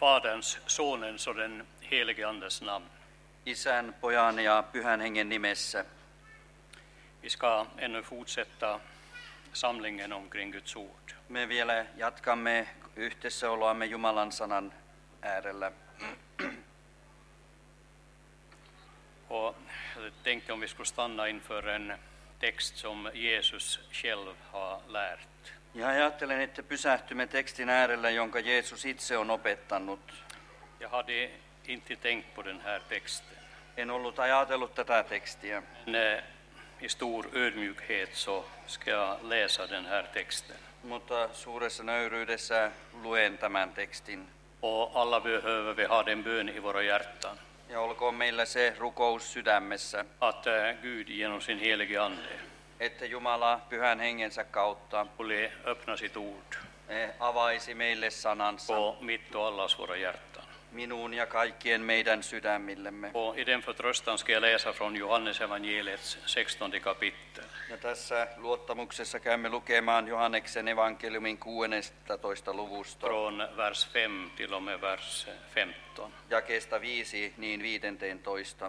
Faderns, Sonens och den helige Andes namn. Isän, Pojan ja Pyhän Hengen nimessä. Vi ska ännu fortsätta samlingen omkring Guds ord. Me vielä jatkamme yhteisöoloamme Jumalan sanan äärellä. Och jag tänkte om vi skulle stanna inför en text som Jesus själv har lärt. Ja ajattelen, että pysähtymme tekstin äärellä, jonka Jeesus itse on opettanut. Jag hade inte tänkt på den här texten. En ollut ajatellut tätä tekstiä. Men i stor ödmjukhet så ska jag läsa den här texten. Mutta suuressa nöyryydessä luen tämän tekstin. Och alla behöver vi ha den bön i våra hjärtan. Ja olkoon meillä se rukous sydämessä, Att Gud genom sin helige Ande että Jumala Pyhän Hengensä kautta skulle öppna sitt ord avaisi meille sanansa på mitt och allas våra hjärtan. minuun ja kaikkien meidän sydämillemme. Och i den förtröstan ska jag läsa från Johannes evangeliets 16 kapitel. Ja tässä luottamuksessa käymme lukemaan Johanneksen evankeliumin 16. luvusta. Från vers 5 till och med vers 15. Jakeesta 5 niin 15.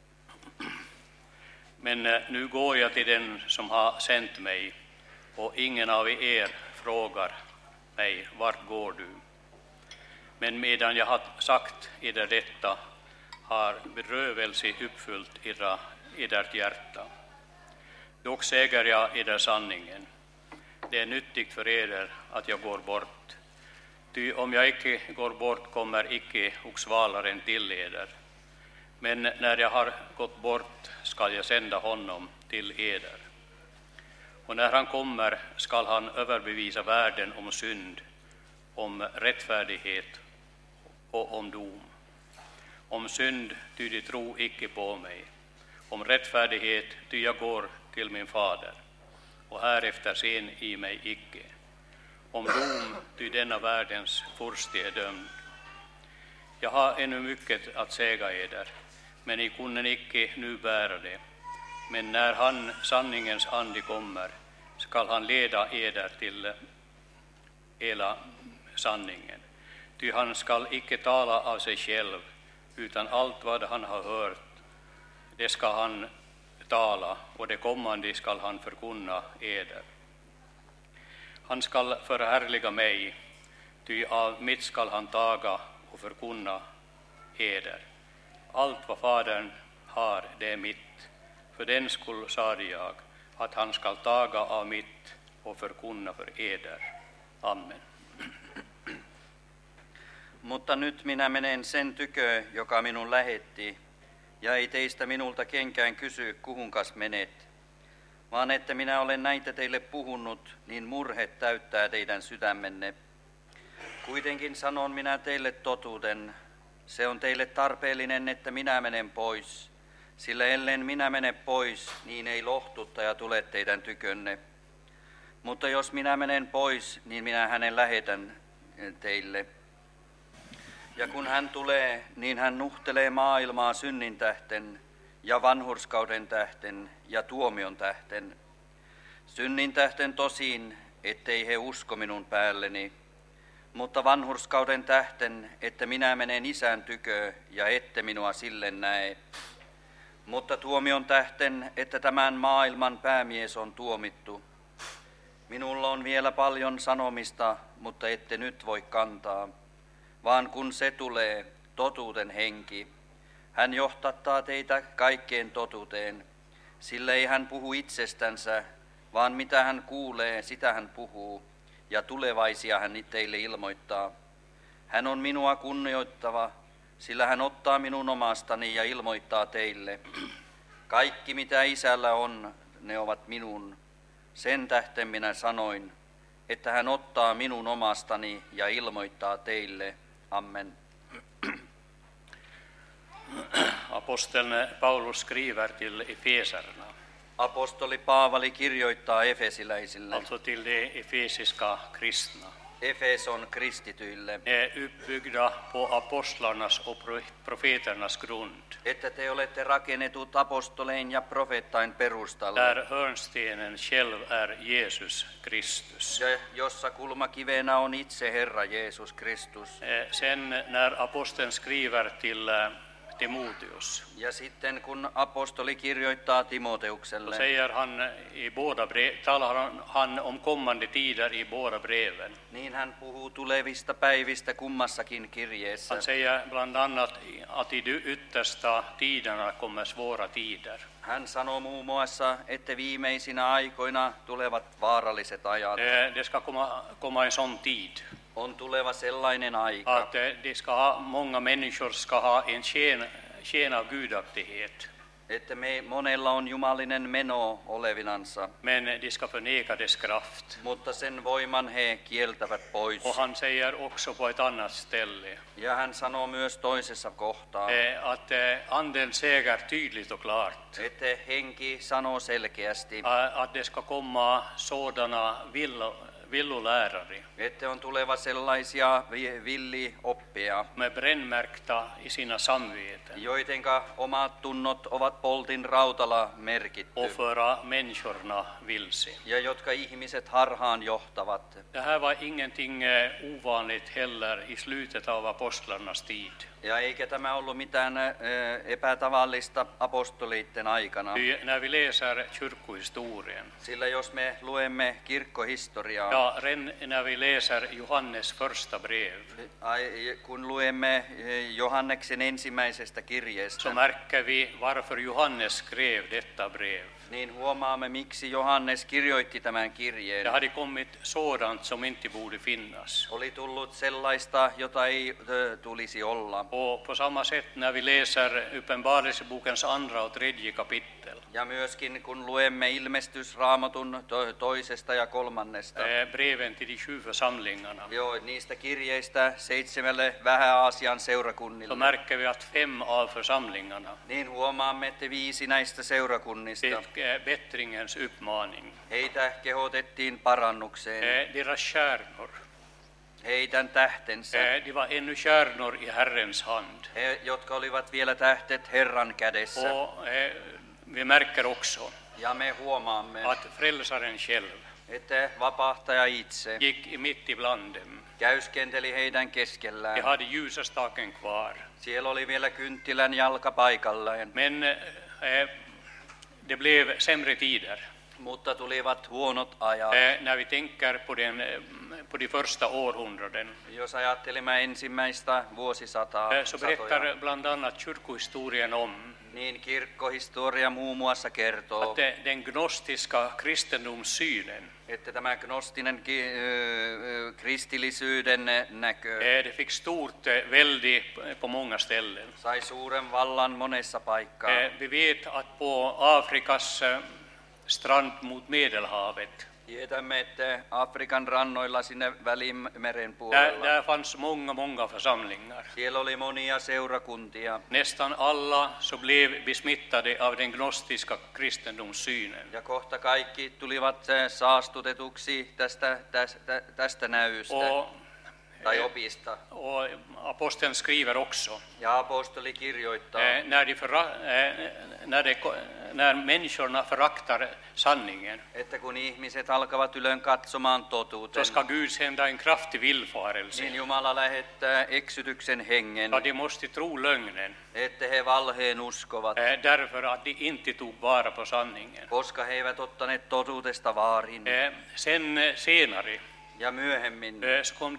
Men nu går jag till den som har sänt mig, och ingen av er frågar mig, vart går du? Men medan jag har sagt eder detta har bedrövelse uppfyllt edert hjärta. Dock säger jag eder sanningen. Det är nyttigt för eder att jag går bort. Ty om jag icke går bort kommer icke oxvalaren till eder. Men när jag har gått bort skall jag sända honom till eder. Och när han kommer skall han överbevisa världen om synd, om rättfärdighet och om dom. Om synd, ty de tro icke på mig. Om rättfärdighet, ty jag går till min fader, och härefter sen i mig icke. Om dom, ty denna världens furste är dömd. Jag har ännu mycket att säga eder, men I kunnen icke nu bära det. Men när han, sanningens ande, kommer, skall han leda eder till hela sanningen. Ty han skall icke tala av sig själv, utan allt vad han har hört, det ska han tala, och det kommande skall han förkunna eder. Han skall förhärliga mig, ty av mitt skall han taga och förkunna eder. Allt vad Fadern har, det är mitt. För den skull sade jag att han skall taga av mitt och förkunna för eder. Amen. Mutta nyt minä menen sen tykö, joka minun lähetti, ja ei teistä minulta kenkään kysy, kuhunkas menet. Vaan että minä olen näitä teille puhunut, niin murhe täyttää teidän sydämenne. Kuitenkin sanon minä teille totuuden, se on teille tarpeellinen, että minä menen pois, sillä ellen minä mene pois, niin ei lohtuttaja tule teidän tykönne. Mutta jos minä menen pois, niin minä hänen lähetän teille. Ja kun hän tulee, niin hän nuhtelee maailmaa synnin tähten ja vanhurskauden tähten ja tuomion tähten. Synnin tähten tosin, ettei he usko minun päälleni, mutta vanhurskauden tähten, että minä menen Isän tykö ja ette minua sille näe. Mutta tuomion tähten, että tämän maailman päämies on tuomittu. Minulla on vielä paljon sanomista, mutta ette nyt voi kantaa. Vaan kun se tulee, totuuden henki, hän johtattaa teitä kaikkeen totuuteen, sillä ei hän puhu itsestänsä, vaan mitä hän kuulee, sitä hän puhuu, ja tulevaisia hän teille ilmoittaa. Hän on minua kunnioittava, sillä hän ottaa minun omastani ja ilmoittaa teille. Kaikki mitä Isällä on, ne ovat minun. Sen tähden minä sanoin, että hän ottaa minun omastani ja ilmoittaa teille. Amen. Aposteln Paulus skriver till Efeserna, Apostoli Paavali kirjoittaa efesiläisille, alltså till de efesiska kristna. Efeson kristityille, uppbyggda på apostlarnas och profeternas grund, että te olette rakennetut apostolein ja profeettain perustalle, där hörnstenen själv är Jesus Kristus. ja jossa kulmakivenä on itse Herra Jeesus Kristus. Sen när aposteln skriver till Timoteus, Ja sitten kun apostoli kirjoittaa då Timoteukselle, säger han talar han om kommande tider i båda breven. niin hän puhuu tulevista päivistä kummassakin kirjeessä. Han säger bland annat att i de yttersta tiderna kommer svåra tider. Hän sanoo muun muassa, että viimeisinä aikoina tulevat vaaralliset ajat. Det ska komma en sån tid On tuleva sellainen aika, att många människor ska ha en sken av gudaktighet, että monella on jumalinen meno olevinansa, men de ska förneka dess kraft. mutta sen voiman he kieltävät pois. Och han säger också på ett annat ställe Ja hän sanoo myös toisessa kohtaa, att anden säger tydligt och klart että henki sanoo selkeästi, att det ska komma sådana villolärare että on tuleva sellaisia villioppia, med brännmärkta i sina samveten joidenka omat tunnot ovat poltin rautalla merkitty och föra människorna vilse. ja jotka ihmiset harhaan johtavat. Det här var ingenting ovanligt heller i slutet av apostlarnas tid. Ja eikä tämä ollut mitään epätavallista apostoliitten aikana, När vi läser kyrkohistorien, sillä jos me luemme kirkkohistoriaa, ja när vi läser Johannes första brev, kun luemme Johanneksen ensimmäisestä så kirjeestä, märker vi varför Johannes skrev detta brev. niin huomaamme, miksi Johannes kirjoitti tämän kirjeen. Det hade kommit sådant som inte borde finnas. Oli tullut sellaista, jota ei tulisi olla. Och på samma sätt när vi läser Uppenbarelsebokens andra och tredje kapitel, Ja myöskin kun luemme ilmestysraamatun toisesta ja kolmannesta, breven till de 7 församlingarna, niistä kirjeistä 7 Vähä-Aasian så seurakunnille, märker vi att 5 av församlingarna niin huomaamme, että 5 näistä seurakunnista, fick bättringens uppmaning. heitä kehotettiin parannukseen, Deras stjärnor, heidän tähtensä, de var ännu stjärnor i Herrens hand. he, jotka olivat vielä tähtet Herran kädessä. Och vi märker också Ja me huomaamme, att frälsaren själv että vapahtaja itse gick mitt ibland dem. käyskenteli heidän De keskellään. hade ljusestaken kvar. Siellä oli vielä kynttilän jalka paikallaan, Men det blev sämre tider. mutta tulivat huonot ajat. När vi tänker på de första århundraden, Jos ajattelemme ensimmäistä vuosisataa, så berättar bland annat kyrkohistorien om niin kirkkohistoria muun muassa kertoo, att den gnostiska kristendomssynen, että tämä gnostinen kristillisyyden näkö det fick stort välde på många ställen. sai suuren vallan monessa paikkaa. Vi vet att på Afrikas strand mot Medelhavet, Tiedämme, että Afrikan rannoilla sinne Välimeren puolella, där fanns många församlingar. siellä oli monia seurakuntia. Nästan alla så blev besmittade av den gnostiska kristendomssynen. Ja kohta kaikki tulivat saastutetuksi tästä näystä tai opista. Och aposteln skriver också, Ja apostoli kirjoittaa, när människorna föraktar sanningen, että kun ihmiset alkavat ylön katsomaan så totuuden, ska Gud sända en kraftig villfarelse. niin Jumala lähettää eksytyksen hengen, Ja, de måste tro lögnen, että he valheen uskovat, därför att de inte tog vara på sanningen. koska he eivät ottaneet totuudesta vaarin. Sen senare Ja myöhemmin så kom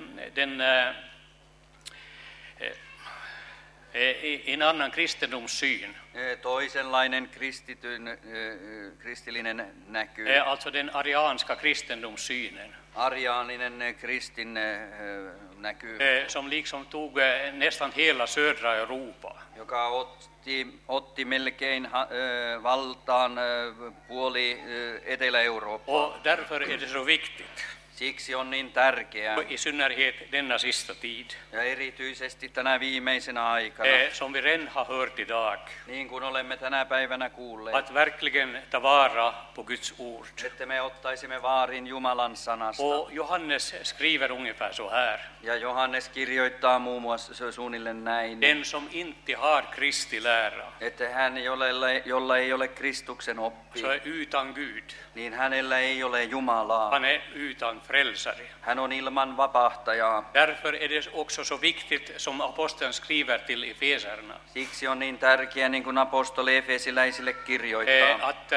en annan kristendomssyn, toisenlainen kristillinen näky, alltså den arianska kristendomssynen, ariaaninen kristin näky, som liksom tog nästan hela södra Europa. joka otti melkein valtaan puoli Etelä-Eurooppaa. Och därför är det så viktigt Siksi on niin tärkeää, och i synnerhet denna sista tid, ja erityisesti tänä viimeisenä aikana, som vi redan har hört idag, niin kuin olemme tänä päivänä kuulleet, att verkligen ta vara på Guds ord. että me ottaisimme vaarin Jumalan sanasta. Och Johannes skriver ungefär så här: Ja Johannes kirjoittaa muun muassa suunnilleen näin, den som inte har Kristi lära, että hän, jolla ei ole Kristuksen oppi, så är utan Gud. niin hänellä ei ole Jumalaa. Han är utan frälsare. Hän on ilman vapahtajaa. Därför är det också så viktigt som aposteln skriver till Efeserna, Siksi on niin tärkeää, niin kuin apostoli Efesiläisille kirjoittaa, att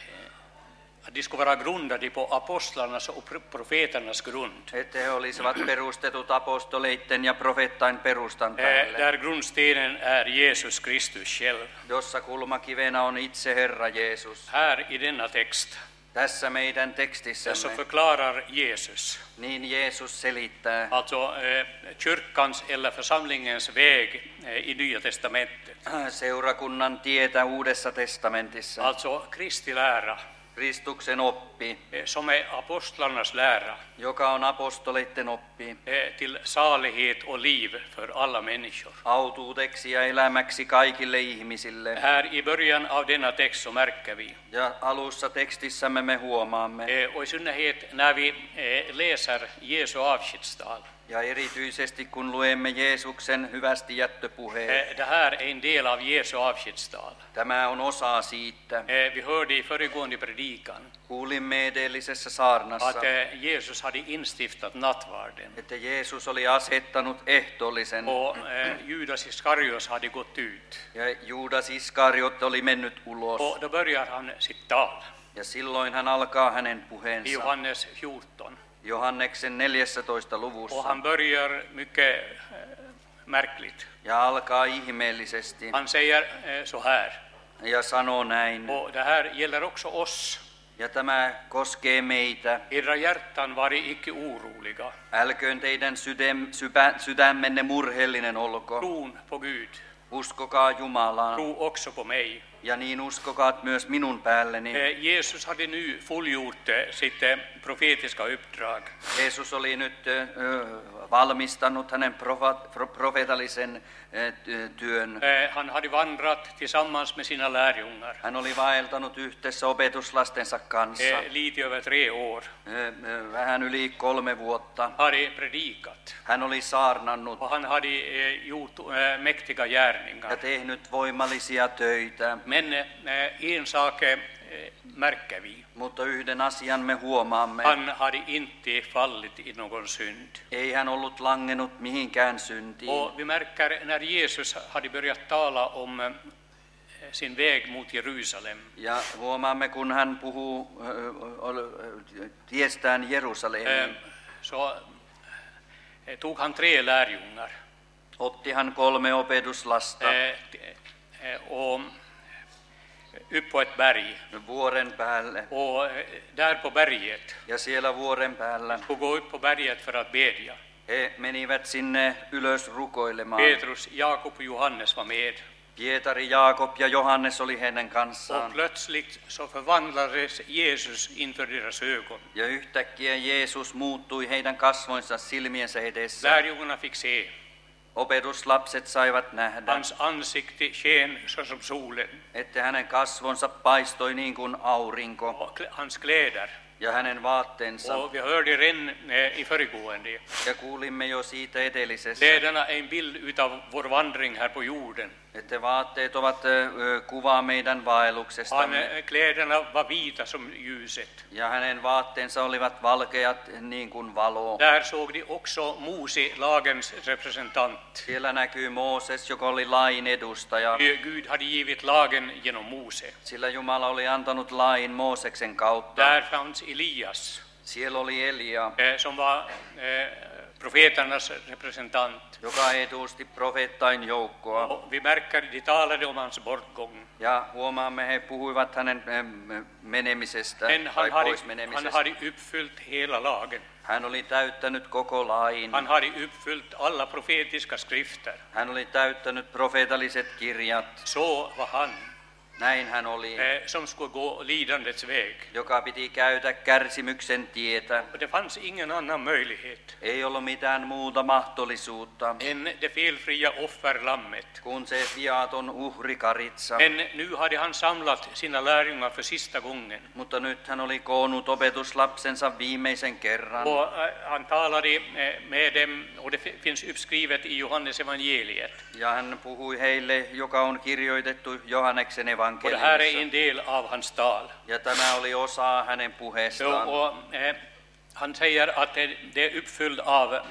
de ska vara grundade på apostlarnas och profeternas grund, että he olisivat perustetut apostoleitten ja profeettain perustan päälle, där grundstenen är Jesus Kristus själv. jossa kulmakivenä on itse Herra Jeesus. Här i denna text Tässä meidän så tekstissämme förklarar Jesus niin Jeesus selittää alltså kyrkans eller församlingens väg i Nya testamentet. seurakunnan tietä Uudessa testamentissa, Alltså Kristi lära, Kristuksen oppi, som är apostlarnas lära, joka on apostoleitten oppi, till salighet och liv för alla människor. autuuteksi ja elämäksi kaikille ihmisille. Här i början av denna text så märker vi, Ja alussa tekstissämme me huomaamme, och i synnerhet när vi läser Jesu avskedstal, ja erityisesti kun luemme Jeesuksen hyvästi jättöpuheen, det här är en del av Jesu avskedstal. tämä on osa siitä. Vi hörde i föregående predikan Kuulimme edellisessä saarnassa, att Jesus hade instiftat nattvarden, että Jeesus oli asettanut ehtoollisen, och Judas Iskariot hade gått ut. ja Juudas Iskariot oli mennyt ulos. Och då börjar han sitt tal Ja silloin hän alkaa hänen i puheensa Johannes 14. Johanneksen 14. Och luvussa, han börjar mycket märkligt. ja alkaa ihmeellisesti Han säger så här, ja sanoo näin. och det här gäller också oss. Ja tämä koskee meitä. Era hjärtan vari icke oroliga. Älköön teidän sydämenne murheellinen olko. Tron på Gud, Uskokaa Jumalaan, tro också på mig. ja niin uskokaa myös minun päälleni. Jesus hade nu fullgjort sitt profetiska uppdrag. Jeesus oli nyt valmistanut hänen profeetallisen työn. Han hade vandrat tillsammans med sina lärjungar Hän oli vaeltanut yhdessä opetuslastensa kanssa lite över 3 år. vähän yli 3 vuotta. Hade predikat Hän oli saarnannut och han hade gjort mäktiga gärningar. ja tehnyt voimallisia töitä, Men en sak märker vi. mutta yhden asian me huomaamme. Han hade inte fallit i någon synd. Ei hän ollut langennut mihinkään syntiin. Och vi märker när Jesus hade börjat tala om sin väg mot Jerusalem, Ja huomaamme, kun hän puhuu tiestään Jerusalemiin, så tog han 3 lärjungar otti hän 3 opetuslasta och upp på ett berg. vuoren päälle. Och där på berget, Ja siellä vuoren päällä få gå upp på berget för att bedja. he menivät sinne ylös rukoilemaan. Petrus, Jakob och Johannes var med. Pietari, Jaakob ja Johannes oli hänen Och kanssaan. plötsligt så förvandlades Jesus inför deras ögon. Ja yhtäkkiä Jeesus muuttui heidän kasvoinsa silmiensä edessä. Lärjungarna fick se. Opetuslapset saivat nähdä, Hans ansikte sken såsom solen. että hänen kasvonsa paistoi niin kuin aurinko, Och hans kläder. ja hänen vaatteensa. Och vi hörde redan i föregående. Ja kuulimme jo siitä edellisessä, Kläderna är en bild utav vår vandring här på jorden. että vaatteet ovat kuva meidän vaelluksestamme. Kläderna var vita som ljuset. Ja hänen vaatteensa olivat valkeat niin kuin valo. Där såg de också Mose, lagens representant. Siellä näkyy Mooses, joka oli lain edustaja, Gud hade givit lagen genom Mose. sillä Jumala oli antanut lain Mooseksen kautta. Där fanns Elias, Siellä oli Elia, som var profeternas representant. joka edusti profeettain joukkoa. Och vi märker de talade om hans bortgång. Ja huomaamme, he puhuivat hänen menemisestä Men tai han pois hade menemisestä. uppfyllt hela lagen. Hän oli täyttänyt koko lain. Han hade uppfyllt alla profetiska skrifter. Hän oli täyttänyt profeetalliset kirjat. Så var han. Näin hän oli, som skulle gå lidandets väg. joka piti käydä kärsimyksen tietä. Och det fanns ingen annan möjlighet Ei ollut mitään muuta mahdollisuutta än det felfria offerlammet. kuin se viaton uhrikaritsa. Men nu hade han samlat sina lärjungar för sista gången. Mutta nyt hän oli koonnut opetuslapsensa viimeisen kerran. Och han talade med dem, och det finns uppskrivet i Johannes evangeliet. Ja hän puhui heille, joka on kirjoitettu Johanneksen Och det här är evankeliumissa. en del av hans tal. Ja tämä oli osa hänen puheestaan. Och han säger att det är uppfylld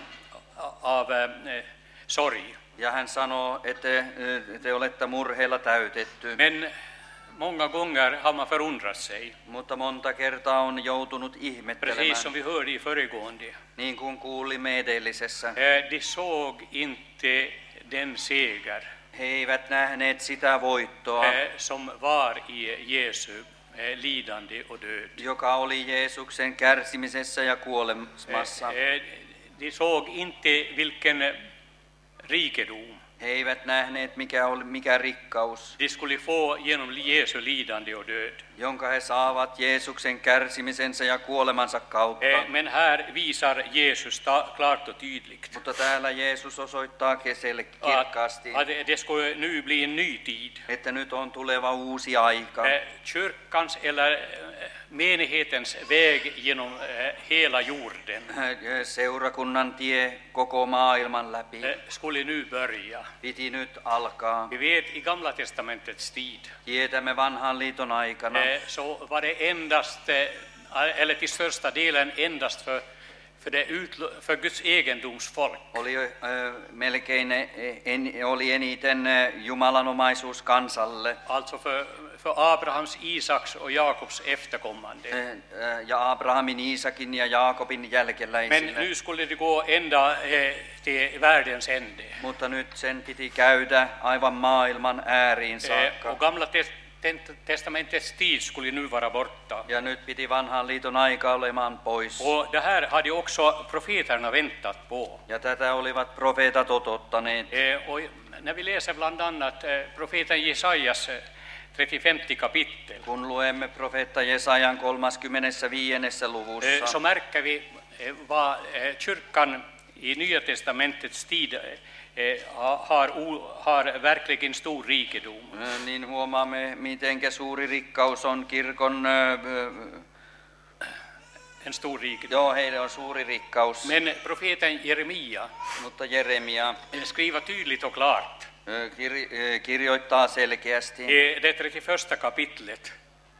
av sorg. Ja hän sanoo, että te olette murheilla täytetty. Men många gånger har man förundrat sig, Mutta monta kertaa on joutunut precis ihmettelemään, som vi hörde i föregående. niin kuin kuulimme edellisessä. De såg inte den seger He eivät nähneet sitä voittoa, som var i Jesu lidande och död. joka oli Jeesuksen kärsimisessä ja kuolemassa. De såg inte vilken rikedom He eivät nähneet, mikä rikkaus, de skulle få genom Jesu lidande och död. jonka he saavat Jeesuksen kärsimisensä ja kuolemansa kautta. Men här visar Jesus klart och tydligt Mutta täällä Jeesus osoittaa kirkkaasti, att det skulle nu bli en ny tid. että nyt on tuleva uusi aika. Kyrkans eller menighetens väg genom hela jorden Seurakunnan tie koko maailman läpi skulle nu börja. piti nyt alkaa. Vi vet i Gamla testamentets tid Tietämme vanhan liiton aikana, så var det endast, eller till största delen endast för Guds egendomsfolk. oli melkein oli eniten jumalanomaisuus kansalle Alltså för Abrahams, Isaks och Jakobs efterkommande. ja Abrahamin, Iisakin ja Jaakobin Men jälkeläisille. nu skulle det gå ända till världens ände. Mutta nyt sen piti käydä aivan maailman ääriin saakka. Och Gamla testamentets tid skulle nu vara borta. Ja nyt piti vanhan liiton aika olemaan pois. Och det här hade också profeterna väntat på. Ja tätä olivat profeetat odottaneet. Och när vi läser bland annat profeten Jesajas 35 kapitel, Kun luemme profeetta Jesajan 35. luvussa, så märker vi vad kyrkan i Nya testamentets tid har verkligen stor rikedom. niin huomaamme, miten suuri rikkaus on kirkon. En stor rikedom. Joo, heillä on suuri rikkaus. Men profeten Jeremia Mutta Jeremia skriver tydligt och klart kirjoittaa selkeästi i det 31 kapitlet.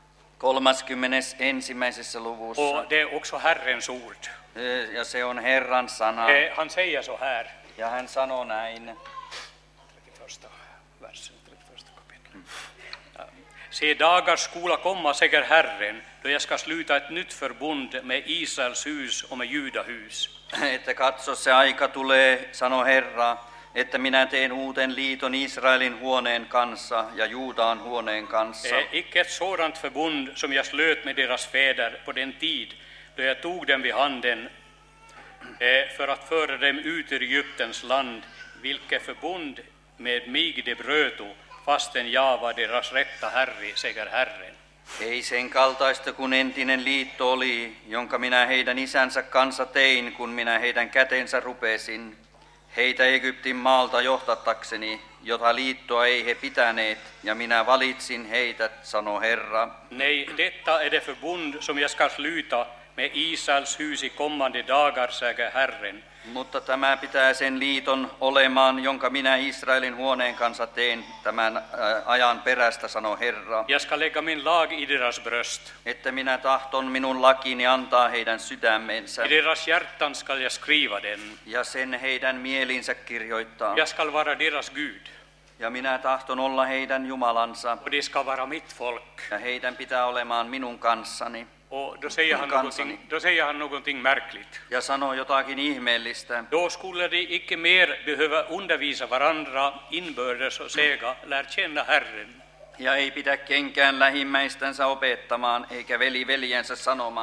31. luvussa. Och det är också Herrens ord. Ja se on Herran sana. Han säger så här. Ja hän sanoo näin. 31 versen, 31 kapitel. Se dagar skola komma, säger Herren, då jag ska sluta ett nytt förbund med Israels hus och med Judahus. Että katso, se aika tulee, sanoo Herra, että minä teen uuden liiton Israelin huoneen kanssa ja Juudan huoneen kanssa. Icke ett sådant förbund som jag slöt med deras fäder på den tid då jag tog dem vid handen för att föra dem ut ur Egyptens land, vilket förbund med mig de bröto, fastän jag var deras rätta herre, säger Herren. Ei sen kaltaista kuin entinen liitto oli, jonka minä heidän isänsä kanssa tein, kun minä heidän kätensä rupesin. Heitä Egyptin maalta johtatakseni, jota liittoa ei he pitäneet, ja minä valitsin heitä, sanoo Herra. Nej, detta är det förbund som jag ska sluta med Israels hus i kommande dagar, säger Herren. Mutta tämä pitää sen liiton olemaan, jonka minä Israelin huoneen kanssa teen tämän ajan perästä, sanoo Herra. Jag ska lägga min lag i deras bröst. Että minä tahton minun lakini antaa heidän sydämensä, I deras hjärtan skall jag skriva den. ja sen heidän mielinsä kirjoittaa. Jag skall vara deras Gud, Ja minä tahton olla heidän Jumalansa, och de ska vara mitt folk. ja heidän pitää olemaan minun kanssani. Och då säger han någonting märkligt. Ja sanoo jotakin ihmeellistä. Då skulle de icke mer behöva undervisa varandra inbördes och säga, lär känna Herren. Ja ei pidä kenkään lähimmäistänsä opettamaan, eikä veli veljensä sanomaan,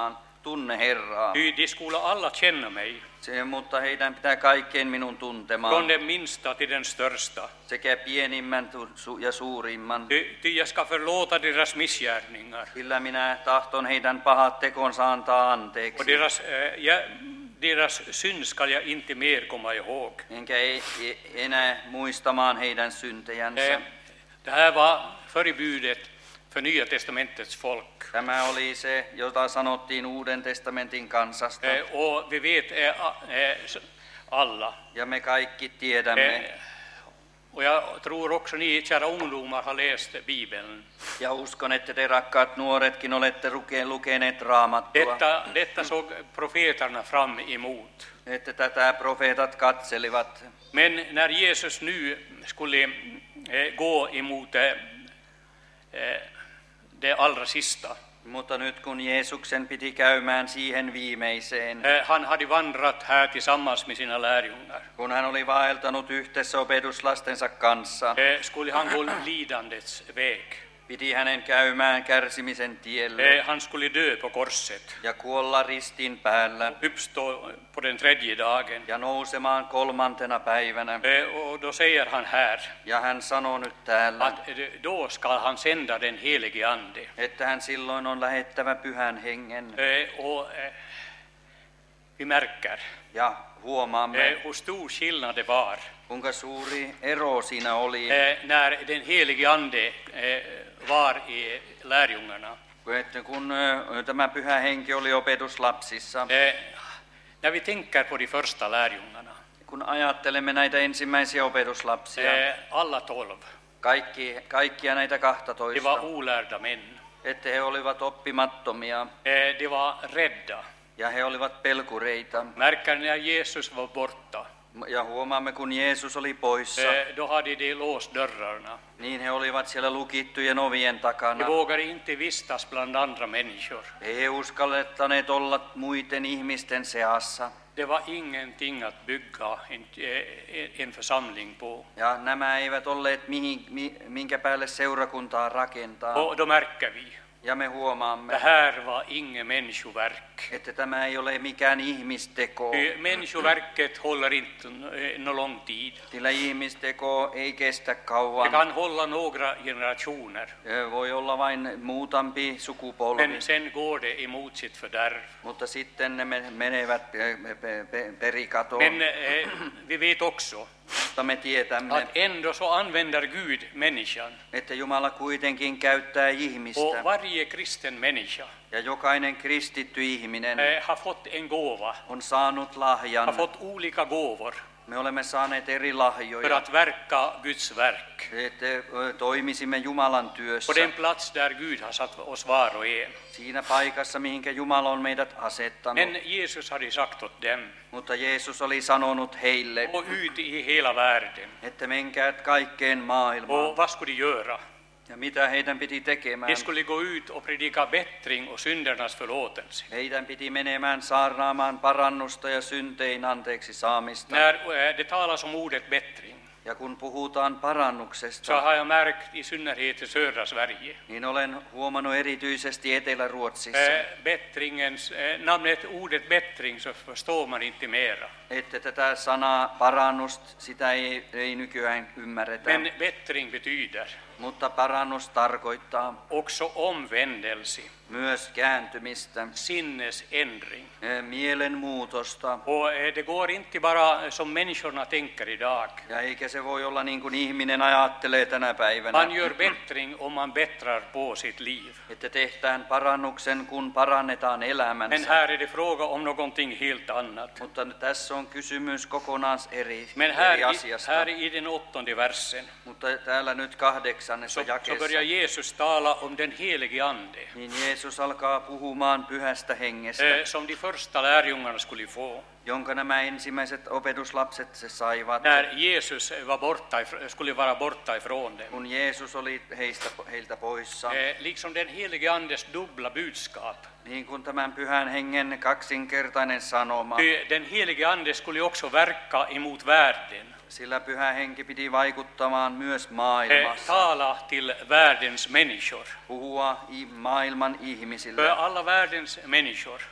tunne Herraa. Ty de skulle alla känna mig, Mutta heidän pitää kaikkein minun från tuntemaan, den minsta till den största. sekä pienimmän ja suurimman. Ty jag ska förlåta deras missgärningar Sillä minä tahton heidän pahat tekonsa antaa och anteeksi. deras synd ska jag inte mer komma ihåg. Enkä enää muistamaan heidän syntejänsä. Det här var förebudet för Nya testamentets folk. Tämä oli se, jota sanottiin Uuden testamentin kansasta. Och vi vet alla. Ja me kaikki tiedämme. Och jag tror också ni kära ungdomar har läst Bibeln. Ja uskon, että te rakkaat nuoretkin olette lukeneet Raamattua. Detta såg profeterna fram emot. Että tätä profeetat katselivat. Men när Jesus nu skulle gå emot det allra sista. Mutta nyt kun Jeesuksen piti käymään siihen viimeiseen, Han hade vandrat här tillsammans med sina lärjungar. kun hän oli vaeltanut yhdessä opetuslastensa kanssa, Skulle han gå lidandets väg. piti hänen käymään kärsimisen tielle Han skulle dö på korset. ja kuolla ristin päällä Uppstå på den tredje dagen. ja nousemaan 3. päivänä. Och då säger han här Ja hän sanoo nyt täällä, att då ska han sända den helige ande. että hän silloin on lähettävä pyhän hengen. Och vi märker Ja huomaamme, hur stor skillnad det var kuinka suuri ero siinä oli, när den helige ande var i lärjungarna. että kun tämä pyhä henki oli opetuslapsissa. När vi tänker på de första lärjungarna, Kun ajattelemme näitä ensimmäisiä opetuslapsia, alla 12, kaikkia näitä de 12, var olärda män. että he olivat oppimattomia De var rädda. ja he olivat pelkureita. Märker när Jesus var borta, Ja huomaamme, kun Jeesus oli poissa, då hade de låst dörrarna. niin he olivat siellä lukittujen ovien De takana. vågade inte vistas bland andra människor. He uskallettaneet olla muiden ihmisten seassa. Det var ingenting att bygga en församling på. Ja nämä eivät olleet minkä päälle seurakuntaa rakentaa. Och då märker vi, Ja me det huomaamme, här var ingen människoverk. että tämä ei ole mikään ihmisteko. Människoverket håller inte någon lång tid. Sillä ihmisteko ei kestä Det kauan. kan hålla några generationer, Voi olla vain muutampi sukupolvi, men sen går det emot sitt fördärv. mutta sitten ne menevät perikatoon. Men vi vet också Mutta me tiedämme, att ändå så använder Gud människan. että Jumala kuitenkin käyttää Och ihmistä. varje kristen människa Ja jokainen kristitty ihminen har fått en gåva, on saanut lahjan. har fått olika gåvor Me olemme saaneet eri för lahjoja, att verka Guds verk että toimisimme Jumalan på työssä. den plats där Gud har satt oss var och en. Siinä paikassa, mihinkä Jumala on meidät asettanut. Men Jesus hade sagt åt dem, Mutta Jeesus oli sanonut heille, gå ut i hela världen. että menkää kaikkeen maailmaan. Och vad skulle de göra? Ja mitä heidän piti tekemään? De skulle gå ut och predika bättring och syndernas förlåtelse. Heidän piti menemään saarnaamaan parannusta ja syntein anteeksi saamista. När det talas om ordet bättring, Ja kun puhutaan så parannuksesta, har jag märkt i synnerhet i södra Sverige. niin olen huomannut erityisesti Etelä-Ruotsissa, Ordet bättring så förstår man inte mera. että tätä sanaa parannus, sitä ei nykyään ymmärretä. Men bättring betyder Mutta parannus tarkoittaa också omvändelse, myös kääntymistä, sinnesändring. mielenmuutosta. Och det går inte bara som människorna tänker idag. Ja eikä se voi olla niin kuin ihminen ajattelee tänä päivänä, Man gör bättring om man bättrar på sitt liv. että tehdään parannuksen, kun parannetaan Men elämänsä. här är det fråga om någonting helt annat. Mutta tässä on kysymys kokonaan eri Men asiasta. här i den 8:e versen Mutta täällä nyt 8. så jakeessa, börjar Jesus tala om den helige ande niin Jeesus alkaa puhumaan pyhästä hengestä, som de första lärjungarna skulle få. jonka nämä ensimmäiset opetuslapset se saivat, När Jesus skulle vara borta ifrån dem. kun Jeesus oli heiltä poissa. Liksom den helige andes dubbla budskap. Niin kuin tämän pyhän hengen kaksinkertainen sanoma, Den helige ande skulle också verka emot världen. sillä pyhä henki piti vaikuttamaan myös maailmassa, Tala till världens människor. puhua maailman För ihmisille. alla världens människor.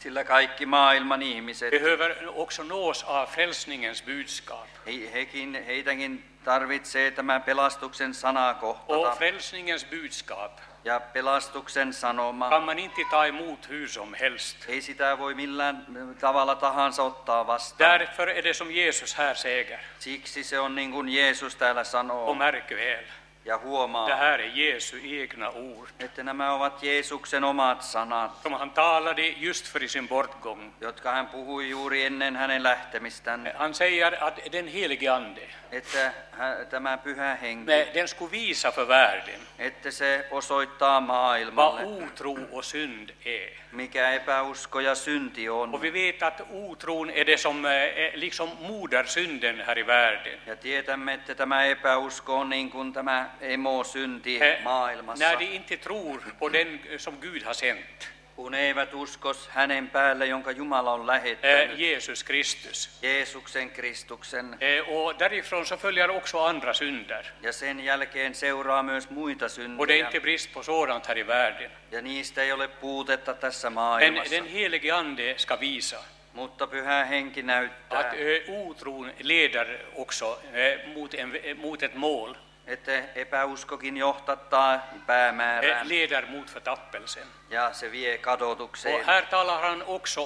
Sillä kaikki maailman ihmiset, behöver också nås av frälsningens budskap. heitäkin tarvitsee tämä pelastuksen sana Och kohtata. frälsningens budskap Ja pelastuksen sanoma, kan man inte ta emot hur som helst. ei sitä voi millään tavalla tahansa ottaa vastaan. Därför är det som Jesus här säger. Siksi se on niin kuin Jeesus täällä sanoo. Och märk väl, Ja huomaa, det här är Jesu egna ord. että nämä ovat Jeesuksen omat sanat, Som han talade just för sin bortgång. jotka hän puhui juuri ennen hänen lähtemistään, Han säger att den helige ande, että tämä pyhä henki, den skulle visa för världen että se osoittaa vad maailmalle, otro och synd är. mikä epäusko ja synti on. Och vi vet att otron är det som liksom modersynden här i världen. Ja tietämme, että tämä epäusko on niin kuin tämä emosynti maailmassa. När de inte tror på den som Gud har sänt, Kun eivät uskos hänen päälle, jonka Jumala on lähettänyt, Jesus Kristus. Jeesuksen Kristuksen. Och därifrån så följer också andra synder. Ja sen jälkeen seuraa myös muita Och det är syntejä. inte brist på sådant här i världen. Ja niistä ei ole puutetta tässä Men maailmassa. den helige ande ska visa Mutta pyhä henki näyttää, att otron leder också mot ett mål, että epäuskokin johtattaa päämäärään leder mot förtappelsen. ja se vie Och kadotukseen. här talar han också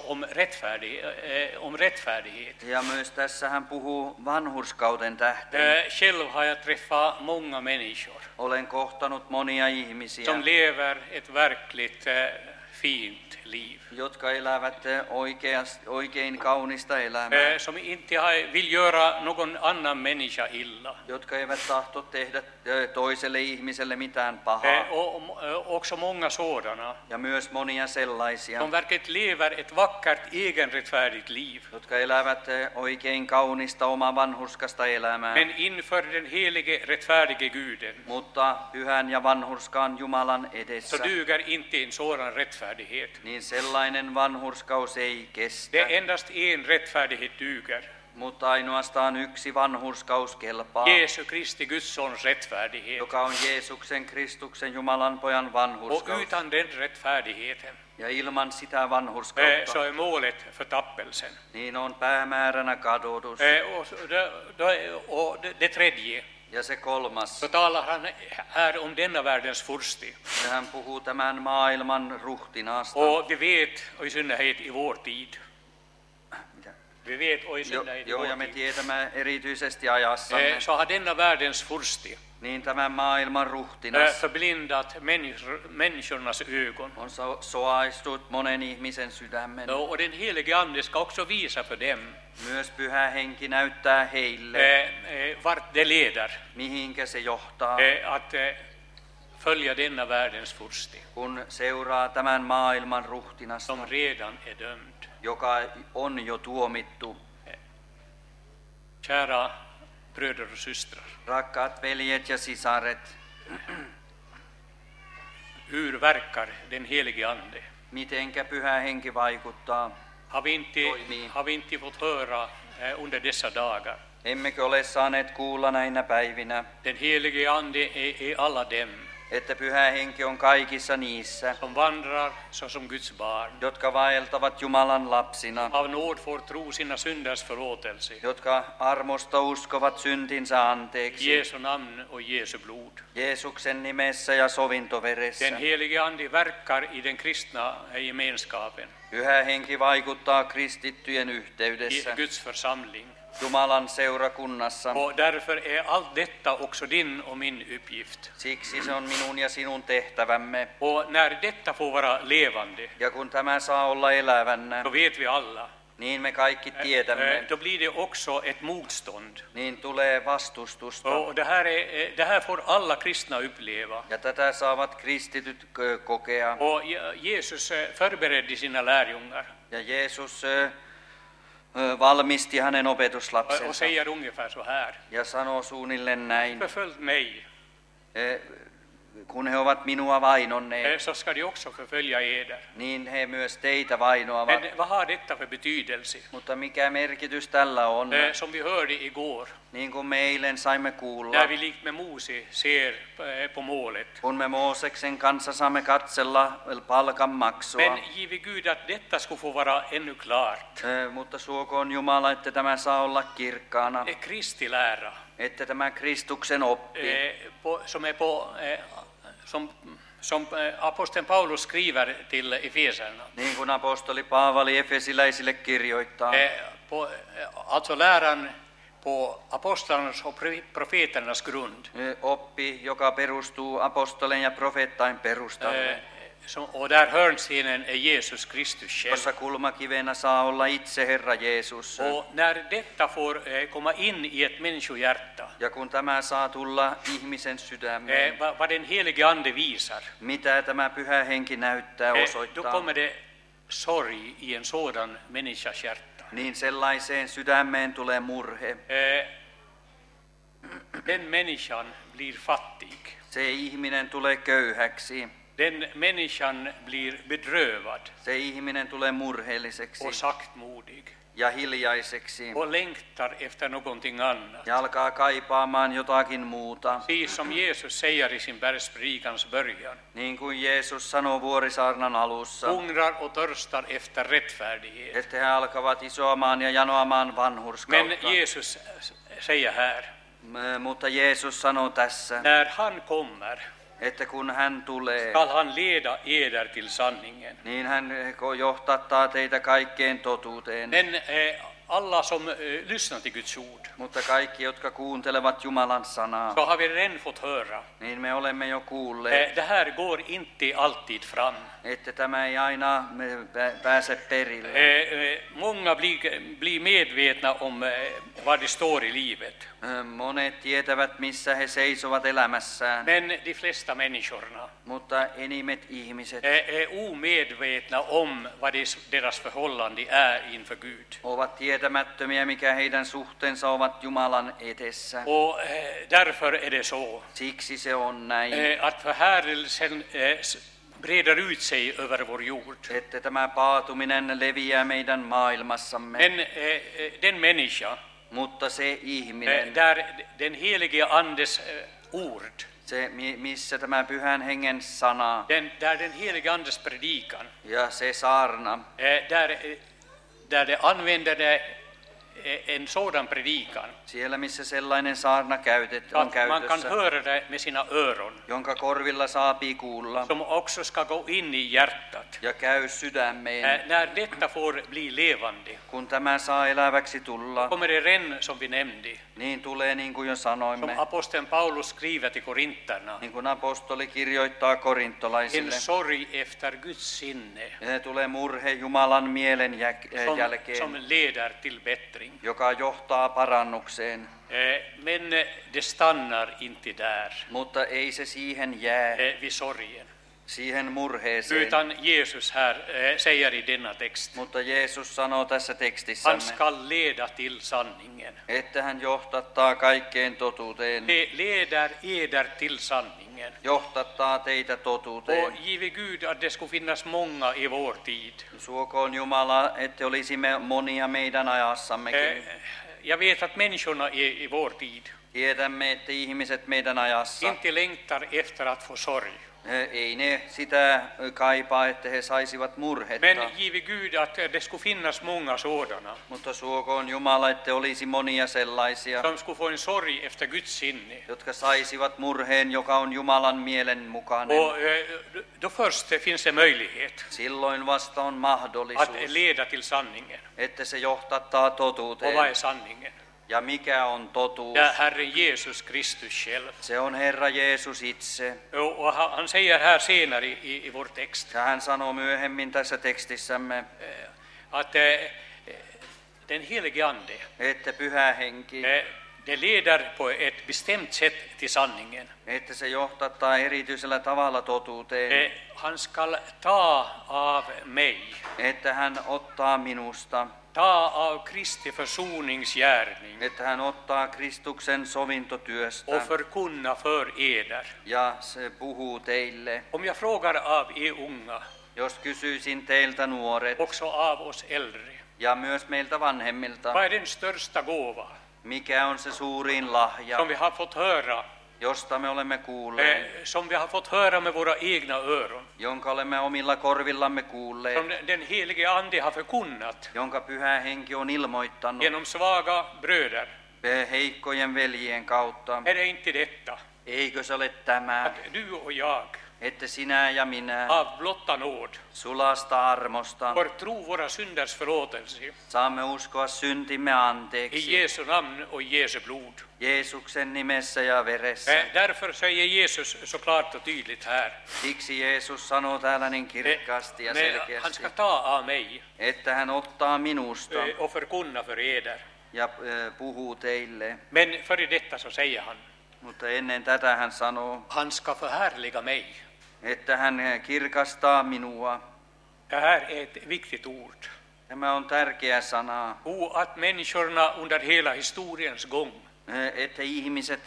om rättfärdighet. Ja myös tässä hän puhuu vanhurskauden tähteen. Själv har jag träffat många människor Olen kohtanut monia ihmisiä, som lever ett verkligt fint liv. jotka elävät oikein kaunista elämää, Som inte vill göra någon annan människa illa. jotka eivät tahto tehdä toiselle ihmiselle mitään pahaa. Och också många sådana Ja myös monia sellaisia, som verkligen lever ett vackert egenrättfärdigt liv. jotka elävät oikein kaunista omaa vanhurskasta elämää, Men inför den helige rättfärdige Guden mutta pyhän ja vanhurskaan Jumalan så edessä, duger inte en sådan rättfärdighet. niin sellainen vanhurskaus ei Det kestä, är endast en rättfärdighet duger. mutta ainoastaan yksi vanhurskaus kelpaa, Jesu Kristi Guds sons rättfärdighet. joka on Jeesuksen Kristuksen Jumalan pojan Och vanhurskaus. utan den rättfärdigheten Ja ilman sitä vanhurskautta, så är målet förtappelsen. niin on päämääränä kadotus. Och det tredje, Ja se kolmas, så talar han här om denna världens furste. ja hän puhuu tämän maailman ruhtinaasta. Och vi vet, och i synnerhet i vår tid, Mitä? vi vet, och i synnerhet i Joo, ja vår me tid, tiedämme erityisesti ajassamme, så har denna världens furste niin tämän maailman ruhtinas förblindat människornas ögon. on soaistut monen ihmisen sydämen. Och den helige ande ska också visa för dem Myös pyhä henki näyttää heille, vart det leder mihinkä se johtaa, att följa denna världens furste, kun seuraa tämän maailman ruhtinasta, som redan är dömd. joka on jo tuomittu. Kära bröder och systrar, Rakkaat veljet ja sisaret, hur verkar den helige ande? mitenkä pyhä henki vaikuttaa? Har vi inte fått höra under dessa dagar? Emmekö ole saaneet kuulla näinä päivinä, Den helige ande är alla dem että pyhä henki on kaikissa niissä, som vandrar såsom Guds barn, jotka vaeltavat Jumalan lapsina, av nåd får tro sina synders förlåtelse, jotka armosta uskovat syntinsä anteeksi, Jesu namn och Jesu blod. Jeesuksen nimessä ja sovintoveressä. Den helige ande verkar i den kristna gemenskapen, Pyhä henki vaikuttaa kristittyjen i yhteydessä, Guds församling. Jumalan seurakunnassa. Och därför är allt detta också din och min uppgift. Siksi se on minun ja sinun tehtävämme. Och när detta får vara levande, Ja kun tämä saa olla elävänä, då vet vi alla, niin me kaikki tiedämme, då blir det också ett motstånd. niin tulee vastustusta. Och det här får alla kristna uppleva. Ja tätä saavat kristityt kokea. Och Jesus förberedde sina lärjungar Ja Jeesus valmisti hänen och opetuslapsensa säger ungefär så här: ja sanoo suunnilleen näin, förfölj mig, kun he ovat minua vainonneet, så ska de också förfölja eder. niin he myös teitä vainoavat. Men vad har detta för betydelse? Mutta mikä merkitys tällä on? Som vi hörde igår, Niin kuin me eilen saimme kuulla, när vi likt med Mose ser på målet. kun me Mooseksen kanssa saamme katsella palkanmaksua. Men give Gud att detta skulle få vara ännu klart. Mutta suokoon Jumala, että tämä saa olla kirkkaana, Kristi lära, että tämä Kristuksen oppi, som aposteln Paulus skriver till Efeserna. niin kuin apostoli Paavali Efesiläisille kirjoittaa, Alltså läran på apostlarnas och profeternas grund. oppi, joka perustuu apostolen ja profeettain perustalle, Och där hörnstenen är Jesus Kristus själv. jossa kulmakivenä saa olla itse Herra Jeesus. Och när detta får komma in i ett människohjärta, Ja kun tämä saa tulla ihmisen sydämeen, vad den helige ande visar, mitä tämä pyhä henki näyttää, då osoittaa, kommer det sorg i en sådan människas hjärta. niin sellaiseen sydämeen tulee murhe. Den människan blir fattig. Se ihminen tulee köyhäksi. Den människan blir bedrövad Se ihminen tulee murheelliseksi och saktmodig ja hiljaiseksi och längtar efter någonting annat. ja alkaa kaipaamaan jotakin muuta. Precis som Jesus säger i sin bergspredikans början. Niin kuin Jeesus sanoo Vuorisaarnan alussa, Hungrar och törstar efter rättfärdighet. että he alkavat isoamaan ja janoamaan Men vanhurskautta. Jesus säger här, Mutta Jeesus sanoo tässä, när han kommer että kun hän tulee, skall han leda eder till sanningen. niin hän johtattaa teitä kaikkeen totuuteen. Men alla som lyssnar till Guds ord, Mutta kaikki, jotka kuuntelevat Jumalan sanaa, så har vi redan fått höra. niin me olemme jo kuulleet, Det här går inte alltid fram. että tämä ei aina pääse perille. Många blir medvetna om vad det står i livet. Monet tietävät, missä he seisovat elämässään, Men de flesta människorna mutta enimmät ihmiset är omedvetna om vad deras förhållande är inför Gud. ovat tietämättömiä, mikä heidän suhteensa ovat Jumalan edessä. Och därför är det så Siksi se on näin, att förhärdelsen breder ut sig över vår jord. että tämä paatuminen leviää meidän maailmassamme. Men den människa Mutta se ihminen, där den helige Andes ord, se missä tämä pyhän hengen sana där den helige Andes predikan, ja se saarna, där det använder en sådan predikan, siellä missä sellainen saarna on att man kan käytössä, höra det med sina öron, jonka korvilla saapii kuulla som också ska gå in i hjärtat. ja käy sydämeen, När detta får bli levande, kun tämä saa eläväksi tulla, kommer det ren som vi nämnde, niin tulee niin kuin jo som sanoimme, aposteln Paulus skriver till korinterna, niin kuin apostoli kirjoittaa en korintolaisille. sorg efter Guds sinne, Tulee murhe Jumalan mielen som jälkeen, leder till bättring. joka johtaa parannukseen, Men det stannar inte där, mutta ei se siihen jää, vid sorgen. siihen murheeseen. Utan Jesus här säger i denna text, Mutta Jeesus sanoo tässä han tekstissämme, ska leda till sanningen. että hän johtattaa kaikkeen totuuteen, Det leder eder till sanningen. johtattaa teitä totuuteen. Och give Gud att det skulle finnas många i vår tid. Suokoon Jumala, että olisimme monia meidän ajassammekin. Jag vet att människorna i vår tid Tiedämme, että ihmiset meidän ajassa, inte längtar efter att få sorg. ei ne sitä kaipaa, että he saisivat murhetta. Men give Gud att det skulle finnas många sådana Mutta suokoon Jumala, että olisi monia sellaisia, som skulle få en sorg efter Guds sinne. jotka saisivat murheen, joka on Jumalan mielen mukainen. Och då först finns det möjlighet Silloin vasta on att mahdollisuus, leda till sanningen. että se johtattaa Och vad totuuteen. är sanningen? Ja mikä on totuus? Ja Herren Jesus Kristus själv. Se on Herra Jeesus itse. Och han säger här senare i vår text Ja hän sanoo myöhemmin tässä tekstissämme, att den helige Ande, että pyhä henki, det leder på ett bestämt sätt till sanningen. että se johtattaa erityisellä tavalla totuuteen, Han ska ta av mig, että hän ottaa minusta, ta av Kristi försoningsgärning että hän ottaa Kristuksen sovintotyöstä och förkunna för eder. ja se puhuu teille. Om jag frågar av er unga, Jos kysyisin teiltä nuoret också av oss äldre, ja myös meiltä vanhemmilta, vad är den största gåva Mikä on se suurin lahja, som vi har fått höra, josta me olemme kuulleet, som vi har fått höra med våra egna öron, jonka olemme omilla korvillamme kuulleet, som den helige Ande har förkunnat jonka Pyhä Henki on ilmoittanut genom svaga bröder? heikkojen veljien kautta? Är det inte detta, Eikö se ole tämä, att du och jag että sinä ja minä av blotta nåd sulasta armosta får tro våra synders förlåtelse saamme uskoa syntimme i anteeksi Jesu namn och i Jesu blod? Jeesuksen nimessä ja veressä? Därför säger Jesus så klart och tydligt här, Siksi Jeesus sanoo täällä niin kirkkaasti ja han selkeästi, ska ta av mig että hän ottaa minusta och förkunna för eder. ja puhuu teille. Men före detta så säger han, Mutta ennen tätä hän sanoo, han ska förhärliga mig. että hän kirkastaa minua. Det här är ett viktigt ord. Tämä on tärkeä sana, Att människorna under hela historiens gång että ihmiset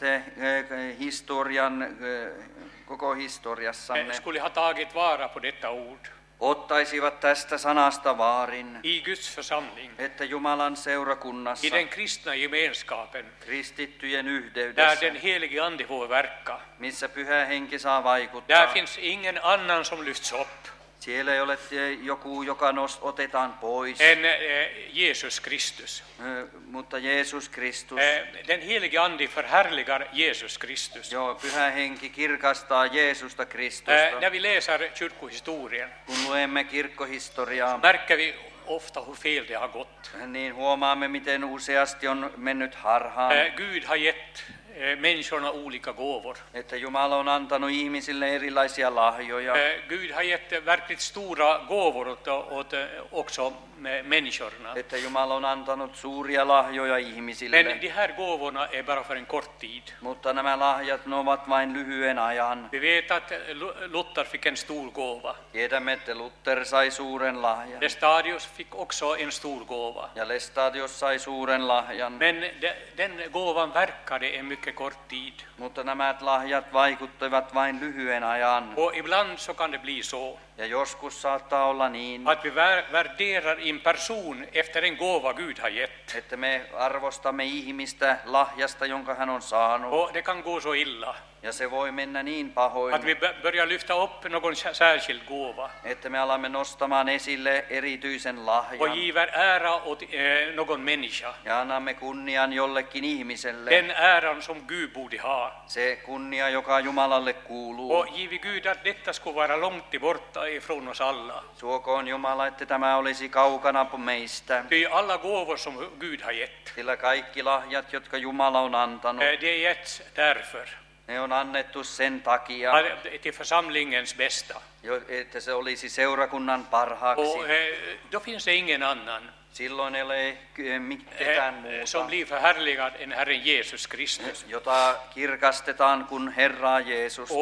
koko historiassamme skulle ha tagit vara på detta ord ottaisivat tästä sanasta vaarin, i Guds församling, että Jumalan i seurakunnassa, den kristna gemenskapen, kristittyjen där yhteydessä, den helige Ande får verka. missä Pyhä Henki saa Där vaikuttaa. finns ingen annan som lyfts upp Siellä ei ole joku, joka otetaan pois, än Jesus Kristus. mutta Jeesus Kristus. Den helige Ande förhärligar Jesus Kristus. Joo, Pyhä Henki kirkastaa Jeesusta Kristusta. När vi läser kyrkohistorien Kun luemme kirkkohistoriaa, märker vi ofta hur fel det har gått. niin huomaamme, miten useasti on mennyt harhaan. Gud har gett människorna olika gåvor. Että Jumala on antanut ihmisille erilaisia lahjoja. Gud har gett verkligt stora gåvor åt också människorna. Että Jumala on antanut suuria lahjoja ihmisille. Men de här gåvorna är bara för en kort tid. Mutta nämä lahjat ne ovat vain lyhyen ajan. Vi vet att Luther fick en stor gåva. Tiedämme, että Luther sai suuren lahjan. Lestadius fick också en stor gåva. Ja Lestadius sai suuren lahjan. Men den gåvan verkade en mycket kort tid. Mutta nämä lahjat vaikuttivat vain lyhyen ajan. Och ibland så kan det bli så Ja joskus saattaa olla niin, att vi värderar en person efter en gåva Gud har gett. että me arvostamme ihmistä lahjasta, jonka hän on saanut. Och det kan gå så illa Ja se voi mennä niin pahoin, att vi börjar lyfta upp någon särskild gåva että me alamme nostamaan esille erityisen och lahjan giver ära åt någon människa. ja annamme kunnian jollekin ihmiselle. Den äran som Gud borde ha. Se kunnia, joka Jumalalle kuuluu. Och giver Gud att detta skulle vara långt borta ifrån oss alla. Suokoon Jumala, että tämä olisi kaukana meistä. Ty alla gåvor som Gud har gett, Sillä kaikki lahjat, jotka Jumala on antanut, det är getts därför, ne on annettu sen takia, till församlingens bästa. että se olisi seurakunnan parhaaksi. Och då finns det ingen annan Silloin ei ole ketään som muuta, blir förhärligad än Herren Jesus Kristus. jota kirkastetaan kuin Herraa Jeesusta.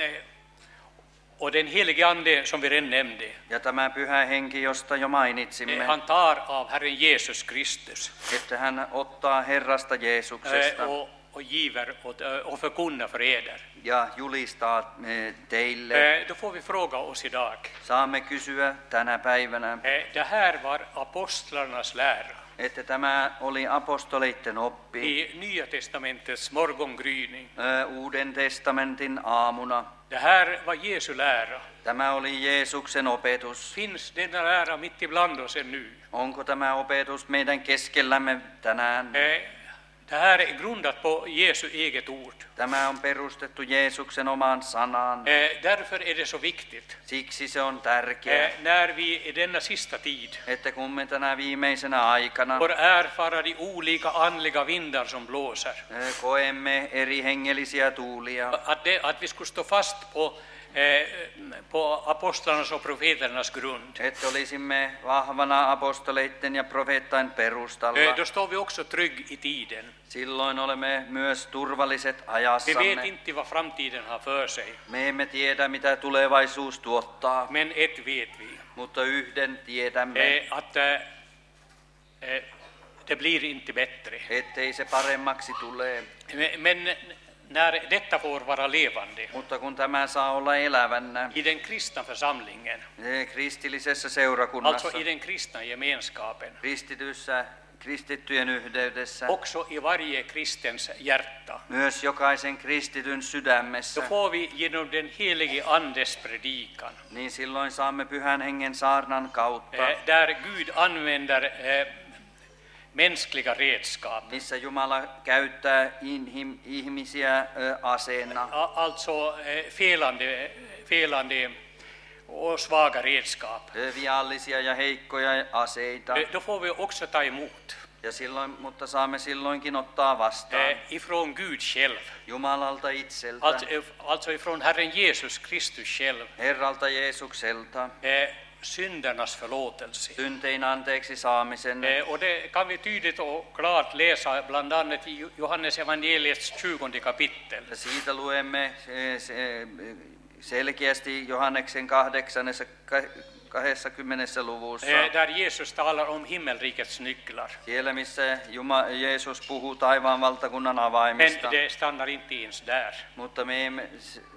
Och den helige Ande som vi redan nämnde, Ja tämä Pyhä Henki, josta jo mainitsimme, han tar av Herren Jesus Kristus että hän ottaa Herrasta Jeesuksesta och giver och förkunnar för eder. ja julistaa teille. Då får vi fråga oss idag, Saamme kysyä tänä päivänä, det här var apostlarnas lära että tämä oli apostoleiden oppi i Nya testamentets morgongryning. Uuden testamentin aamuna. Det här var Jesu lära. Tämä oli Jeesuksen opetus. Finns denna lära mitt ibland oss ännu? Onko tämä opetus meidän keskellämme tänään? Det här är grundat på Jesu eget ord. Tämä on perustettu Jeesuksen omaan sanaan. Därför är det så viktigt Siksi se on tärkeää, när vi i denna sista tid että kun me tänä viimeisenä aikana får erfara de olika andliga vindar som blåser, koemme eri hengellisiä tuulia, att vi skulle stå fast på apostlarnas och profeternas grund. että olisimme vahvana apostoleiden ja profeettain perustalla. Då står vi också trygg i tiden. Silloin olemme myös turvalliset Vi vet ajassamme. inte vad framtiden har för sig, Me emme tiedä, mitä tulevaisuus tuottaa, men ett vet vi, mutta yhden tiedämme, att det blir inte bättre. ettei se paremmaksi tule. Men när detta får vara levande Mutta kun tämä saa olla elävänä i den kristna församlingen, kristillisessä seurakunnassa, alltså i den kristna gemenskapen, kristityssä kristittyjen yhteydessä, också i varje kristens hjärta. myös jokaisen kristityn sydämessä, Då får vi genom den helige Andes predikan, niin silloin saamme Pyhän Hengen saarnan kautta, där Gud använder mänskliga redskap, missä Jumala käyttää ihmisiä aseena, alltså felande och svaga redskap. viallisia ja heikkoja aseita. Då får vi också ta emot Ja silloin, mutta saamme silloinkin ottaa vastaan ifrån Gud själv, Jumalalta itseltä, alltså ifrån Herren Jesus Kristus själv, Herralta Jeesukselta, syndernas förlåtelse. syntein anteeksi saamisen. Och det kan vi tydligt och klart läsa bland annat i Johannes evangeliets 20 kapitel. Ja siitä luemme selkeästi Johanneksen 20. luvussa. Där Jesus talar om himmelrikets nycklar. Siellä, missä Jeesus puhuu taivaan valtakunnan Men avaimista, det stannar inte ens där. mutta me emme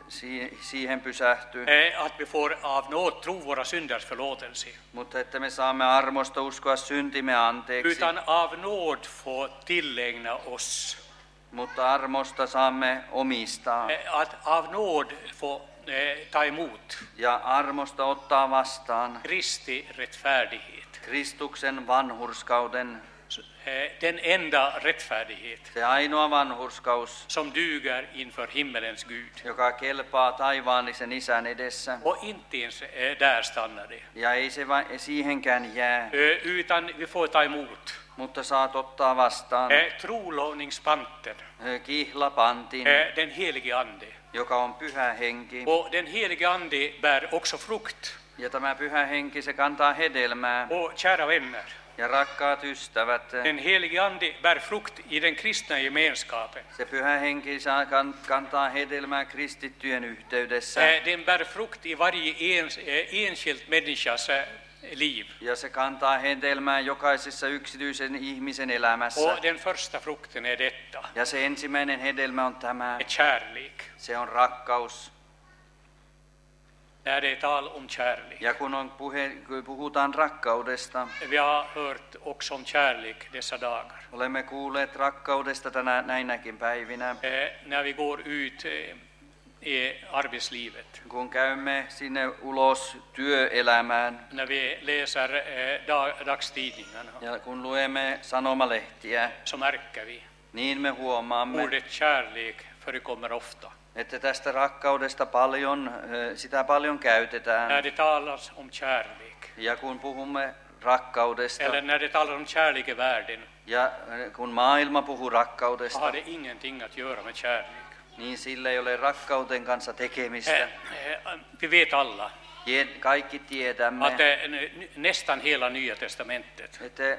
siihen pysahtu, Att vi får av nåd tro våra synders förlåtelse. mutta että me saamme armosta uskoa syntimme anteeksi, Utan av nåd få tillägna oss. mutta armosta saamme omistaa Att av nåd få ta emot ja armosta ottaa vastaan Kristi rättfärdighet. Kristuksen vanhurskauden, Den enda rättfärdighet se ainoa vanhurskaus, som duger inför himmelens Gud. joka kelpaa taivaallisen Isän edessä. Och inte ens där stannar det. Ja ei se siihenkään jää, Utan vi får ta emot mutta saat ottaa vastaan trolovningspanten, kihlapantin, den helige Ande. joka on Pyhä Henki. Och den helige Ande bär också frukt. Ja tämä Pyhä Henki, se kantaa hedelmää. Och kära vänner, Ja rakkaat ystävät, den helige Ande bär frukt i den kristna gemenskapen. se Pyhä Henki kantaa hedelmää kristittyjen yhteydessä. Den bär frukt i varje enskilt människas liv. Ja se kantaa hedelmää jokaisessa yksityisen ihmisen elämässä. Och den första frukten är detta, Ja se ensimmäinen hedelmä on tämä. kärlek. Se on rakkaus. När det är tal om kärlek. Ja kun puhutaan rakkaudesta, Vi har hört också om kärlek dessa dagar. olemme kuulleet rakkaudesta näinäkin päivinä. När vi går ut i arbetslivet. Kun käymme sinne ulos työelämään När vi läser dagstidningarna ja kun luemme sanomalehtiä, så märker vi niin me huomaamme, ordet kärlek förekommer ofta. että tästä rakkaudesta sitä paljon käytetään. När det talas om kärlek, Ja kun puhumme rakkaudesta eller när det talas om kärlek i världen, ja kun maailma puhuu så rakkaudesta, har det ingenting att göra med kärlek. niin sillä ei ole rakkauden kanssa tekemistä. Vi vet alla Kaikki tiedämme, att nästan hela Nya testamentet, että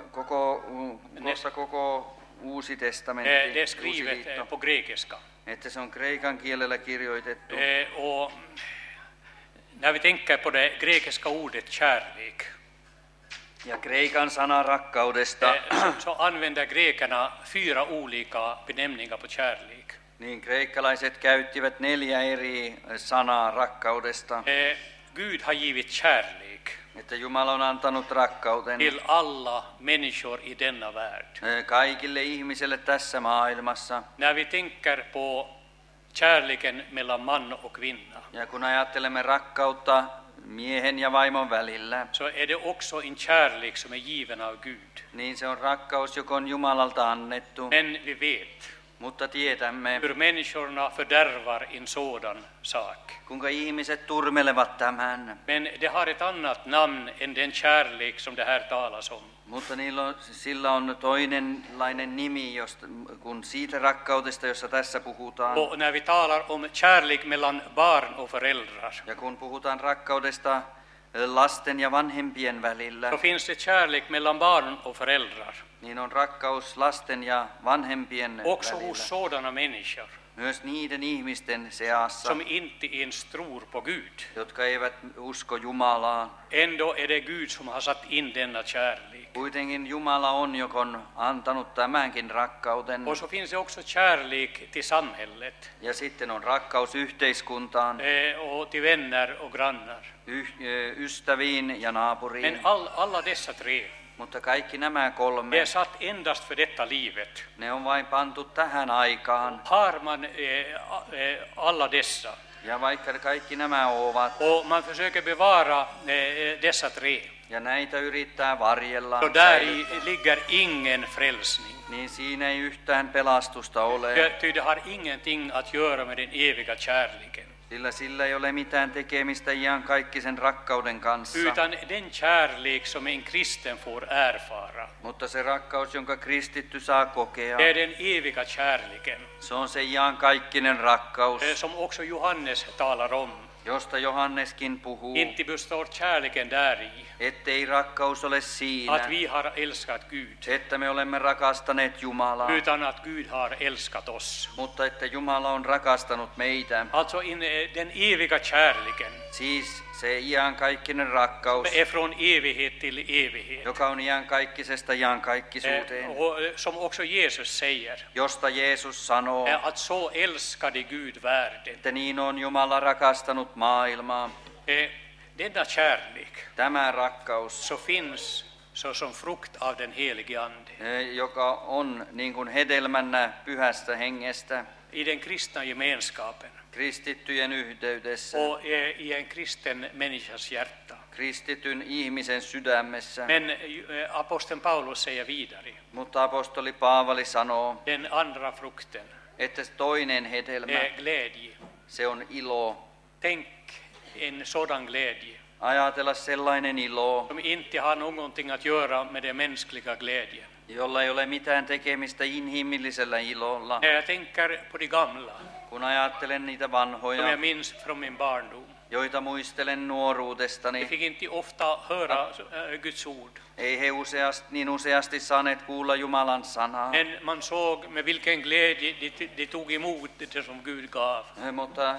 koko Uusi testamentti, det är Uusi skrivet liitto, på grekiska. että se on kreikan kielellä kirjoitettu. Och när vi tänker på det grekiska ordet kärlek, Ja kreikan sana rakkaudesta, så använder grekerna 4 olika benämningar på kärlek. niin kreikkalaiset käyttivät 4 eri sanaa rakkaudesta. Gud har givit kärlek Että Jumala on antanut rakkauden till alla människor i denna värld. kaikille ihmisille tässä maailmassa. När vi tänker på kärleken mellan man och kvinna, Ja kun ajattelemme rakkautta miehen ja vaimon välillä, så är det också en kärlek som är given av Gud. niin se on rakkaus, joka on Jumalalta annettu. Men vi vet Mutta tiedämme, hur människorna fördärvar en sådan sak. kuinka ihmiset turmelevat tämän. Men det har ett annat namn än den kärlek som det här talas om. Mutta sillä on toinenlainen nimi, kun siitä rakkaudesta, jossa tässä puhutaan. Och när vi talar om kärlek mellan barn och föräldrar, Ja kun puhutaan rakkaudesta lasten ja vanhempien välillä, så finns det kärlek mellan barn och föräldrar. niin on rakkaus lasten ja vanhempien Också välillä. hos sådana människor Myös niiden ihmisten seassa, som inte ens tror på Gud. jotka eivät usko Jumalaa. Ändå är det Gud som har satt in denna kärlek. Kuitenkin Jumala on, joka on antanut tämänkin rakkauden. Och så finns det också kärlek till samhället, Ja sitten on rakkaus yhteiskuntaan, och till vänner och grannar. ystäviin ja naapuriin. Men alla dessa tre Mutta kaikki nämä det är kolme, satt endast för detta livet. ne on vain pantu tähän aikaan. Har man alla dessa Ja vaikka kaikki nämä ovat, och man försöker bevara dessa tre, ja näitä yrittää varjella, så där i ligger ingen frälsning. niin siinä ei yhtään pelastusta ole, Ty det har ingenting att göra med den eviga kärleken. sillä ei ole mitään tekemistä iankaikkisen rakkauden kanssa. Utan den kärlek som en kristen får erfara, Mutta se rakkaus, jonka kristitty saa kokea, det är den eviga kärleken, se on se iankaikkinen rakkaus, som också Johannes talar om. josta Johanneskin puhuu, Inte består kärleken där i ettei rakkaus ole siinä, att vi har älskat Gud, että me olemme rakastaneet Jumalaa, utan att Gud har älskat oss. mutta että Jumala on rakastanut meitä. Alltså den eviga kärleken Siis se iankaikkinen rakkaus, är från evighet till evighet. joka on iankaikkisesta iankaikkisuuteen, Och som också Jesus säger, josta Jeesus sanoo, att så älskade Gud världen. että niin on Jumala rakastanut maailmaa. Denna kärlek Tämä rakkaus, så finns såsom frukt av den helige Ande joka on niin kuin hedelmänä pyhästä hengestä, i den kristna gemenskapen kristittyjen yhteydessä, och i en kristen människas hjärta. kristityn ihmisen sydämessä. Men aposteln Paulus säger vidare, Mutta apostoli Paavali sanoo, den andra frukten että se toinen hedelmä, är glädje. se on ilo. Tänk en sådan glädje Ajatella sellainen ilo, som inte har någonting att göra med den mänskliga glädjen. jolla ei ole mitään tekemistä inhimillisellä ilolla. När jag tänker på de gamla, Kun ajattelen niitä som vanhoja, jag minns från min barndom, joita muistelen jag nuoruudestani, fick inte ofta höra Guds ord. ei he niin useasti saaneet kuulla Jumalan sanaa. Men man såg med vilken glädje de tog emot det som Gud gav. Mutta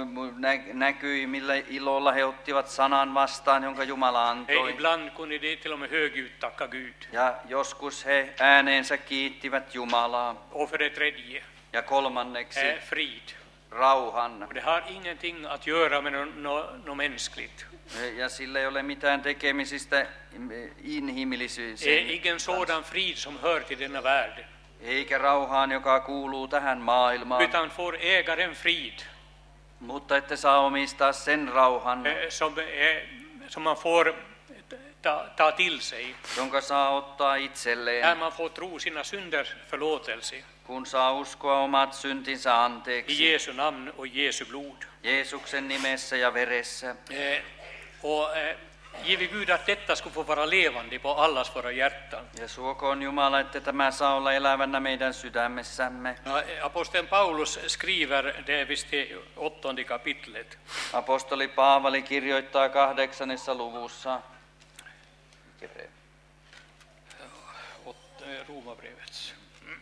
näkyi, millä ilolla he ottivat sanan vastaan, jonka Jumala antoi. Ibland kunde de till och med högljutt tacka Gud. Ja joskus he ääneensä kiittivät Jumalaa. Och för det tredje, Ja kolmanneksi frid. rauhan. Och det har ingenting att göra med något mänskligt. Ja sillä ei ole mitään tekemisistä inhimillisyyteen. Ingen sådan frid som hör till denna värld, Eikä rauhaan, joka kuuluu tähän maailmaan. utan får äga den frid Mutta että saa omistaa sen rauhan, som man får ta till sig jonka saa ottaa när itselleen, man får tro sina synders förlåtelse kun saa uskoa omat syntinsä i anteeksi. Jesu namn och Jesu blod. Jeesuksen nimessä ja veressä. Give Gud att detta skulle få vara levande på allas våra hjärtan. Ja suokoon Jumala, että tämä saa olla elävänä meidän sydämessämme. Aposteln Paulus skriver det visst i 8 kapitlet. Apostoli Paavali kirjoittaa 8. luvussa. Romarbrevet.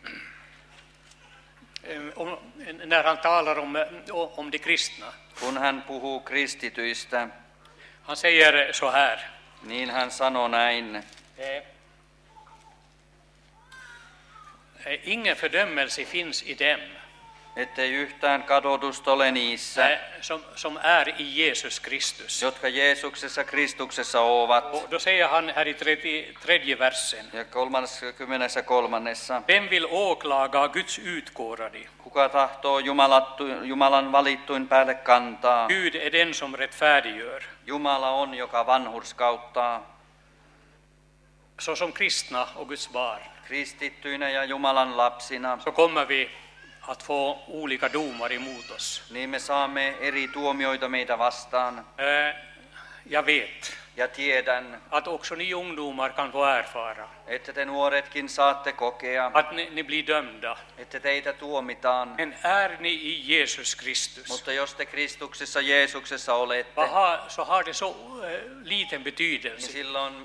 När han talar om de kristna. Kun hän puhuu kristityistä, Han säger så här. niin hän sanoo näin. Ingen fördömelse finns i dem Ettei yhtään kadotusta ole niissä, som är i Jesus Kristus. jotka Jeesuksessa Kristuksessa ovat. Och då säger han här i tredje versen. Ja 33. Vem vill åklaga Guds utkårade? Kuka tahtoo Jumalan valittuin päälle kantaa? Gud är den som rättfärdiggör. Jumala on, joka vanhurskauttaa. Så som kristna och Guds barn Kristittyinä ja Jumalan lapsina, så kommer vi att få olika domar emot oss. niin me saamme eri tuomioita meitä vastaan. Jag vet Ja tiedän, att också ni ungdomar kan få erfara että te nuoretkin saatte kokea, att ni blir dömda. että teitä tuomitaan. Men är ni i Jesus Kristus, Mutta jos te Kristuksessa Jeesuksessa olette, så har det så liten niin betydelse. silloin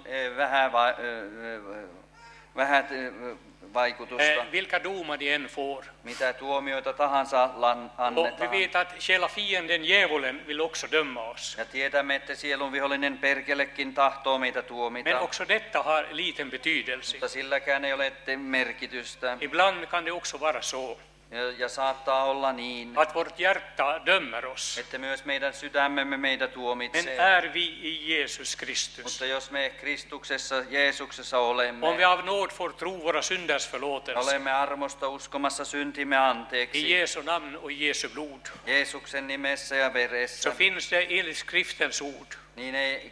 vähän vaikutusta, Vilka domar de än får. mitä tuomioita tahansa Och vi annetaan. vet att själva fienden, djävulen, vill också döma oss. Ja tiedämme, että sielun vihollinen perkelekin tahtoo meitä Men tuomita, också detta har liten betydelse. mutta silläkään ei ole merkitystä. Ibland kan det också vara så Ja saattaa olla niin, att vårt hjärta dömer oss. että myös meidän sydämemme meitä Men tuomitsee. är vi i Jesus Kristus, Mutta jos me Kristuksessa, Jeesuksessa olemme, om vi av nåd får tro våra synders förlåtelse, olemme armosta uskomassa syntimme anteeksi i Jesu namn och i Jesu blod, Jeesuksen nimessä ja veressä, så finns det enligt skriftens ord niin ei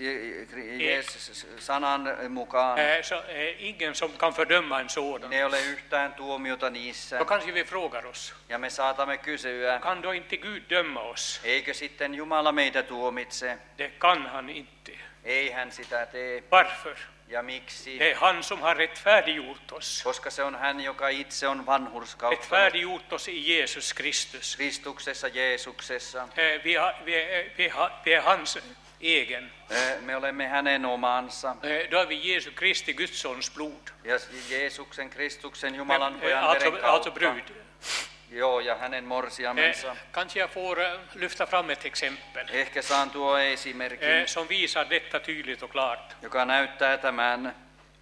sanan mukaan så ingen som kan fördöma en sådan. ne ei ole yhtään tuomiota niissä. Då kanske vi frågar oss, Ja me saatamme kysyä, kan då inte Gud döma oss? eikö sitten Jumala meitä tuomitse? Det kan han inte. Ei hän sitä tee. Varför? Ja miksi? Det är han som har rättfärdiggjort oss. Koska se on hän, joka itse on vanhurskauttanut Rättfärdiggjort oss i Jesus Kristus. Kristuksessa, Jeesuksessa. Vi är hans egen. Me olemme hänen omansa. Då är vi Jesu Kristi Guds sons blod. Ja Jeesuksen, Kristuksen, Jumalan pojan Alltså veren kautta. brud. Joo, ja hänen morsiamensa. Kanske jag får lyfta fram ett exempel Ehkä saan tuo esimerkin, som visar detta tydligt och klart. joka näyttää tämän.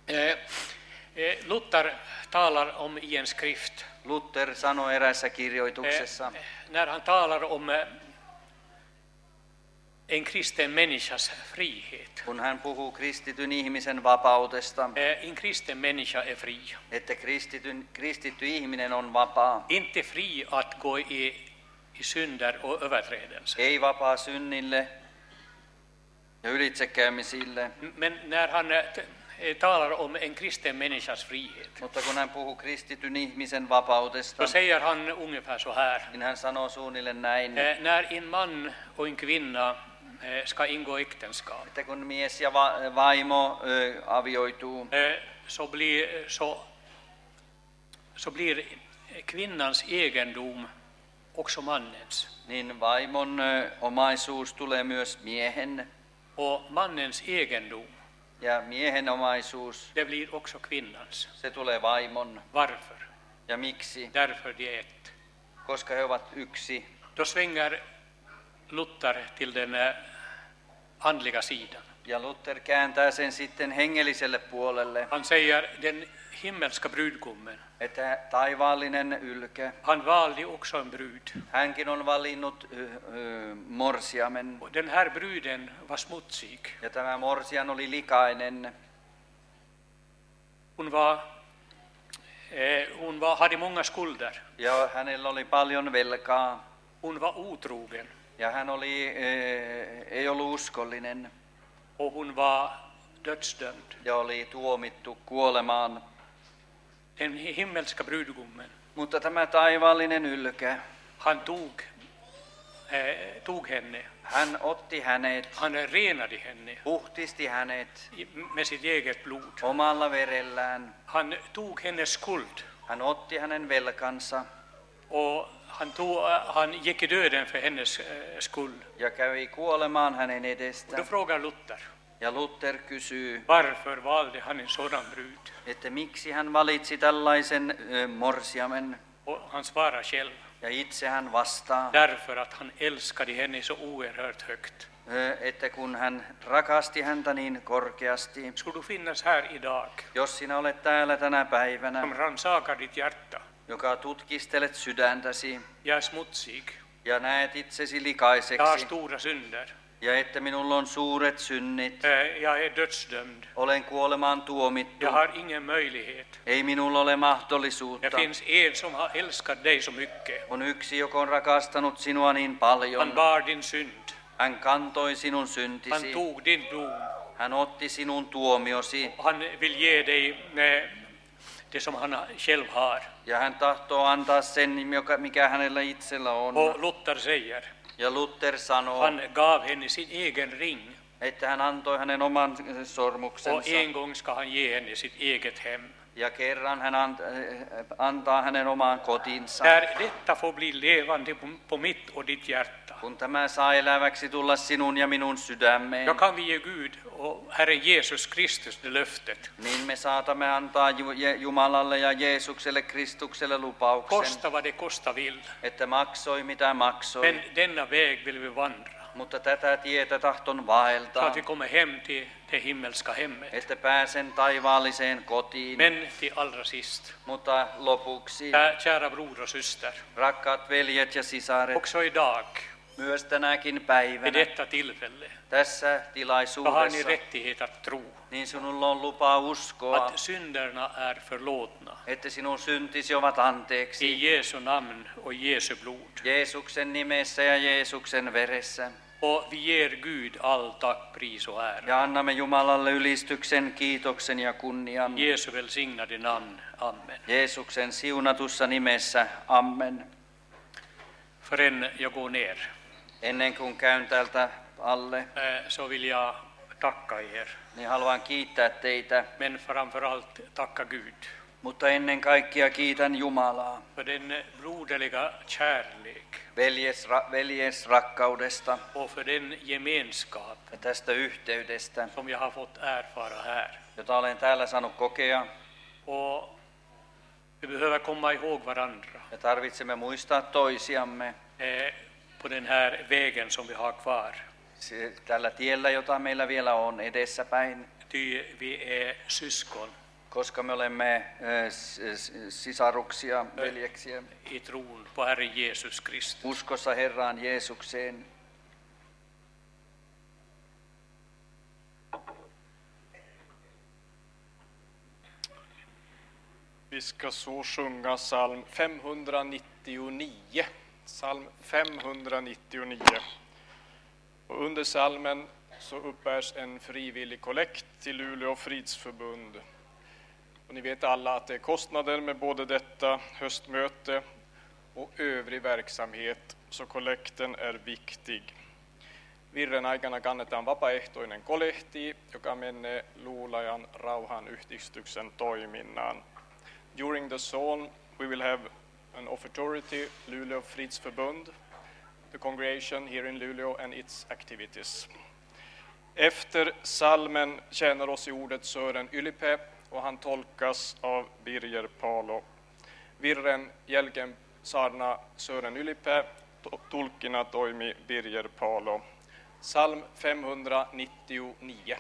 Luther talar om i en skrift, Luther sanoi erässä kirjoituksessa, när han talar om en kristen människas frihet. kun hän puhuu kristityn ihmisen vapaudesta, En kristen människa är fri. että kristitty ihminen on vapaa. Inte fri att gå i synder och överträdelser. Ei vapaa synnille ja ylitsekäymisille, Men när han talar om en kristen människas frihet, mutta kun hän puhuu kristityn ihmisen vapaudesta, så säger han ungefär så här. niin hän sanoo suunnilleen näin, När en man och en kvinna ska ingå äktenskap, että kun mies ja vaimo avioituu, så blir kvinnans egendom också mannens. niin vaimon omaisuus tulee myös miehen, Och mannens egendom, ja miehen omaisuus, det blir också kvinnans. se tulee vaimon. Varför? Ja miksi? Därför det är ett. Koska he ovat yksi. Då svänger Luther till den andliga sidan. Ja Luther kääntää sen sitten hengelliselle puolelle, Han säger den himmelska brudgummen, että taivaallinen ylkä, han valde också en brud. hänkin on valinnut morsiamen. Och den här bruden var smutsig. Ja tämä morsian oli likainen. Hon hade många skulder. Ja hänellä oli paljon velkaa. Hon var otrogen. Ja hän ei ollut uskollinen. Och hon var dödsdömd. Ja oli tuomittu kuolemaan. Den himmelska brudgummen, Mutta tämä taivaallinen ylkä, han tog henne. hän otti hänet, Han renade henne puhdisti hänet med sitt eget blod. omalla verellään. Han tog hennes skuld Hän otti hänen velkansa och han gick i döden för hennes skull. ja kävi kuolemaan hänen Och då edestään. frågar Luther, Ja Luther kysyy, varför valde han en sådan brud? että miksi hän valitsi tällaisen morsiamen. Och han svarar själv, Ja itse hän vastaa, därför att han älskade henne så oerhört högt. että kun hän rakasti häntä niin korkeasti. Skulle du finnas här idag, Jos sinä olet täällä tänä päivänä, som rannsakar ditt hjärta, joka tutkistelet sydäntäsi jag är smutsig, ja näet itsesi jag har likaiseksi, stora synder, ja että minulla on suuret synnit, jag är dödsdömd, olen kuolemaan tuomittu, jag har ingen möjlighet. ei minulla ole mahdollisuutta. Det finns en som har älskat dig så mycket. On yksi, joka on rakastanut sinua niin Han paljon. bar din synd, Hän kantoi sinun han syntisi, tog din dom, hän otti sinun tuomiosi, han vill ge dig det som han själv har. ja hän tahtoo antaa sen, mikä hänellä itsellä on. Och Luther säger, Ja Luther sanoo, han gav henne sin egen ring että hän antoi hänen oman och sormuksensa, en gång ska han ge henne sitt eget hem. ja kerran hän antaa hänen omaan kotinsa. När detta får bli levande på mitt och ditt hjärta, Kun tämä saa eläväksi tulla sinun ja minun sydämeen, då kan vi ge Gud och Herren Jesus Kristus det löftet. niin me saatamme antaa Jumalalle ja Jeesukselle Kristukselle lupauksen, Kosta vad det kosta vill, että maksoi mitä maksoi. men denna väg vill vi vandra. Mutta tätä tietä tahton så vaeltaa, att vi kommer hem till det himmelska hemmet. että pääsen taivaalliseen kotiin. Men till allra sist, Mutta lopuksi, kära bror och syster, rakkaat veljet ja sisaret, också idag, myös tänäkin vid päivänä, detta tillfälle, tässä så har ni tilaisuudessa, rättighet att tro niin sinulla on lupa uskoa, att synderna är förlåtna että sinun syntisi ovat anteeksi. i Jesu namn och Jesu blod. Jeesuksen nimessä ja Jeesuksen veressä. Och vi ger Gud all tack, pris och ära. Ja annamme Jumalalle ylistyksen, kiitoksen ja kunnian. Jesu välsignade namn. Amen. Jeesuksen siunatussa nimessä. Amen. Förrän jag går ner Ennen kuin käyn täältä alle, så vill jag tacka er. niin haluan kiittää teitä. Men framför allt tacka Gud Mutta ennen kaikkea kiitän Jumalaa för den broderliga kärlek veljesrakkaudesta och för den gemenskap ja tästä yhteydestä, som jag har fått erfara här. jota olen täällä saanut kokea. Och vi behöver komma ihåg varandra Me tarvitsemme muistaa toisiamme på den här vägen som vi har kvar. tällä tiellä, jota meillä vielä on edessäpäin, Ty vi är syskon koska me olemme sisaruksia, veljeksiä, i tron på Herren Jesus Kristus. uskossa Herraan Jeesukseen. Vi ska så sjunga psalm 599. Psalm 599. Och under psalmen så uppbärs en frivillig kollekt till Luleå Fridsförbund. Och ni vet alla att det är kostnader med både detta höstmöte och övrig verksamhet, så kollekten är viktig. Virren aikana kannetaan vapaaehtoinen kolehti, joka menee Luulajan rauhanyhdistyksen toiminnaan. During the song, we will have an offertory, Luleå Fridsförbund, the congregation here in Luleå and its activities. Efter salmen tjänar oss i ordet Sören Ylipä och han tolkas av Birger Palo. Virren jälkeen saarna Sören Ylipä, tulkkina toimi Birger Palo. Psalm 599.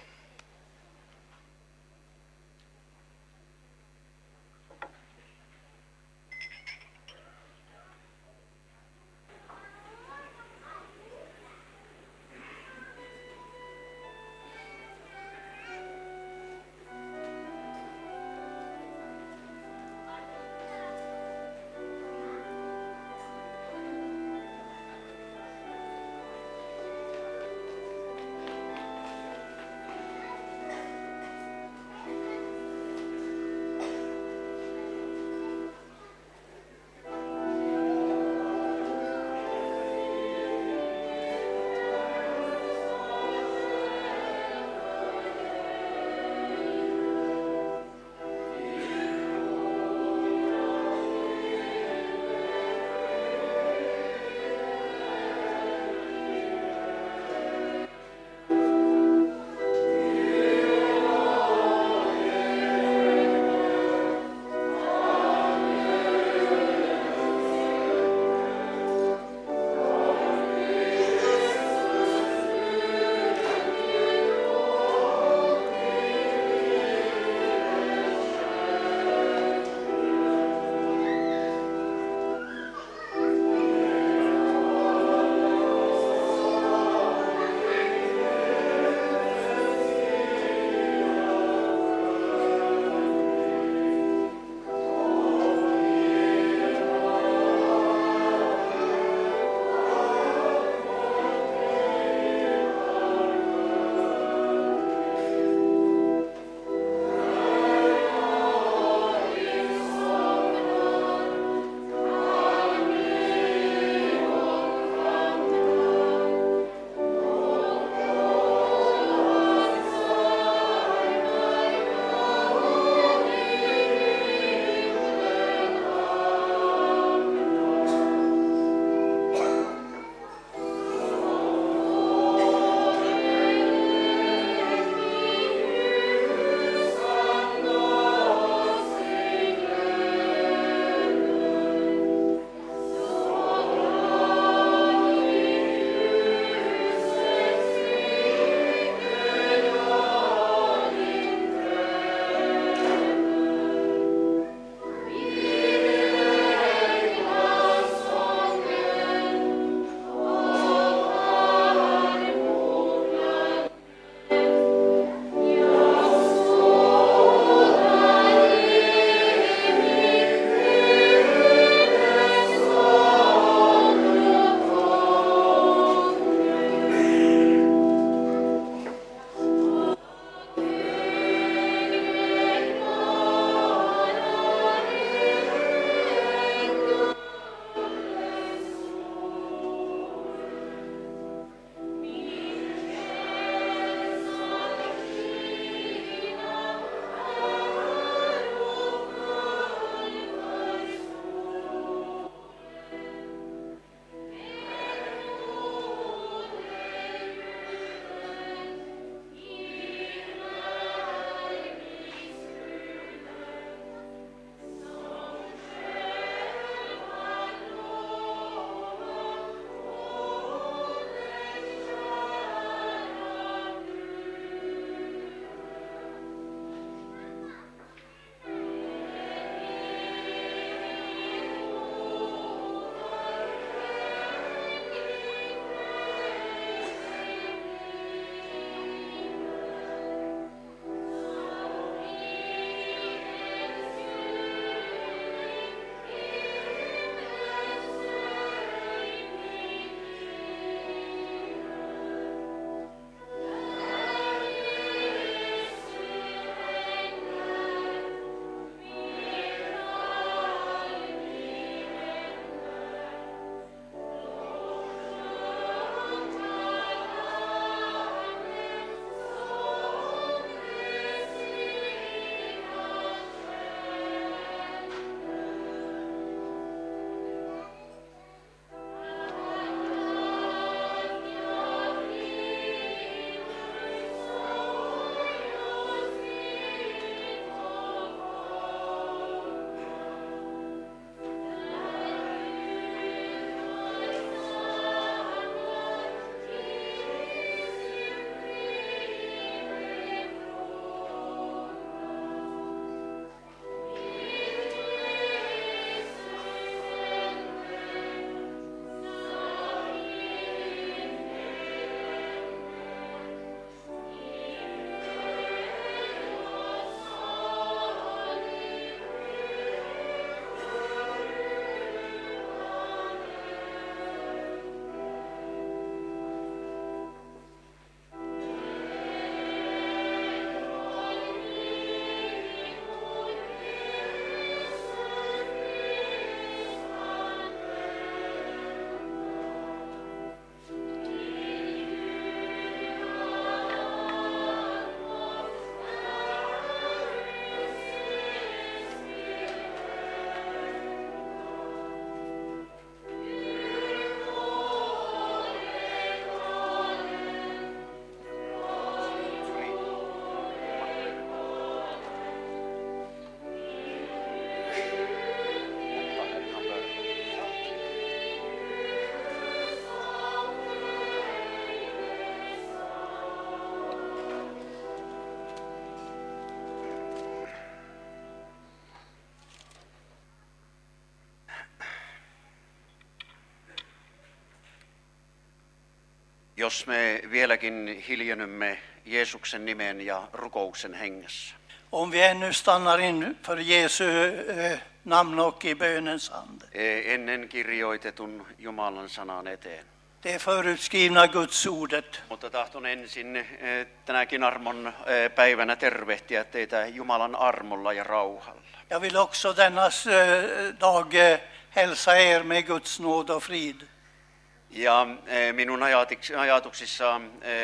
Jos me vieläkin hiljennymme Jeesuksen nimen ja rukouksen hengessä. Om vi ännu stannar inför Jesu namn och i bönens ande. Ennen kirjoitetun Jumalan sanan eteen. Det förutskrivna Guds ordet. Mutta tahdon ensin tänäkin armon päivänä tervehtiä teitä Jumalan armolla ja rauhalla. Jag vill också denna dag hälsa er med Guds nåd och frid. Ja minun ajatuksissa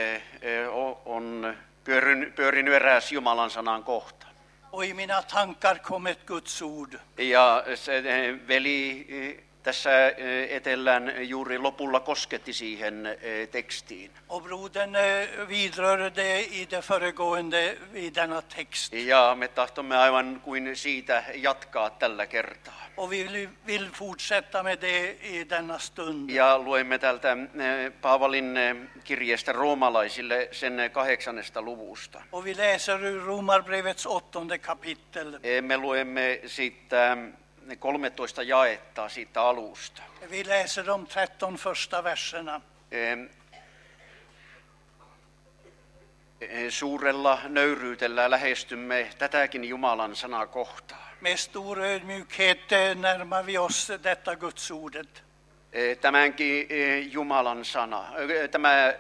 on pyörinyt eräs Jumalan sanan kohta. Och i mina tankar kom ett Guds ord. Ja se veli tässä etellään juuri lopulla kosketti siihen tekstiin. Och brodern vidrörde i det föregående i denna text. Ja me tahtomme aivan kuin siitä jatkaa tällä kertaa. Och vi vill fortsätta med det i denna stund. Ja luemme täältä Paavalin kirjeestä roomalaisille sen 8. luvusta. Och vi läser ur Romarbrevets 8:e kapitel. Me luemme siitä 13 jaetta siitä alusta. Vi läser de 13 första verserna. Suurella nöyryydellä lähestymme tätäkin Jumalan sanaa kohtaa. Med stor ödmjukhet närmar vi oss detta Guds ordet. Tämänkin Jumalan sana, tämä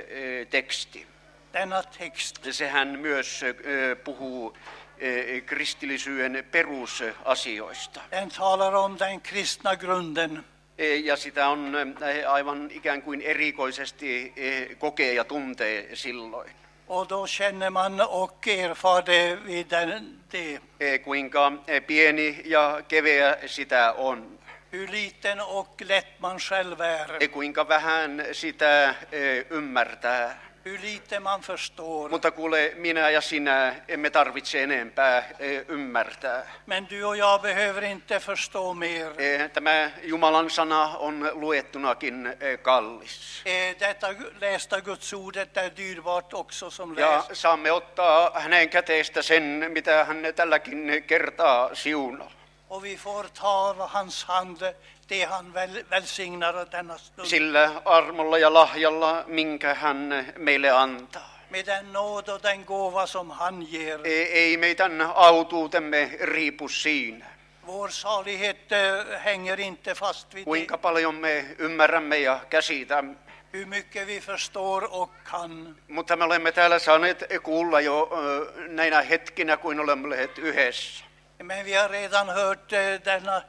teksti. Denna text. Sehän myös puhuu kristillisyyden perusasioista. Den talar om den kristna grunden. Ja sitä on aivan ikään kuin erikoisesti kokee ja tuntee silloin. Och då känner man och erfar det vid det. Kuinka pieni ja keveä sitä on. Hur liten och lätt man själv är. Kuinka vähän sitä ymmärtää. Hur lite man förstår. Mutta kuule, minä ja sinä emme tarvitse enempää ymmärtää. Men du och jag behöver inte förstå mer. Tämä Jumalan sana on luettunakin kallis. Detta lästa Guds ordet är dyrbart också som Ja läst. saamme ottaa hänen käteestä sen, mitä hän tälläkin kertaa siunaa. Och vi får ta av hans hand det han välsignar denna stund. Sillä armolla ja lahjalla, minkä hän meille antaa. Med den nåd och den gåva som han ger. Ei meidän autuutemme riipu siinä. Vår salighet hänger inte fast vid Kuinka det. paljon me ymmärrämme ja käsitämme. Hur mycket vi förstår och kan. Mutta me olemme täällä saaneet kuulla jo näinä hetkinä, kuin olemme olleet yhdessä. Men vi har redan hört denna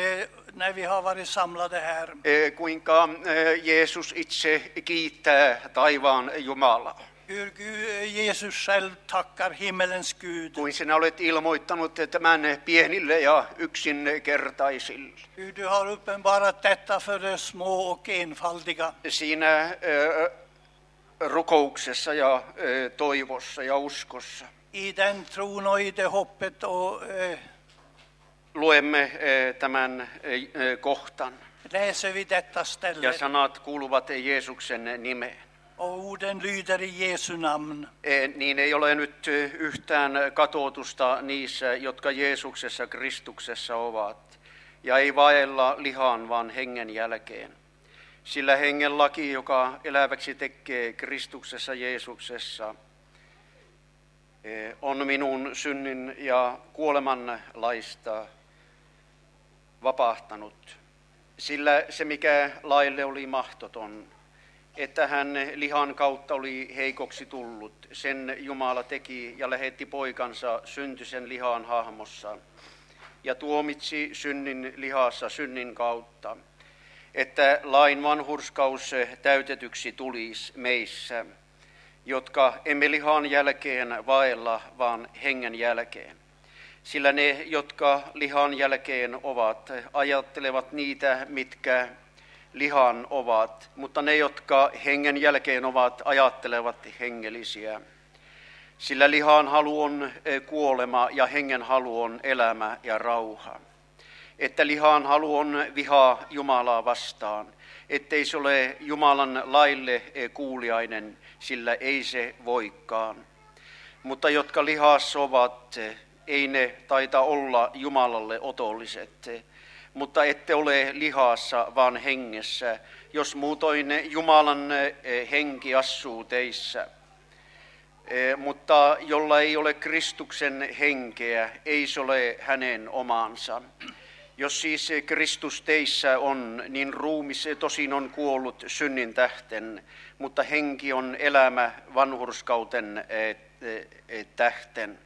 när vi har varit samlade här. Kuinka Jeesus itse kiittää taivaan Jumalaa. Hur Jesus själv tackar himmelens Gud. Kuin sinä olet ilmoittanut tämän pienille ja yksinkertaisille. Hur du har uppenbarat detta för de små och enfaldiga. Siinä rukouksessa ja toivossa ja uskossa. I den tron och i det hoppet och luemme tämän kohtan. läser vi detta ställe. Ja sanat kuuluvat Jeesuksen nimeen. Och orden lyder i Jesu namn. Niin ei ole nyt yhtään katoutusta niissä, jotka Jeesuksessa Kristuksessa ovat. Ja ei vaella lihan, vaan hengen jälkeen. Sillä hengen laki, joka eläväksi tekee Kristuksessa Jeesuksessa, on minun synnin ja kuoleman laista vapahtanut. Sillä se, mikä laille oli mahdoton, että hän lihan kautta oli heikoksi tullut, sen Jumala teki ja lähetti poikansa syntyisen lihan hahmossa ja tuomitsi synnin lihassa synnin kautta, että lain vanhurskaus täytetyksi tulisi meissä, jotka emme lihan jälkeen vaella, vaan hengen jälkeen. Sillä ne, jotka lihan jälkeen ovat, ajattelevat niitä, mitkä lihan ovat, mutta ne, jotka hengen jälkeen ovat, ajattelevat hengellisiä. Sillä lihan halu on kuolema ja hengen halu on elämä ja rauha. Että lihan halu on viha Jumalaa vastaan, ettei se ole Jumalan laille kuuliainen, sillä ei se voikaan. Mutta jotka lihassa ovat, ei ne taita olla Jumalalle otolliset, mutta ette ole lihassa, vaan hengessä, jos muutoin Jumalan henki asuu teissä. Mutta jolla ei ole Kristuksen henkeä, ei se ole hänen omansa. Jos siis Kristus teissä on, niin ruumis tosin on kuollut synnin tähten, mutta henki on elämä vanhurskauten tähten.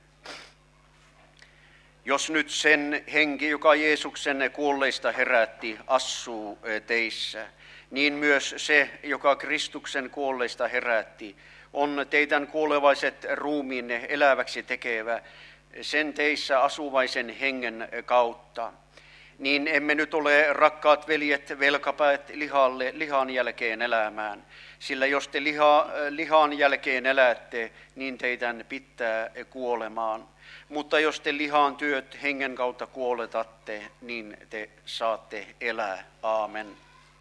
Jos nyt sen henki, joka Jeesuksen kuolleista herätti, asuu teissä, niin myös se, joka Kristuksen kuolleista herätti, on teidän kuolevaiset ruumiinne eläväksi tekevä sen teissä asuvaisen hengen kautta. Niin emme nyt ole, rakkaat veljet, velkapäät lihan jälkeen elämään, sillä jos te lihan jälkeen elätte, niin teidän pitää kuolemaan. Mutta jos te lihan työt hengen kautta kuoletatte, niin te saatte elää. Amen.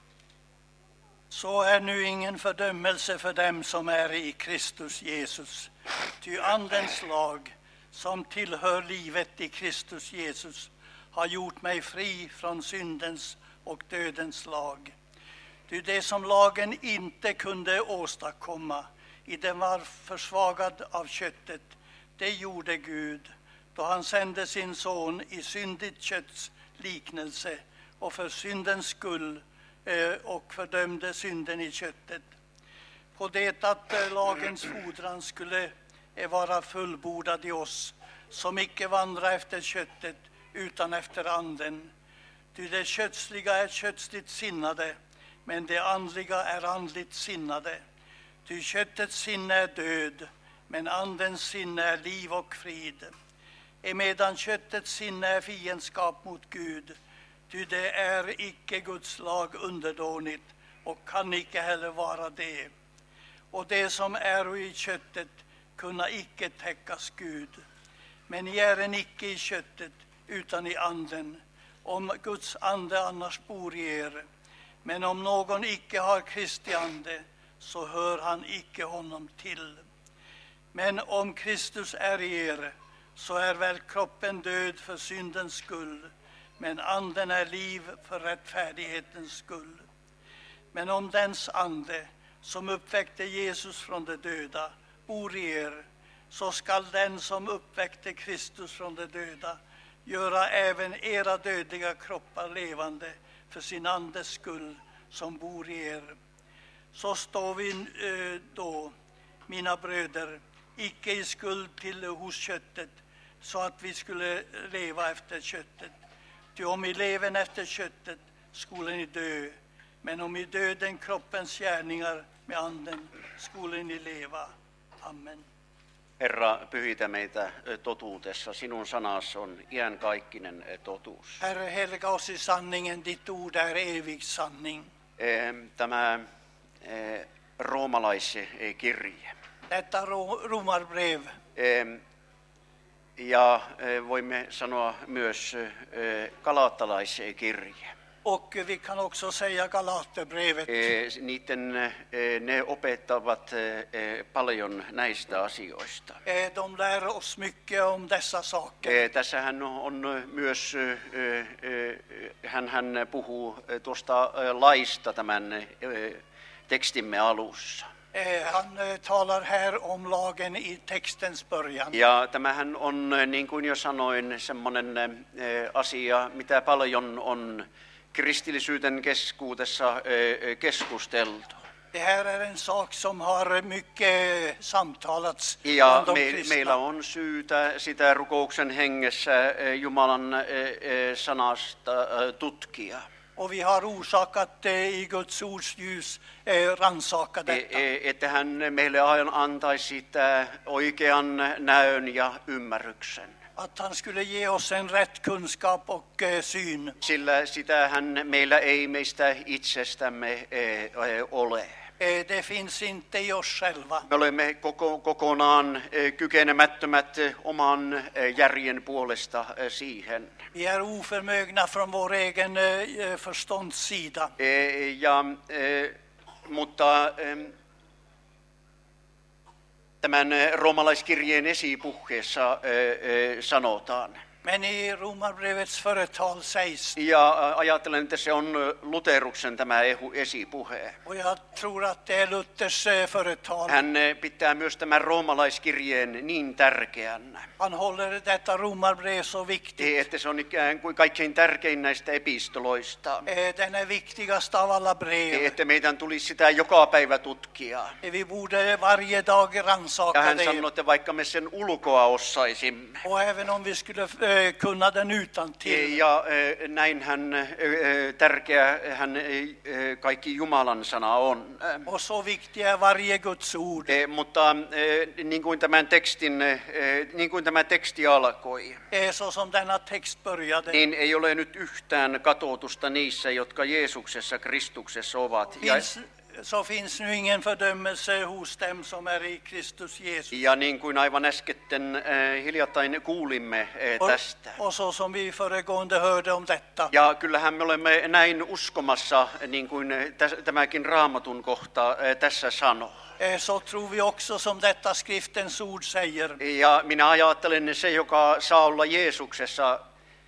Så är nu ingen fördömelse för dem som är i Kristus Jesus. Ty andens lag, som tillhör livet i Kristus Jesus, har gjort mig fri från syndens och dödens lag. Ty det som lagen inte kunde åstadkomma, i den var försvagad av köttet, det gjorde Gud, då han sände sin son i syndigt kötts liknelse och för syndens skull och fördömde synden i köttet. På det att lagens fordran skulle vara fullbordad i oss, som icke vandra efter köttet utan efter anden. Ty det kötsliga är kötsligt sinnade, men det andliga är andligt sinnade. Ty köttets sinne är död, men andens sinne är liv och frid. Emedan köttets sinne är fiendskap mot Gud, ty det är icke Guds lag underdånigt och kan icke heller vara det. Och det som är i köttet kunna icke täckas Gud. Men I är icke i köttet utan i anden, om Guds ande annars bor i er. Men om någon icke har Kristi ande, så hör han icke honom till. Men om Kristus är i er, så är väl kroppen död för syndens skull, men anden är liv för rättfärdighetens skull. Men om dens ande, som uppväckte Jesus från de döda, bor i er, så skall den som uppväckte Kristus från de döda göra även era dödliga kroppar levande för sin andes skull som bor i er. Så står vi då, mina bröder, icke i skuld till hos köttet, så att vi skulle leva efter köttet. Ty om I leven efter köttet skulle ni dö, men om I döden kroppens gärningar med anden skulle ni leva. Amen. Herra, pyhitä meitä totuudessa. Sinun sanas on iänkaikkinen totuus. Herre, helga oss I sanningen, ditt ord är evig sanning. Tämä roomalaiskirje. Detta romarbrev. Ja voimme sanoa myös galattalaiskirje. Och vi kan också säga Galaterbrevet. Ne opettavat paljon näistä asioista. De lär oss mycket om dessa saker. Tässähän on myös, hän puhuu tuosta laista tämän tekstimme alussa. Han talar här om lagen I textens början. Ja tämähän on, niin kuin jo sanoin, semmoinen asia, mitä paljon on kristillisyyden keskuudessa keskusteltu. Det här är en sak som har mycket samtalats ja bland de kristna. Meillä on syytä sitä rukouksen hengessä Jumalan sanasta tutkia. Och vi har orsak att I Guds ords ljus ransaka detta. Että hän meille antaisi sitä oikean näön ja ymmärryksen. Att han skulle ge oss en rätt kunskap och syn. Sillä sitähän meillä ei meistä itsestämme ole. Det finns inte I oss själva. Me olemme kokonaan kykenemättömät oman järjen puolesta siihen. Vi är oförmögna från vår egen förståndssida. Mutta tämän roomalaiskirjeen esipuheessa sanotaan. Men i Romarbrevets företal sägs, Ja ajattelen, että se on Luteruksen tämä esipuhe. och jag tror att det är Luthers företal, Hän pitää myös tämän roomalaiskirjeen niin tärkeänä, han håller detta romarbrev så viktigt. että se on ikään kuin kaikkein tärkein näistä epistoloista. Den är viktigast av alla brev. Että meidän tulisi sitä joka päivä tutkia. Vi borde varje dag Ja rannsaka hän det. sanoi, että vaikka me sen ulkoa osaisimme. Och även om vi skulle kunna den utantill. Ja näin tärkeä hän kaikki Jumalan sana on. Och så viktig är varje Guds ord. Mutta niin kuin tämä teksti alkoi, Så som denna text började. niin ei ole nyt yhtään katoutusta niissä, jotka Jeesuksessa Kristuksessa ovat. Så finns nu ingen fördömelse hos dem som är i Kristus Jesus. Ja niin kuin aivan äsketten hiljattain kuulimme tästä. Och så som vi föregående hörde om detta. Ja kyllähän me olemme näin uskomassa, niin kuin tämäkin Raamatun kohta tässä sanoo. Så tror vi också som detta skriftens ord säger. Ja minä ajattelen, se joka saa olla Jeesuksessa,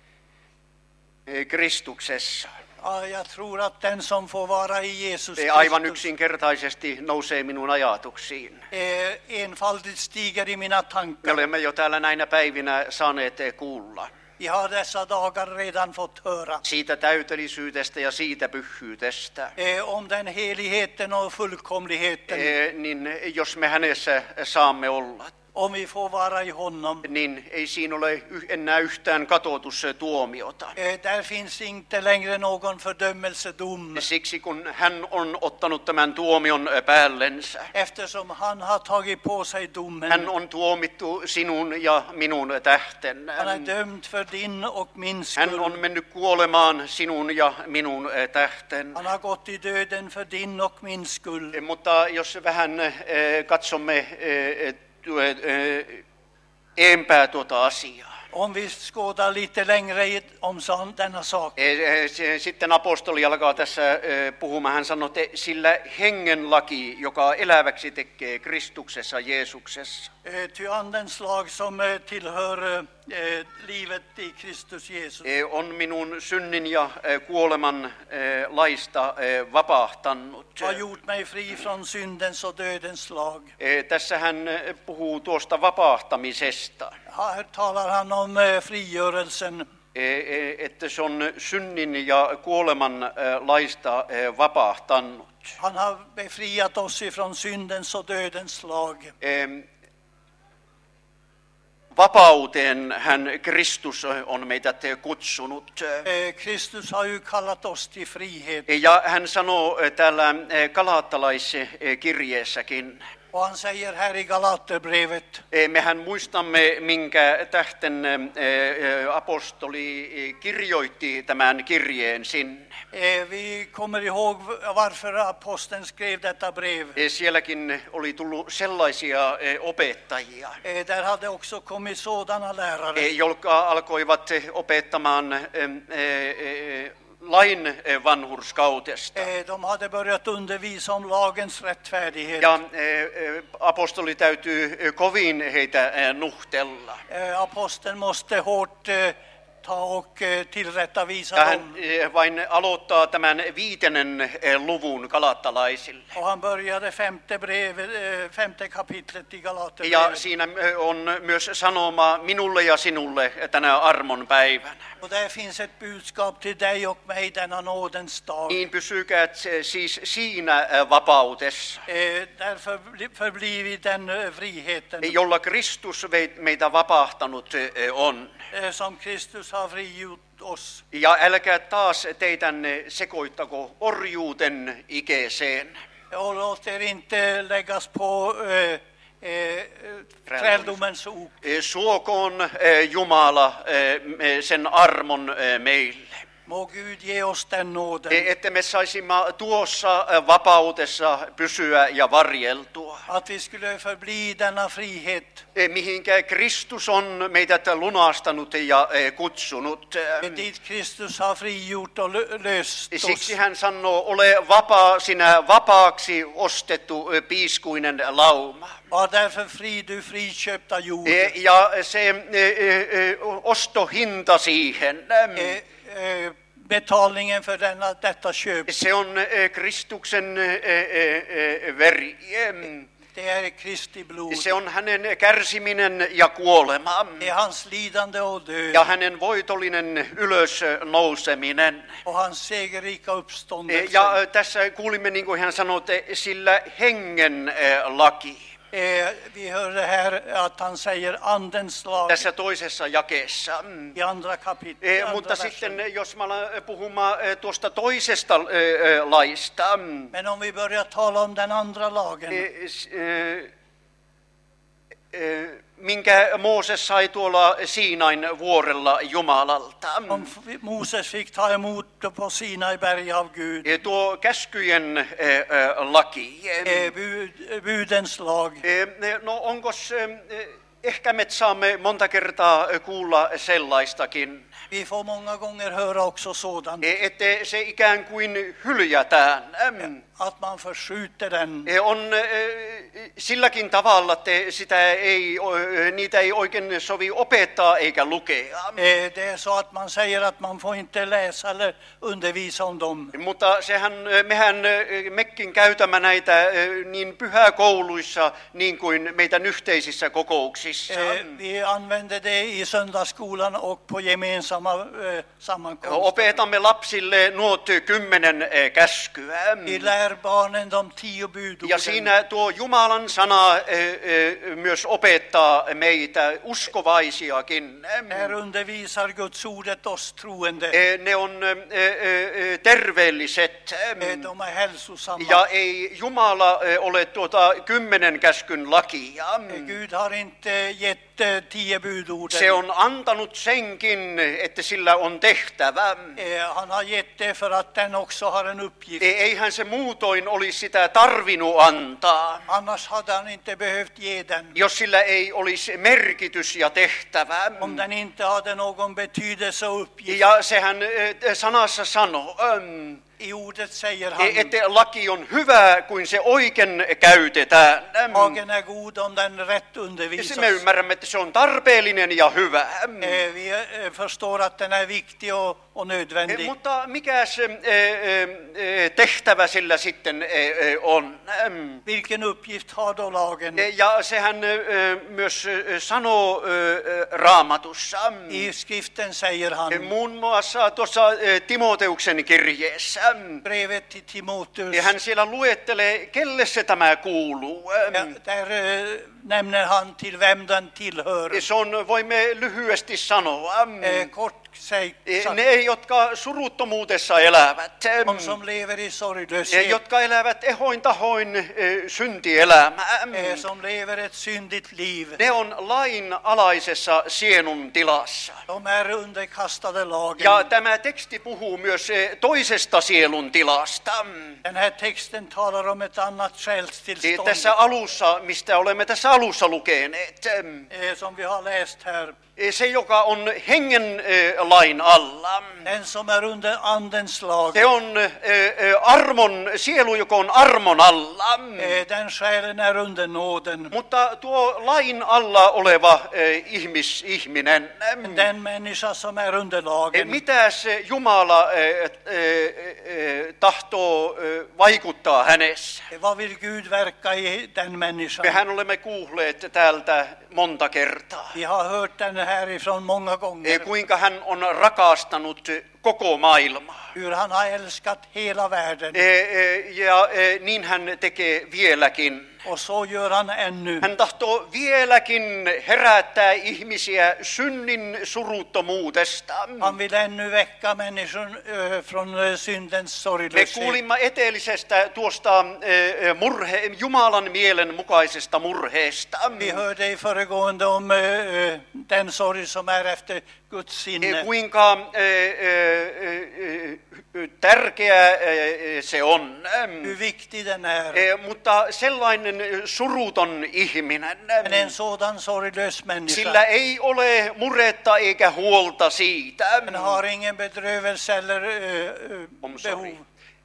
Kristuksessa, Jag tror att den som får vara i Jesus aivan Kristus yksinkertaisesti nousee minun ajatuksiin. enfaldigt stiger i mina Me tankar. olemme jo täällä näinä päivinä saaneet kuulla Vi har dessa dagar redan fått höra siitä täytelisyydestä ja siitä pyhyydestä. om den heligheten och fullkomligheten. Niin jos me hänessä saamme olla, Om vi får vara i honom. niin ei siinä ole enää yhtään katotustuomiota. Där finns inte längre någon fördömelsedom. Siksi kun hän on ottanut tämän tuomion päällensä. Eftersom han har tagit på sig domen. Hän on tuomittu sinun ja minun tähten. Han är dömd för din och min Hän skull. on mennyt kuolemaan sinun ja minun tähten. Han har gått i döden för din och min skull. Mutta jos vähän katsomme enempää tuota asiaa. Om vi skådar lite längre om denna sak. Sitten apostoli alkaa tässä puhumaan. Hän sanoo, että sillä hengen laki, joka eläväksi tekee Kristuksessa Jeesuksessa. Ty andens lag som tillhör livet i Kristus Jesus. On minun synnin ja kuoleman laista vapahtanut. Har gjort mig fri från syndens och dödens lag. Tässä hän puhuu tuosta vapahtamisesta. Här talar han om frigörelsen. Että se on synnin ja kuoleman laista vapahtanut. Han har befriat oss ifrån syndens och dödens lag. Vapauteen hän Kristus on meitä kutsunut. Kristus har ju kallat oss till frihet. Ja hän sanoo täällä Galaattalaiskirjeessäkin. Och han säger här i Galaterbrevet. Mehän muistamme, minkä tähten apostoli kirjoitti tämän kirjeen sinne. Vi kommer ihåg varför aposteln skrev detta brev. Sielläkin oli tullut sellaisia opettajia, Där hade också kommit sådana lärare. jotka alkoivat opettamaan lain vanhurskautesta. De hade börjat undervisa om lagens rättfärdighet. Ja apostoli täytyy kovin heitä nuhtella. Aposteln måste hårt ta och tillrättavisa Ja dem. hän vain aloittaa tämän 5. luvun galattalaisille. Och han började femte kapitlet i Ja Galaterbrevet. siinä on myös sanoma minulle ja sinulle tänä armon päivänä. Och där finns ett budskap till dig och mig denna nådens dag. Niin pysykää siis siinä vapautessa, Därför förblir vi den friheten jolla Kristus meitä vapahtanut on. som Kristus har frigjort oss. Ja älkää taas teitänne sekoittako orjuuten ikeeseen. Och låt er inte läggas på träldomens ok. Suokoon Jumala sen armon meille. Må Gud ge oss den nåden että me saisimme tuossa vapaudessa pysyä ja varjeltua. att vi skulle förbli denna frihet Mihinkä Kristus on meidät lunastanut ja kutsunut. dit Kristus har frigjort och löst oss. Siksi hän sanoo, ole vapaa, sinä vapaaksi ostettu piiskuinen lauma. Var därför fri, du friköpta jord. Ja se ostohinta siihen, Betalningen för detta köp, se on Kristuksen veri. det är Kristi blod. Se on hänen kärsiminen ja kuolema Det är hans lidande och död ja hänen voitollinen ylösnouseminen. och hans segerrika uppståndelse. Ja tässä kuulimme, niin kuin hän sanoi, sillä hengen laki. Vi hörde här att han säger andens lag Tässä toisessa jakeessa. i andra kapitel. Mutta sitten, jos mä puhumaan tuosta toisesta laista, Men om vi börjar tala om den andra lagen, minkä Mooses sai tuolla Siinain vuorella Jumalalta. om Moses fick ta emot på Sinaiberg av Gud, Tuo käskyjen laki. budens lag. No onkos, ehkä me saamme monta kertaa kuulla sellaistakin, Vi får många gånger höra också sådant, että se ikään kuin hyljätään. att man förskjuter den. On silläkin tavalla, että niitä ei oikein sovi opettaa eikä lukea. Det är så att man säger att man får inte läsa eller undervisa om dem. Mutta mekin käytämme näitä niin pyhäkouluissa niin kuin meidän yhteisissä kokouksissa. Vi använder det i söndagsskolan och på gemensamma sammankomster. Opetamme lapsille nuo 10 käskyä. Vi lär barnen de 10 Ja budorden. siinä tuo Jumalan sana myös opettaa meitä uskovaisiakin. Här undervisar Guds ordet oss troende. Ne on terveelliset. De är hälsosamma. Ja ei Jumala ole tuota 10 käskyn lakia. Gud har inte gett 10 budorden. Se on antanut senkin, että sillä on tehtävä. Han har gett det för att den också har en uppgift. Eihän se muutoin olisi sitä tarvinnut antaa, Annars hade han inte behövt ge den. jos sillä ei olisi merkitys ja tehtävä. Om den inte hade någon betydelse och uppgift. Ja sehän sanassa sanoo, I ordet säger han, että laki on hyvä, kuin se oikein käytetään. lagen är god om den rätt Ja undervisas. me ymmärrämme, että se on tarpeellinen ja hyvä. Vi förstår att den är viktig och nödvändig. Mutta mikäs tehtävä sillä sitten on? Vilken uppgift har då lagen? Ja sehän myös sanoo Raamatussa. I skriften säger han, Muun muassa tuossa Timoteuksen kirjeessä. brevet till Timoteus, Ja hän siellä luettelee, kelle se tämä kuuluu. där nämner han till vem den tillhör. Se on, voimme lyhyesti sanoa, Kort sagt, ne, jotka suruttomuudessa elävät, de som lever i sorglöshet, jotka elävät ehoin tahoin syntielämää. som lever ett syndigt liv, Ne on lain alaisessa sienun tilassa. de är underkastade lagen. Ja tämä teksti puhuu myös toisesta sielun tilasta. Den här texten talar om ett annat själstillstånd, Tässä alussa, mistä olemme tässä alussa lukeneet. som vi har läst här. Se, joka on hengen lain alla. Den som är under andens lag, Se on sielu, joka on armon alla. den själen är under nåden. Mutta tuo lain alla oleva ihminen, Den människa som är under lagen, mitäs Jumala tahtoo vaikuttaa hänessä? vad vill Gud verka i den människan? Mehän olemme kuulleet täältä monta kertaa, Vi har hört den härifrån många gånger, kuinka hän on rakastanut koko maailmaa. hur han har älskat hela världen. Ja niin hän tekee vieläkin. Och så gör han ännu. Hän tahtoo vieläkin herättää ihmisiä synnin suruttomuudesta. Han vill ännu väcka människor från syndens Me sorglöshet. kuulimme edellisestä tuosta Jumalan mielen mukaisesta murheesta. Vi hörde i föregående om den sorg som är efter Guds sinne. Kuinka tärkeä se on. Hur viktig den är. Mutta sellainen suruton ihminen, Men en sådan sorglös människa. sillä ei ole muretta eikä huolta siitä, Den har ingen bedrövelse eller behov.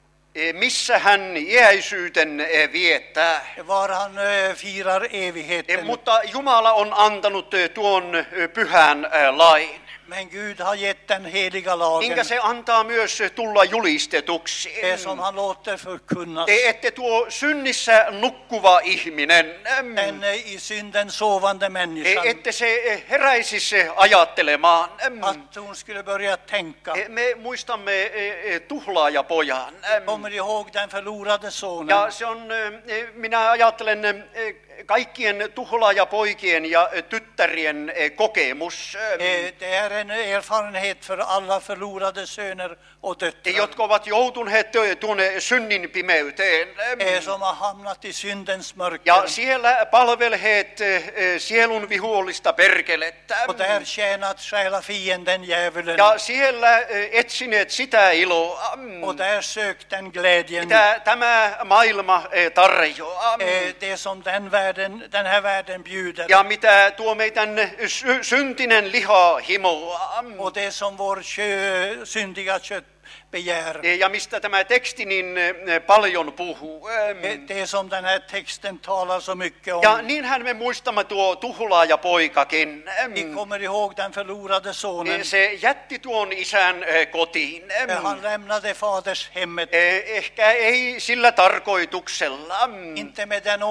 missä hän iäisyyten viettää. Var han firar evigheten. Mutta Jumala on antanut tuon pyhän lain, Men Gud har gett den heliga lagen. minkä se antaa myös tulla julistetuksi. Det som han låter förkunnas. Että tuo synnissä nukkuva ihminen, Den i synden sovande människan. että se heräisi ajattelemaan. Att hon skulle börja tänka. Me muistamme tuhlaajapojan. Kommer ihåg den förlorade sonen. Ja se on, minä ajattelen, kaikkien tuhlaajapoikien ja tyttärien kokemus, Det är en erfarenhet för alla förlorade söner och döttrar. jotka ovat joutuneet tuonne synnin pimeyteen. Som har hamnat i syndens mörker. Ja siellä palvelheet sielun vihollista perkelettä. Och där tjänat själa fienden djävulen. Ja siellä etsineet sitä iloa, Och där sökt den glädjen. mitä tämä maailma tarjoaa. Det som den här världen bjuder. Ja mitä tuo meidän syntinen liha himoaa. Och det som vår syndiga kött begär. Ja mistä tämä teksti niin paljon puhuu. Det som den här texten talar så mycket om. Ja niinhän me muistamme tuo tuhlaajapoikakin. Vi kommer ihåg den förlorade sonen. Se jätti tuon isän kotiin. Han lämnade faders hemmet. Ehkä ei sillä tarkoituksella, Inte med den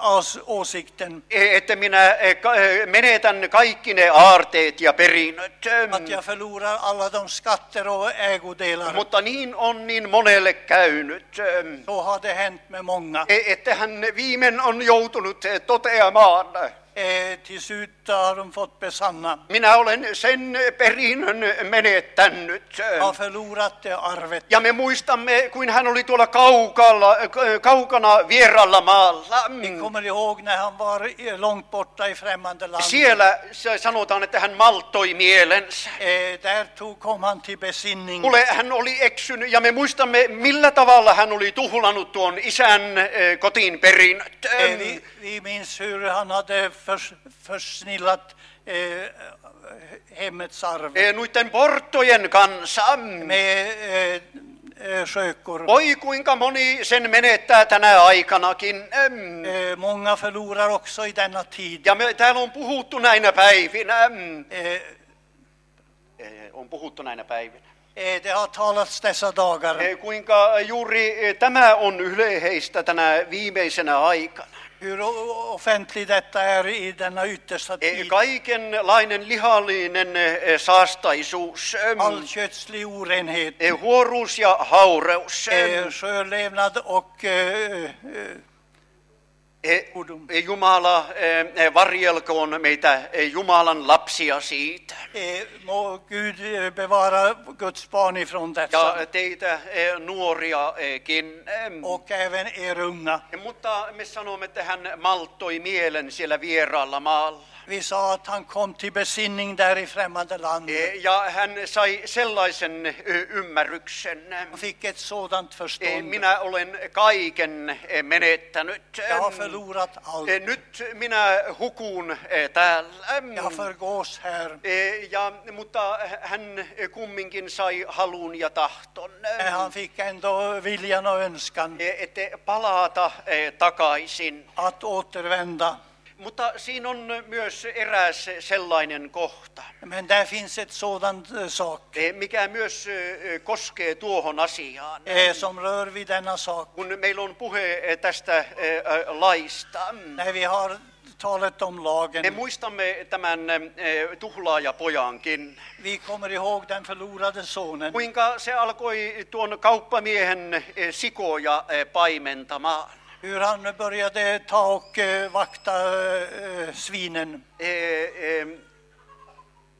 åsikten. että minä menetän kaikki ne aarteet ja perinnöt. Att jag förlorar alla de skatter och ägodelar. Mutta niin on niin monelle käynyt, Så har det hänt med många. että hän viimein on joutunut toteamaan, Till slut har de fått besanna. minä olen sen perinnön menettänyt. Har förlorat det arvet. Ja me muistamme, kuin hän oli tuolla kaukana vieraalla maalla. Vi kommer ihåg när han var långt borta i främmande land. Siellä sanotaan, että hän malttoi mielensä. Där kom han till besinning. Hän oli eksynyt, ja me muistamme, millä tavalla hän oli tuhlannut tuon isän kotiin perinnöt. Vi minns hur han hade försnillat hemmets arv. Noiden porttojen kanssa. Med skökor. Oi kuinka moni sen menettää tänä aikanakin. Många förlorar också i denna tid. Ja täällä on puhuttu näinä päivinä. On puhuttu näinä päivinä. Det har talats dessa dagar. Kuinka juuri tämä on yleistä tänä viimeisenä aikana. Hur offentlig detta är i denna yttersta tid. Kaikenlainen lihallinen saastaisuus, All kötslig orenhet. huoruus ja haureus, Sjölevnad och Jumala varjelkoon meitä Jumalan lapsia siitä. må Gud bevara Guds barn ifrån detta. Ja teitä nuoriakin. Och även er unga. Mutta me sanomme, että hän malttoi mielen siellä vieraalla maalla. Vi sa att han kom till besinning där i främmande land. Ja hän sai sellaisen ymmärryksen. Han fick ett sådant förstånd. Minä olen kaiken menettänyt. Jag har förlorat allt. Nyt minä hukun täällä. Jag förgås här. Mutta hän kumminkin sai halun ja tahton. Han fick ändå viljan och önskan Että palata takaisin. att återvända. Mutta siinä on myös eräs sellainen kohta, Men där finns ett sådant sak mikä myös koskee tuohon asiaan. som rör vid denna sak. Kun meillä on puhe tästä laista, När vi har talet om me lagen. muistamme tämän tuhlaajapojankin. Vi kommer ihåg den förlorade sonen. Kuinka se alkoi tuon kauppamiehen sikoja paimentamaan. Hur han började ta och vakta svinen.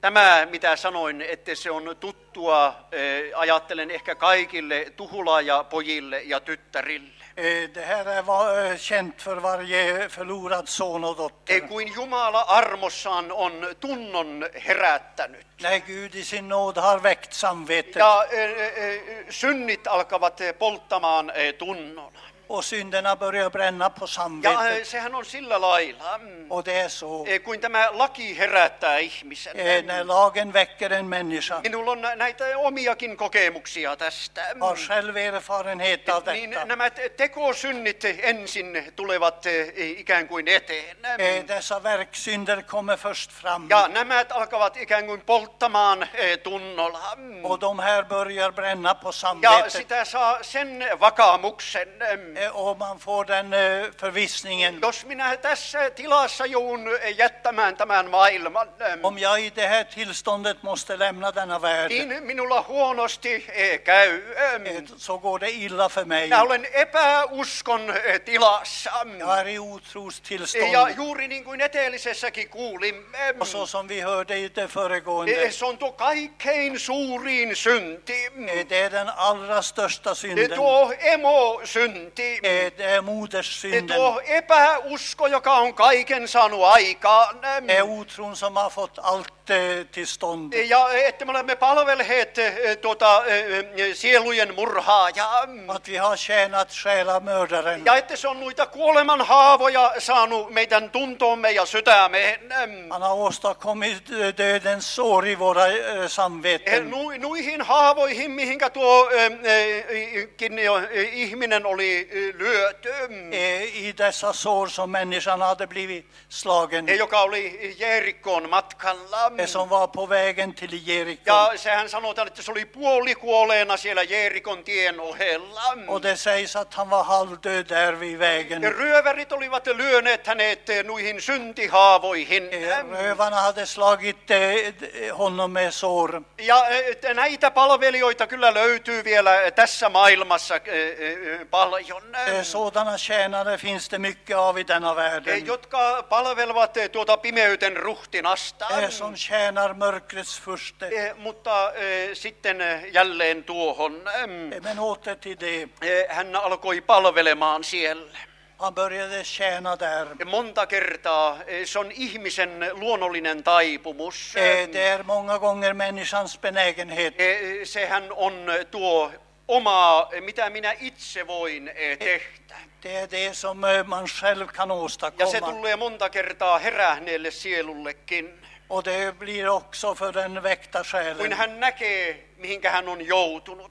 Tämä, mitä sanoin, että se on tuttua, ajattelen ehkä kaikille tuhulaajapojille ja tyttärille. Det här är känt för varje förlorad son och dotter. Kuin Jumala armossaan on tunnon herättänyt. När Gud i sin nåd har väckt samvetet. Ja synnit alkavat polttamaan tunnolla. Och synderna börjar bränna på samvetet. Ja sehän on sillä lailla. Och det är så. Kuin tämä laki herättää ihmisen. När lagen väcker en människa. Minulla on näitä omiakin kokemuksia tästä. Har själv erfarenhet av Niin detta. nämä tekosynnit ensin tulevat ikään kuin eteen. Dessa verksynder kommer först fram. Ja nämä alkavat ikään kuin polttamaan tunnolla. Och de här börjar bränna på Ja samvetet. sitä saa sen vakaamuksen. Och man får den förvissningen. Jos minä tässä tilassa joudun jättämään tämän maailman, Om jag i det här tillståndet måste lämna denna värld, niin minulla huonosti käy. så går det illa för mig. Minä olen epäuskon tilassa. Jag är i otrostillstånd. Ja juuri niin kuin edellisessäkin kuulimme, Och så som vi hörde i det föregående, se on tuo kaikkein suurin synti. det är den allra största synden. Tuo emosynti. Det är moderssynden. Tuo epäusko, joka on kaiken saanut aikaan. Det är otron som har fått allt till stånd. Ja että me olemme palvelleet sielujen murhaajaa. Att vi har tjänat själamördaren. Ja että se on noita kuoleman haavoja saanut meidän tuntoomme ja sydämeen. Han har åstadkommit dödens sår i våra samveten. Nuihin haavoihin, mihinkä tuo ihminen oli lyöty. I dessa sår som människan hade blivit slagen. Joka oli Jerikkoon matkalla. Som var på vägen till Jeriko. Ja sehän sanotaan, että se oli puolikuolleena siellä Jerikon tien ohella. Och det sägs att han var halvdöd där vid vägen. Ryövärit olivat lyöneet hänet nuihin syntihaavoihin. Rövarna hade slagit honom med sår. Ja näitä palvelijoita kyllä löytyy vielä tässä maailmassa paljon. Sådana tjänare finns det mycket av i denna världen. Jotka palvelevat tuota pimeyden ruhtinasta. Som tjänar mörkrets furste. Mutta sitten jälleen tuohon. Men åter till det. Hän alkoi palvelemaan siellä. Han började tjäna där. Monta kertaa se on ihmisen luonnollinen taipumus. Det är många gånger människans benägenhet. Sehän on tuo omaa, mitä minä itse voin tehdä. Det är det som man själv kan åstadkomma. Ja se tulee monta kertaa herähneelle sielullekin. Och det blir också för den väckta själen. Kun hän näkee, mihinkä hän on joutunut.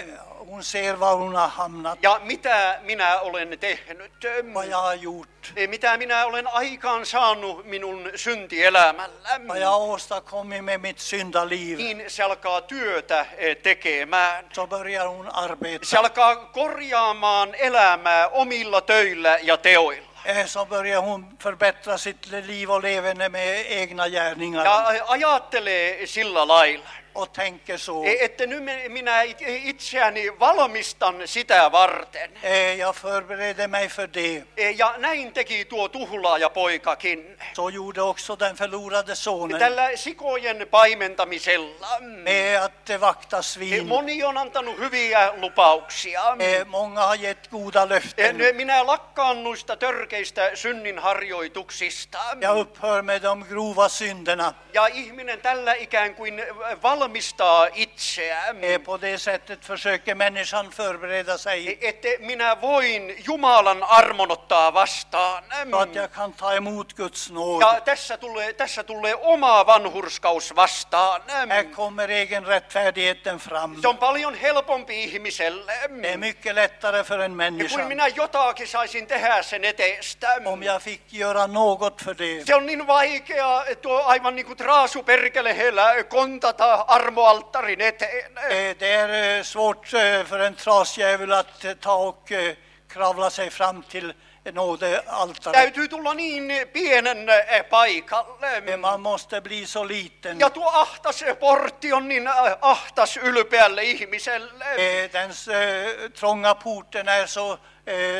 Hon ser var hon har hamnat. Ja mitä minä olen tehnyt. Vad jag har gjort. Mitä minä olen aikaan saanut minun syntielämällä. Vad jag har åstadkommit med mitt syndaliv. Niin se alkaa työtä tekemään. Så börjar hon arbeta. Se alkaa korjaamaan elämää omilla töillä ja teoilla. Så börjar hon förbättra sitt liv och leverne med egna gärningar. Ja ajattelee sillä lailla. Och tänker så. Että nyt minä itseäni valmistan sitä varten. Jag förbereder mig för det. Ja näin teki tuo tuhlaaja poikakin. Så gjorde också den förlorade sonen. Tällä sikojen paimentamisella. Med att vakta svin. Moni on antanut hyviä lupauksia. Många har gett goda löften. Minä lakkaan noista törkeistä synninharjoituksista. Jag upphör med de grova synderna. Ja ihminen tällä ikään kuin valmistaa itseään. På det sättet försöker människan förbereda sig. Että minä voin Jumalan armon ottaa vastaan. Så att jag kan ta emot Guds nåd. Ja tässä tulee oma vanhurskaus vastaan. Här kommer egen rättfärdigheten fram. Se on paljon helpompi ihmiselle. Det är mycket lättare för en Kun människa. minä jotakin saisin tehdä sen eteestä. Om jag fick göra något för det. Se on niin vaikea tuo aivan niin kuin traasuperkelehellä kontata armoalttarin eteen. Det är svårt för en trasdjävul att ta och kravla sig fram till nådealtaret. Täytyy tulla niin pienen paikalle. Man måste bli så liten. Ja tuo ahtas portti on niin ahtas ylpeälle ihmiselle. Den trånga porten är så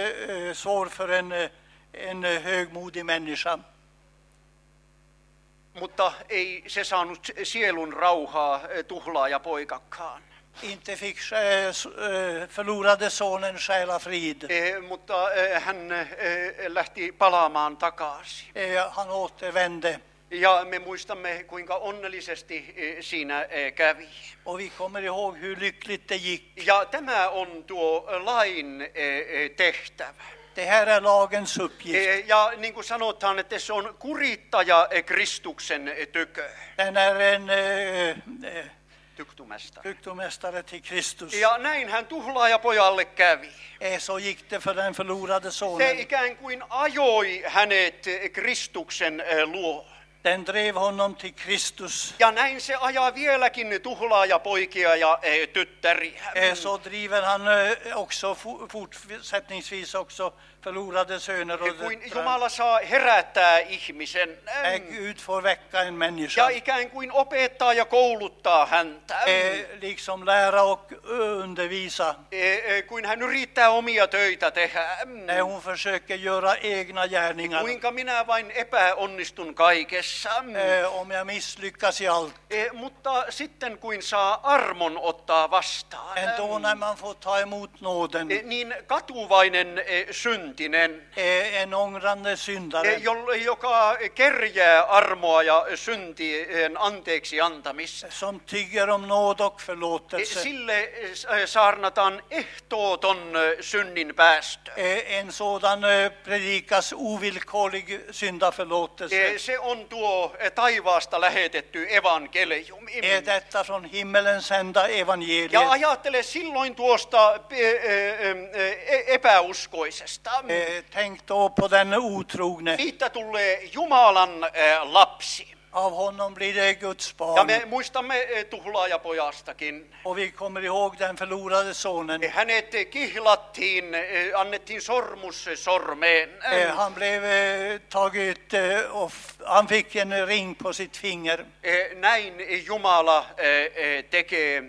svår för en högmodig människa. Mutta ei se saanut sielun rauhaa tuhlaajapoikakaan. Inte fick förlorade sonen själafrid. Mutta hän lähti palaamaan takaisin. Han återvände. Ja me muistamme, kuinka onnellisesti siinä kävi. Och vi kommer ihåg hur lyckligt det gick. Ja tämä on tuo lain tehtävä. Det här är lagens uppgift. Ja niin kuin sanotaan, että se on kurittaja Kristuksen tykö. Den är en Tyktomästare. till Kristus. Ja näin hän tuhlaajapojalle kävi. Så gick det för den förlorade Se sonen. ikään kuin ajoi hänet Kristuksen luo. Den drev honom till Kristus. Ja näin se ajaa vieläkin tuhlaajapoikia ja tyttäriä. Så driver han också fortsättningsvis också förlorade söner och Kuin döttrar. Jumala saa herättää ihmisen. Gud får väcka en Ja människa. ikään kuin opettaa ja kouluttaa häntä. Liksom lära och undervisa. Kuin hän yrittää omia töitä tehdä. När hon försöker göra egna gärningar. Kuinka minä vain epäonnistun kaikessa. Om jag misslyckas i allt. Mutta sitten kuin saa armon ottaa vastaan. Ändå när man får ta emot nåden. Niin katuvainen syntinen, En ångrande syndare. joka kerjää armoa ja syntien anteeksi antamista. Som tigger om nåd och förlåtelse. Sille saarnataan ehtooton synnin päästö. En sådan predikas ovillkorlig syndaförlåtelse. Se on tuo taivaasta lähetetty evankeliumi. Detta från himmelen sända Ja evangeliet. ajattele silloin tuosta epäuskoisesta. Tänk då på den otrogne. Siitä tulee Jumalan lapsi. Av honom blir det Guds Ja barn. me muistamme tuhlaajapojastakin. Och vi kommer ihåg den förlorade sonen. Hänet kihlattiin, annettiin sormus sormeen. Han blev taget och han fick en ring på sitt finger. Näin Jumala tekee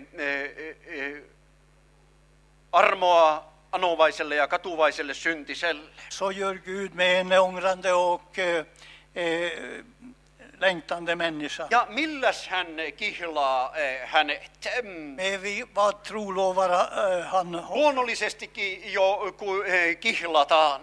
armoa anovaiselle ja katuvaiselle syntiselle. Så gör Gud med en ångrande och längtande människa. Ja milläs hän kihlaa hänet? Vad trolovar han? Luonnollisestikin jo kihlataan.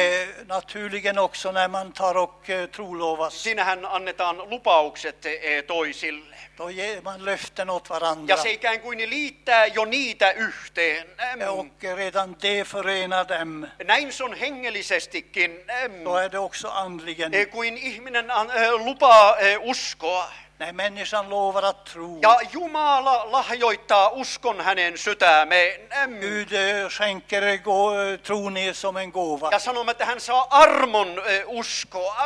Naturligen också när man tar och trolovas. Siinähän annetaan lupaukset toisille. Då ger man löften åt varandra. Ja se ikään kuin liittää jo niitä yhteen. Och redan det förenar dem. Näin se on hengellisestikin. Då är det också andligen. Kuin ihminen lupaa uskoa. När människan lovar att tro. Ja Jumala lahjoittaa uskon hänen sydämeen. Gud skänker tron som en gåva. Ja sanomme, että hän saa armon uskoa.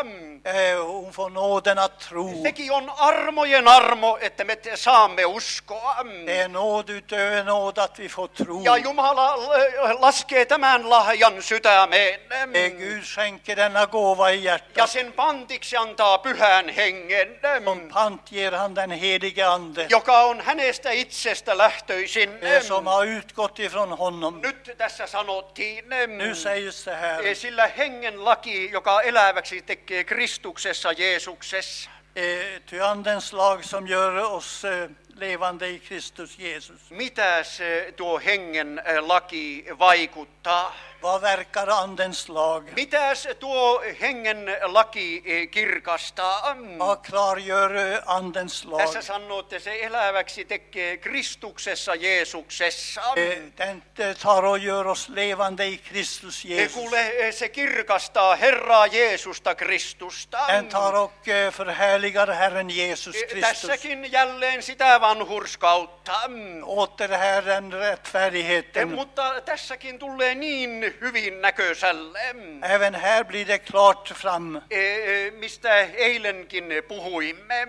Hon får nåden att tro. Sekin on armojen armo, että me saamme uskoa. Det är nåd utöver nåd att vi får tro. Ja Jumala laskee tämän lahjan sydämeen. Gud skänker denna gåva i Ja hjärtat. sen pantiksi antaa pyhän hengen. Som pant ger han den helige ande. Joka on hänestä itsestä lähtöisin. Som har utgått ifrån honom. Nyt tässä sanottiin. Nu sägs det här. Sillä hengen laki, joka eläväksi tekee Kristuksessa Jeesuksessa. Ty andens lag som gör oss levande i Kristus Jesus. Mitäs tuo hengen laki vaikuttaa? Vad verkar andens lag? Mitäs tuo hengen laki kirkastaa? Vad klargör andens lag? Tässä sanoo, että se eläväksi tekee Kristuksessa Jeesuksessa. Den tar och gör oss levande i Kristus Jesus. Kuule, se kirkastaa Herraa Jeesusta Kristusta. Den tar och förhärligar Herren Jesus Kristus. Tässäkin jälleen sitä vanhurskautta. Åter Herren rättfärdigheten. Mutta tässäkin tulee niin hyvin näköiselle. Även här blir det klart fram. Mistä eilenkin puhuimme.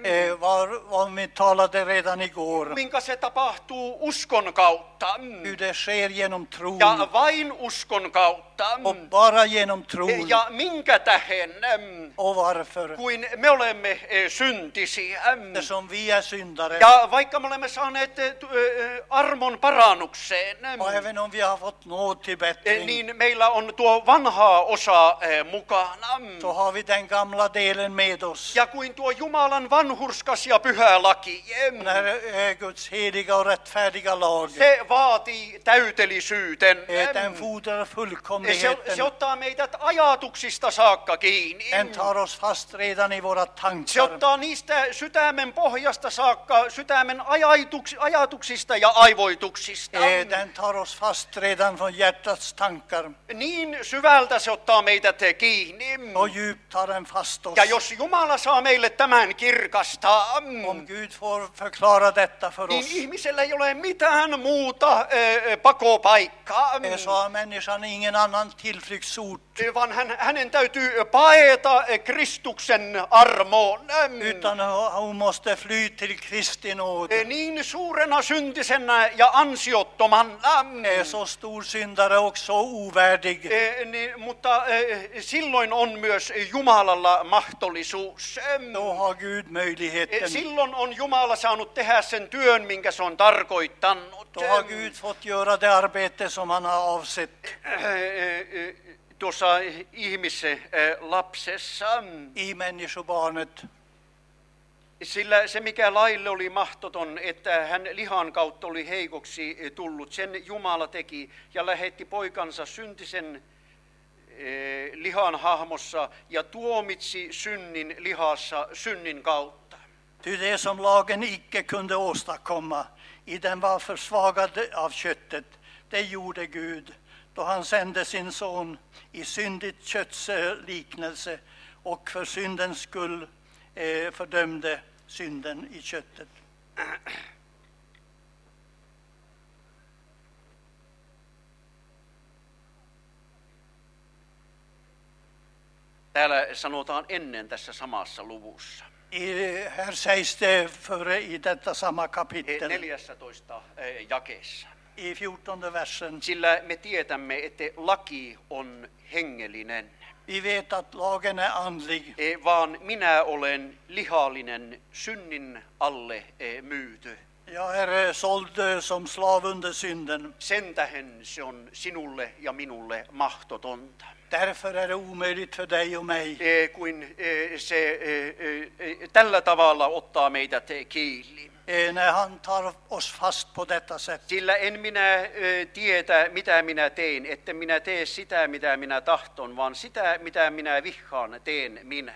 Vad vi talade redan igår. Minkä se tapahtuu uskon kautta. Hur det sker genom tron. Ja vain uskon kautta. Och bara genom tron. Ja minkä tähen. Och varför? Kuin me olemme syntisiä. Eftersom vi är syndare. Ja vaikka me olemme saaneet armon parannukseen. Och även om vi har fått nåd till bättring. Niin niin meillä on tuo vanha osa mukana. så har vi den gamla delen med oss. Ja kuin tuo Jumalan vanhurskas ja pyhä laki, Den här Guds heliga och rättfärdiga lag, se vaatii täytelisyyten. den fordrar Se fullkomligheten. ottaa meidät ajatuksista saakka kiinni. Den tar oss fast redan i våra Se tankar. ottaa niistä sydämen pohjasta saakka, sydämen ajatuksista ja aivoituksista. Den tar oss fast redan från hjärtats tankar. Niin syvältä se ottaa meidät kiinni. Så djupt tar den fast oss. Ja jos Jumala saa meille tämän kirkastaa, Om Gud får förklara detta för niin oss, ihmisellä ei ole mitään muuta pakopaikkaa, så har människan ingen annan tillflyktsort, vaan hänen täytyy paeta Kristuksen armoon. utan hon måste fly till Kristi nåd. Niin suurena syntisenä ja ansiottomana, Så stor syndare och så ovärdig. mutta silloin on myös Jumalalla mahdollisuus. Då har Gud möjligheten. Silloin on Jumala saanut tehdä sen työn, minkä se on tarkoittanut. Då har Gud fått göra det arbete som han har avsett. Tuossa ihmislapsessa. I människobarnet. Sillä se, mikä laille oli mahdoton, että hän lihan kautta oli heikoksi tullut, sen Jumala teki ja lähetti poikansa syntisen lihan hahmossa ja tuomitsi synnin lihassa synnin kautta. Ty det som lagen icke kunde åstadkomma, i den var försvagad av köttet, det gjorde Gud, då han sände sin son i syndigt kötts liknelse och för syndens skull fördömde synden i köttet. Täällä sanotaan ennen tässä samassa luvussa. Här sägs det före i detta samma kapitel, 14 jakeessa. i 14 versen. Sillä me tietämme, että laki on hengellinen, Vi vet att lagen är andlig, vaan minä olen lihallinen synnin alle myyty. jag är såld som slav under synden. Sen tähden se on sinulle ja minulle mahdotonta. Därför är det omöjligt för dig och mig. Kuin se tällä tavalla ottaa meidät kiinni. När han tar oss fast på detta sätt. Sillä en minä tiedä, mitä minä teen, että minä tee sitä, mitä minä tahton, vaan sitä, mitä minä vihaan, teen minä.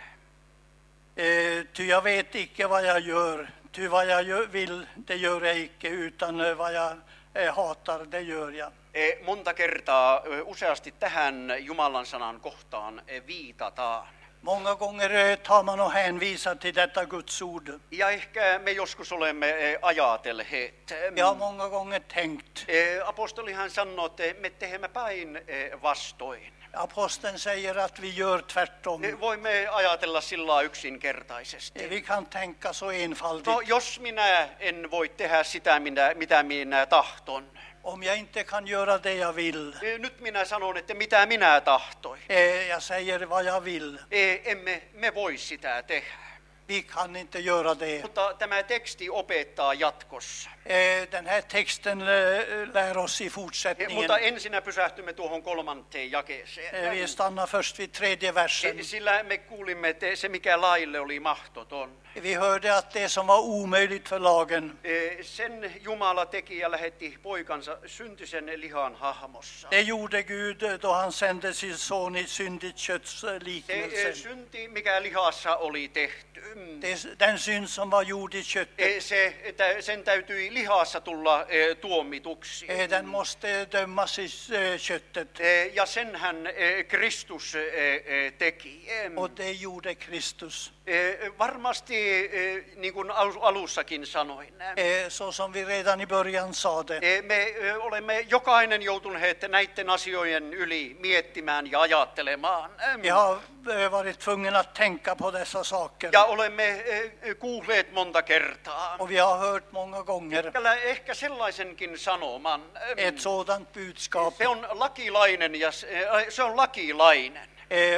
Ty jag vet icke vad jag gör. Ty vad jag vill, det gör jag icke, utan vad jag hatar, det gör jag. Monta kertaa useasti tähän Jumalan sanan kohtaan viitataan. Många gånger tar man och hänvisar till detta Guds ord. Ja ehkä me joskus olemme ajatelleet. Jag har många gånger tänkt. Apostolihan sanoo, että me teemme päin vastoin. Aposteln säger att vi gör tvärtom. Voimme ajatella sillä yksinkertaisesti. Vi kan tänka så enfaldigt. No, jos minä en voi tehdä sitä, mitä minä tahton. Om jag inte kan göra det jag vill. Nyt minä sanon, että mitä minä tahtoin. Jag säger vad jag vill. Emme me voi sitä tehdä. Vi kan inte göra det. Mutta tämä teksti opettaa jatkossa. Den här texten lär oss i fortsättningen. Mutta ensinnä pysähtymme tuohon 3. jakeeseen. Vi stannar först vid 3 versen. Sillä me kuulimme, että se mikä laille oli mahdoton. Vi hörde att det som var omöjligt för lagen, sen Jumala teki ja lähetti poikansa syntisen lihan hahmossa. det gjorde Gud då han sände sin son i syndigt kötts liknelse. Se synti, mikä lihassa oli tehty. Den synd som var gjord i köttet, Sen täytyi lihassa tulla tuomituksi. den måste dömas i köttet. Ja sen hän Kristus teki. Och det gjorde Kristus. Varmasti, niin kuin alussakin sanoin, Så som vi redan i början sa det. me olemme jokainen joutuneet näiden asioiden yli miettimään ja ajattelemaan. Vi har varit tvungna att tänka på dessa saker. Ja olemme kuulleet monta kertaa. Och vi har hört många gånger Ehkä sellaisenkin sanoman. ett sådant budskap. Se on lakilainen ja se on lakilainen.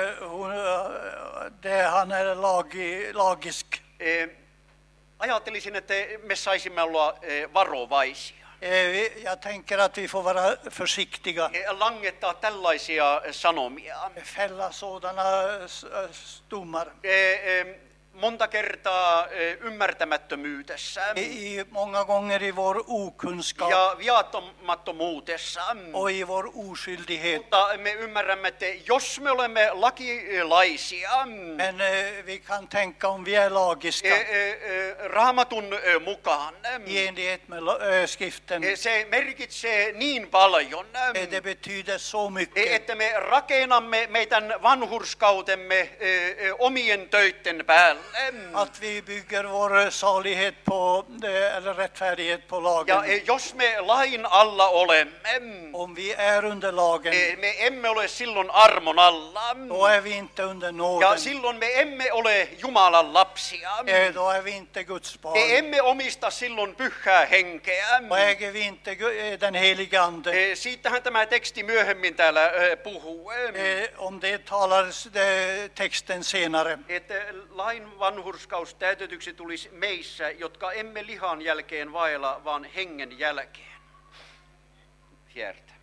Han är lagisk. Ajattelisin, että me saisimme olla varovaisia. Jag tänker att vi får vara försiktiga. langettaa tällaisia sanomia. Fälla sådana domar. Monta kertaa ymmärtämättömyydessä Många gånger i vår okunskap ja viattomattomuudessa. och i vår oskyldighet. Mutta me ymmärrämme, että jos me olemme lakilaisia, Men vi kan tänka om vi är lagiska Raamatun mukaan, i enlighet med skriften. se merkitsee niin paljon, Det betyder så mycket että me rakennamme meidän vanhurskautemme omien töitten päälle. att vi bygger vår salighet på, eller rättfärdighet på Ja lagen. jos me lain alla olemme, Om vi är under lagen, me emme ole silloin armon alla. då är vi inte under Ja nåden. silloin me emme ole Jumalan lapsia. Då är vi inte Guds Me barn. emme omista silloin pyhää henkeä. Då äger vi inte den helige ande. Siitähän tämä teksti myöhemmin täällä puhuu. Om det talar texten senare. Että lain vanhurskaus täytetyksi tulisi meissä, jotka emme lihan jälkeen vaella, vaan hengen jälkeen. Fjärde.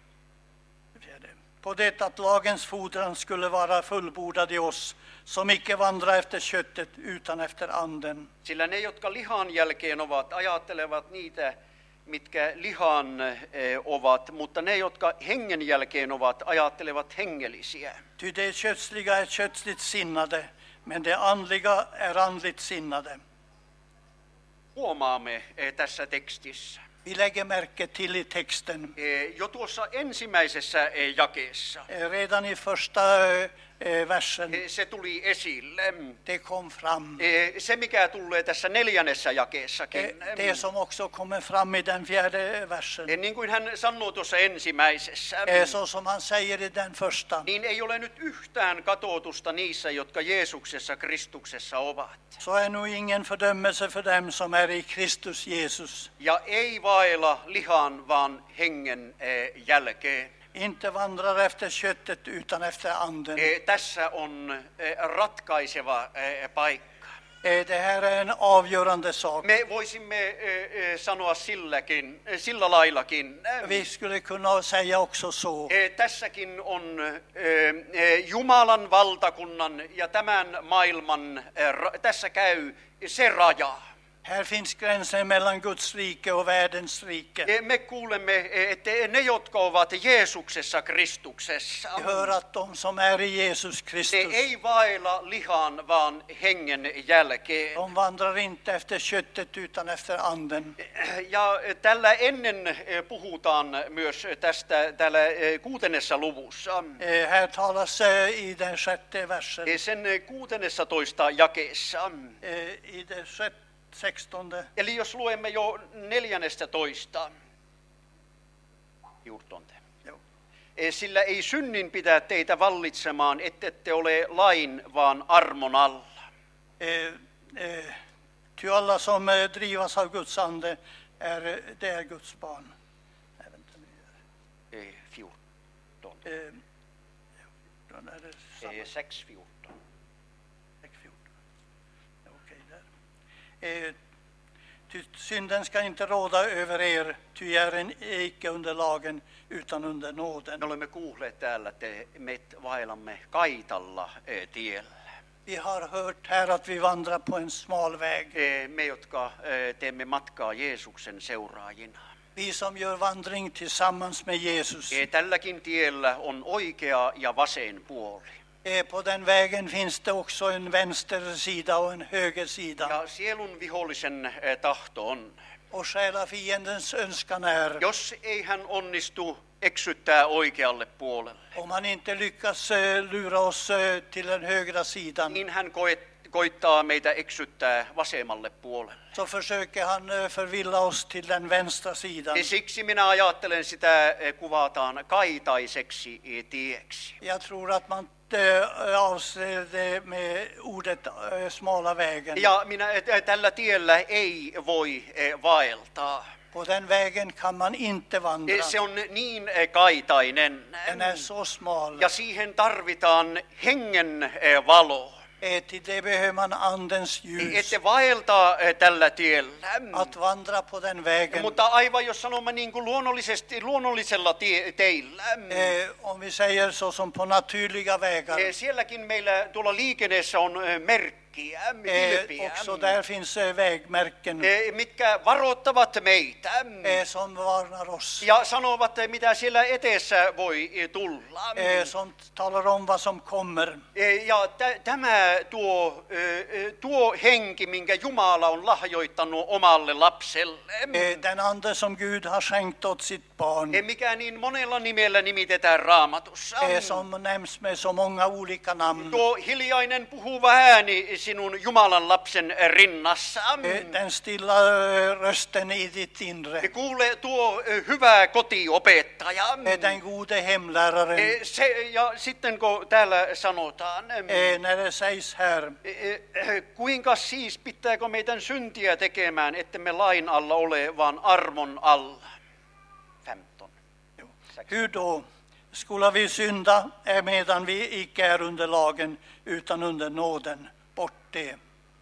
På det att lagens fordran skulle vara fullbordad i oss, som icke vandrar efter köttet utan efter anden. Sillä ne, jotka lihan jälkeen ovat, ajattelevat niitä, mitkä lihan ovat, mutta ne, jotka hengen jälkeen ovat, ajattelevat hengellisiä. Ty det kötsliga är kötsligt sinnade, men det andliga är andligt sinnade. Huomaamme tässä tekstissä. Vi lägger märke till i texten. Jo tuossa ensimmäisessä jakeessa Redan i första versen, se tuli esille. det kom fram. Se, mikä tulee tässä neljännessä jakeessakin. Det som också kommer fram i den fjärde versen. Niin kuin hän sanoo tuossa ensimmäisessä, Så som han säger i den första. niin ei ole nyt yhtään katoutusta niissä, jotka Jeesuksessa Kristuksessa ovat. Så är nog ingen fördömelse för dem som är i Kristus Jesus. Ja ei vailla lihan, vaan hengen jälkeen. Inte vandrar efter köttet utan efter anden. Tässä on ratkaiseva paikka. Det här är en avgörande sak. Me voisimme sanoa sillä laillakin. Vi skulle kunna säga också så. Tässäkin on Jumalan valtakunnan ja tämän maailman, tässä käy se raja. Här finns gränsen mellan Guds rike och världens rike. Me kuulemme, että ne, jotka ovat Jeesuksessa Kristuksessa, Vi hör att de som är i Jesus ne Kristus, ei vailla lihan, vaan hengen jälkeen. de vandrar inte efter köttet utan efter anden. Ja tällä ennen puhutaan myös tästä täällä 6. luvussa. Här talas i den sjätte versen, Sen 16. jakeessa. i det 16. Eli jos luemme jo 14. juurtonte. Jo. Sillä ei synnin pitää teitä vallitsemaan, ettette ole lain, vaan armon alla. Ty alla som drivas av Guds ande det är Guds barn. 14. Då är det samma. 6.14. Okej, där. Ty synden ska inte råda över er, ty är en icke under lagen utan under nåden. Me olemme kuulleet täällä, että me vaellamme kaitalla tiellä. Vi har hört här att vi vandrar på en smal väg. Me, jotka teemme matkaa Jeesuksen seuraajina. Vi som gör vandring tillsammans med Jesus. Tälläkin tiellä on oikea ja vasen puoli. På den vägen finns det också en vänstersida och en högersida. Ja sielun vihollisen tahto on, Och själafiendens önskan är, jos ei hän onnistu eksyttää oikealle puolelle, om han inte lyckas lura oss till den högra sidan, niin hän koittaa meitä eksyttää vasemmalle puolelle. så försöker han förvilla oss till den vänstra sidan. Siksi minä ajattelen sitä kuvataan kaitaiseksi tieksi. Jag tror att man avser det med ordet smala vägen. Ja tällä tiellä ei voi vaeltaa. På den vägen kan man inte vandra. Se on niin kaitainen. Den är så smal. Ja siihen tarvitaan hengen valo. Till det behöver man andens ljus. Ette vaeltaa tällä tiellä. Att vandra på den vägen. Mutta aivan jos sanomme niin kuin luonnollisella teillä. Om vi säger så som på naturliga vägar. Sielläkin meillä tuolla liikenteessä on merkkiä, pilviä. Också där finns vägmärken. Mitkä varoittavat meitä. Som varnar oss. Ja sanovat, mitä siellä eteessä voi tulla. Som talar om vad som kommer. Ja tämä tuo henki, minkä Jumala on lahjoittanut omalle lapselle. Den ande som Gud har skänkt åt sitt barn. Mikä niin monella nimellä nimitetään Raamatussa. Som nämns med så många olika namn. Tuo hiljainen puhuva ääni sinun Jumalan lapsen rinnassa. Den stilla rösten i ditt inre. Kuule tuo hyvä kotiopettaja. Den gode hemläraren. Ja sitten kun täällä sanotaan, när det sägs här. Kuinka siis pitääkö meidän syntiä tekemään, että me lain alla ole, vaan armon alla? 15. Hur då? Skulle vi synda medan vi icke är under lagen utan under nåden? Bort det.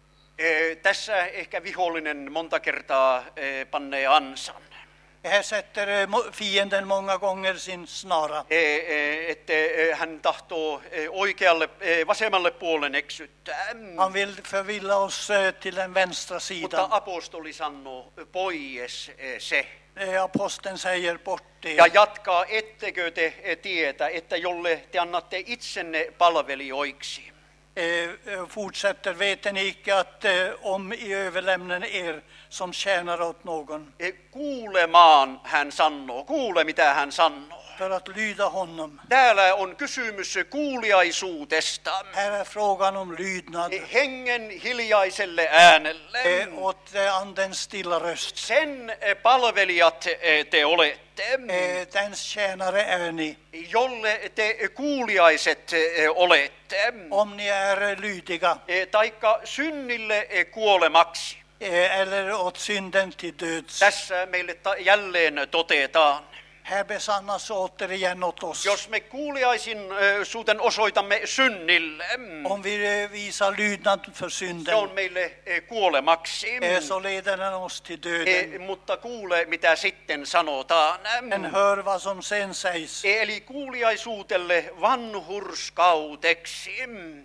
Tässä ehkä vihollinen monta kertaa pannee ansan. Här sätter fienden många gånger sin snara. Että hän tahtoo vasemmalle puolen eksyttää. Han vill förvilla oss till den vänstra sidan. Mutta apostoli sanoo pois se. Aposteln säger bort det. Ja jatkaa, ettekö te tietä, että jolle te annatte itsenne palvelijoiksi. Fortsätter, vet ni icke att om i överlämnen er som tjänar åt någon. Kuulemaan hän sanoo, kuule mitä hän sanoo. För att lyda honom. Täällä on kysymys kuuliaisuudesta. Här är frågan om lydnad. Hengen hiljaiselle äänelle. Åt andens stilla röst. Sen palvelijat te olette. Dens tjänare är ni. Jolle te kuuliaiset olette. Om ni är lydiga. Taikka synnille kuolemaksi. Eller åt synden till döds. Tässä meille jälleen totetaan. Här besannas återigen åt oss. Jos me kuuliaisuuden osoitamme synnille, om vi visar lydnad för se synden, on meille kuolemaksi. Så leder den oss till döden. Mutta kuule, mitä sitten sanotaan. Men hör vad som sen sägs. Eli kuuliaisuutelle vanhurskauteksi.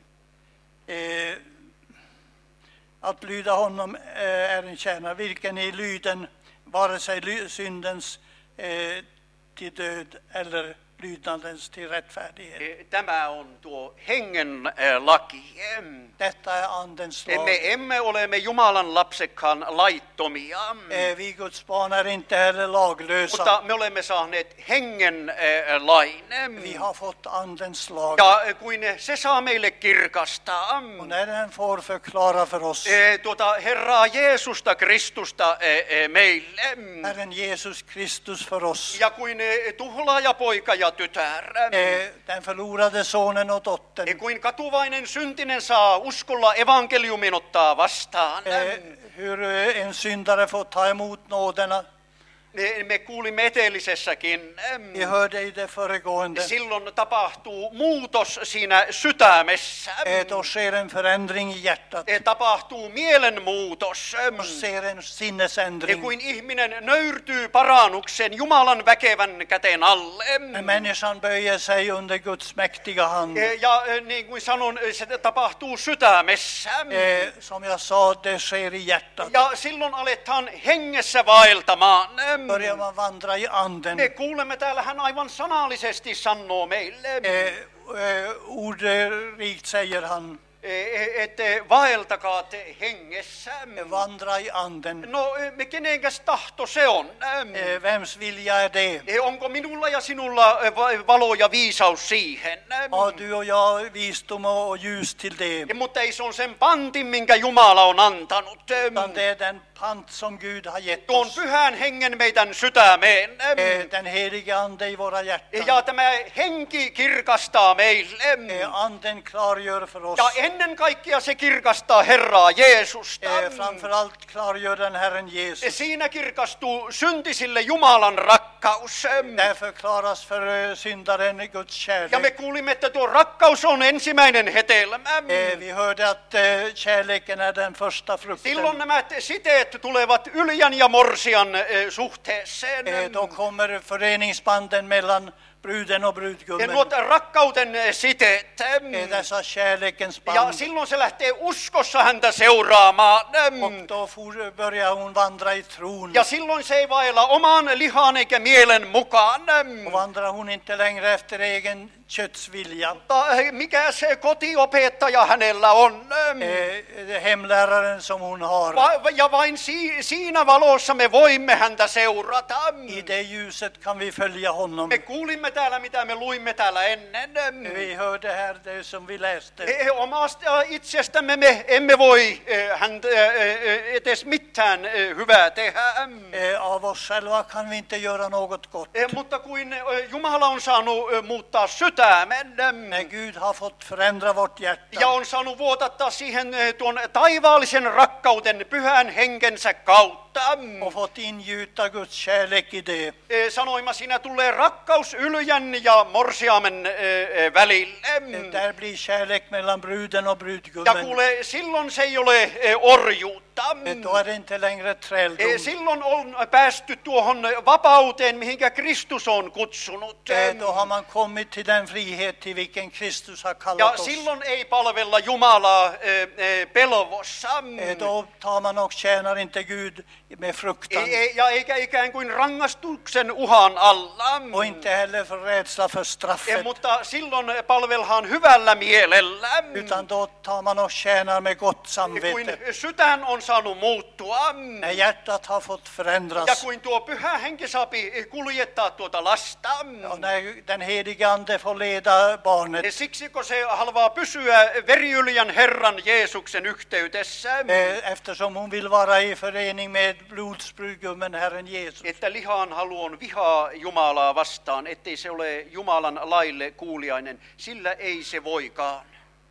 Att lyda honom är en tjänare, vilken i lyden, vare sig syndens till död eller lydnadens till rättfärdighet. Tämä on tuo hengen laki. Detta är andens lag. Me emme ole Jumalan lapsekkaan laittomia. Vi Guds barn är inte heller laglösa. Mutta me olemme saaneet hengen lain. Vi har fått andens lag. Ja kuin se saa meille kirkastaa. Och när den får förklara för oss. Herraa Jeesusta Kristusta meille. Herren Jesus Kristus för oss. Ja kuin tuhlaajapoika ja tytär. Den förlorade sonen och dottern. Kuin katuvainen syntinen saa uskolla evankeliumin ottaa vastaan. Hur en syndare får ta emot nåderna. Me kuulimme edellisessäkin. Vi hörde i det föregående. Silloin tapahtuu muutos siinä sydämessä. Då sker en förändring i hjärtat. Tapahtuu mielenmuutos. Då sker en sinnesändring. Kuin ihminen nöyrtyy parannuksen Jumalan väkevän käten alle. Människan böjer sig under Guds mäktiga hand. Ja niin kuin sanon, se tapahtuu sydämessä. Som jag sa, det sker i hjärtat. Ja silloin aletaan hengessä vaeltamaan. Börjar man vandra i anden. Me kuulemme täällä, hän aivan sanallisesti sanoo meille. Ordrikt säger han. Että vaeltakaa te hengessä. Vandra i anden. No, kenenkäs tahto se on? Vems vilja är det? Onko minulla ja sinulla valo ja viisaus siihen? Har du och jag visdom och ljus till det? Mutta ei se on sen pantin, minkä Jumala on antanut. Det är den pant som Gud har gett tuon oss. pyhän hengen meidän sydämeen. Den helige ande i våra hjärtan. Ja tämä henki kirkastaa meille. Anden klargör för oss. Ja ennen kaikkea se kirkastaa Herraa Jeesusta. Framförallt klargör den Herren Jesus. Siinä kirkastuu syntisille Jumalan rakkaus. Där förklaras för syndaren Guds Ja me kärlek. kuulimme, että tuo rakkaus on ensimmäinen hedelmä. Vi hörde att kärleken är den första frukten. Silloin nämä siteet tulevat Yljän ja Morsian suhteeseen. Då kommer föreningsbanden mellan bruden och Ja brudgummen. nuot rakkauden siteet. Dessa kärlekens Ja band. silloin se lähtee uskossa häntä seuraamaan. Och då börjar hon vandra i tron. Ja silloin se ei vailla oman lihan eikä mielen mukaan. Och vandrar hon inte längre efter egen köttsvilja. Mikä se kotiopettaja hänellä on? Hemläraren som hon har. Ja vain siinä valossa me voimme häntä seurata. I det ljuset kan vi följa honom. Me kuulimme täällä, mitä me luimme täällä ennen. Vi hörde här det som vi läste. Omasta itsestämme me emme voi häntä edes mitään hyvää tehdä. Av oss själva kan vi inte göra något gott. Mutta kuin Jumala on saanut muuttaa sydämen. När Gud har fått förändra vårt hjärta. Ja on saanut vuotattaa siihen tuon taivaallisen rakkauden pyhän henkensä kautta. Och fått ingjuta Guds kärlek i det. Sanoimme, siinä tulee rakkaus Yljän ja Morsiamen välille. Där blir kärlek mellan bruden och Ja brudgummen. kuule, silloin se ei ole orjuutta. Då är det inte längre träldom. Silloin on päästy tuohon vapauteen, mihinkä Kristus on kutsunut. Då har man kommit till den frihet till vilken Kristus har Ja kallat oss. silloin ei palvella Jumalaa pelvossa. Då tar man och tjänar inte Gud med fruktan. Ja eikä ikään kuin rangaistuksen uhan alla. Och inte heller för rädsla för straffet. Mutta silloin palvellaan hyvällä mielellä. Utan då tar man och tjänar med gott samvete. Kuin sydän on saanut muuttua. När hjärtat har fått Ja förändras. kuin tuo pyhä henki saapi kuljettaa tuota lasta. Och när den helige ande får leda barnet. Siksi kun se haluaa pysyä Veriyljan Herran Jeesuksen yhteydessä. Eftersom hon vill vara i förening med blodsbrudgummen Herren Jesus. Että lihan halu on vihaa Jumalaa vastaan, ettei se ole Jumalan laille kuuliainen, sillä ei se voikaan.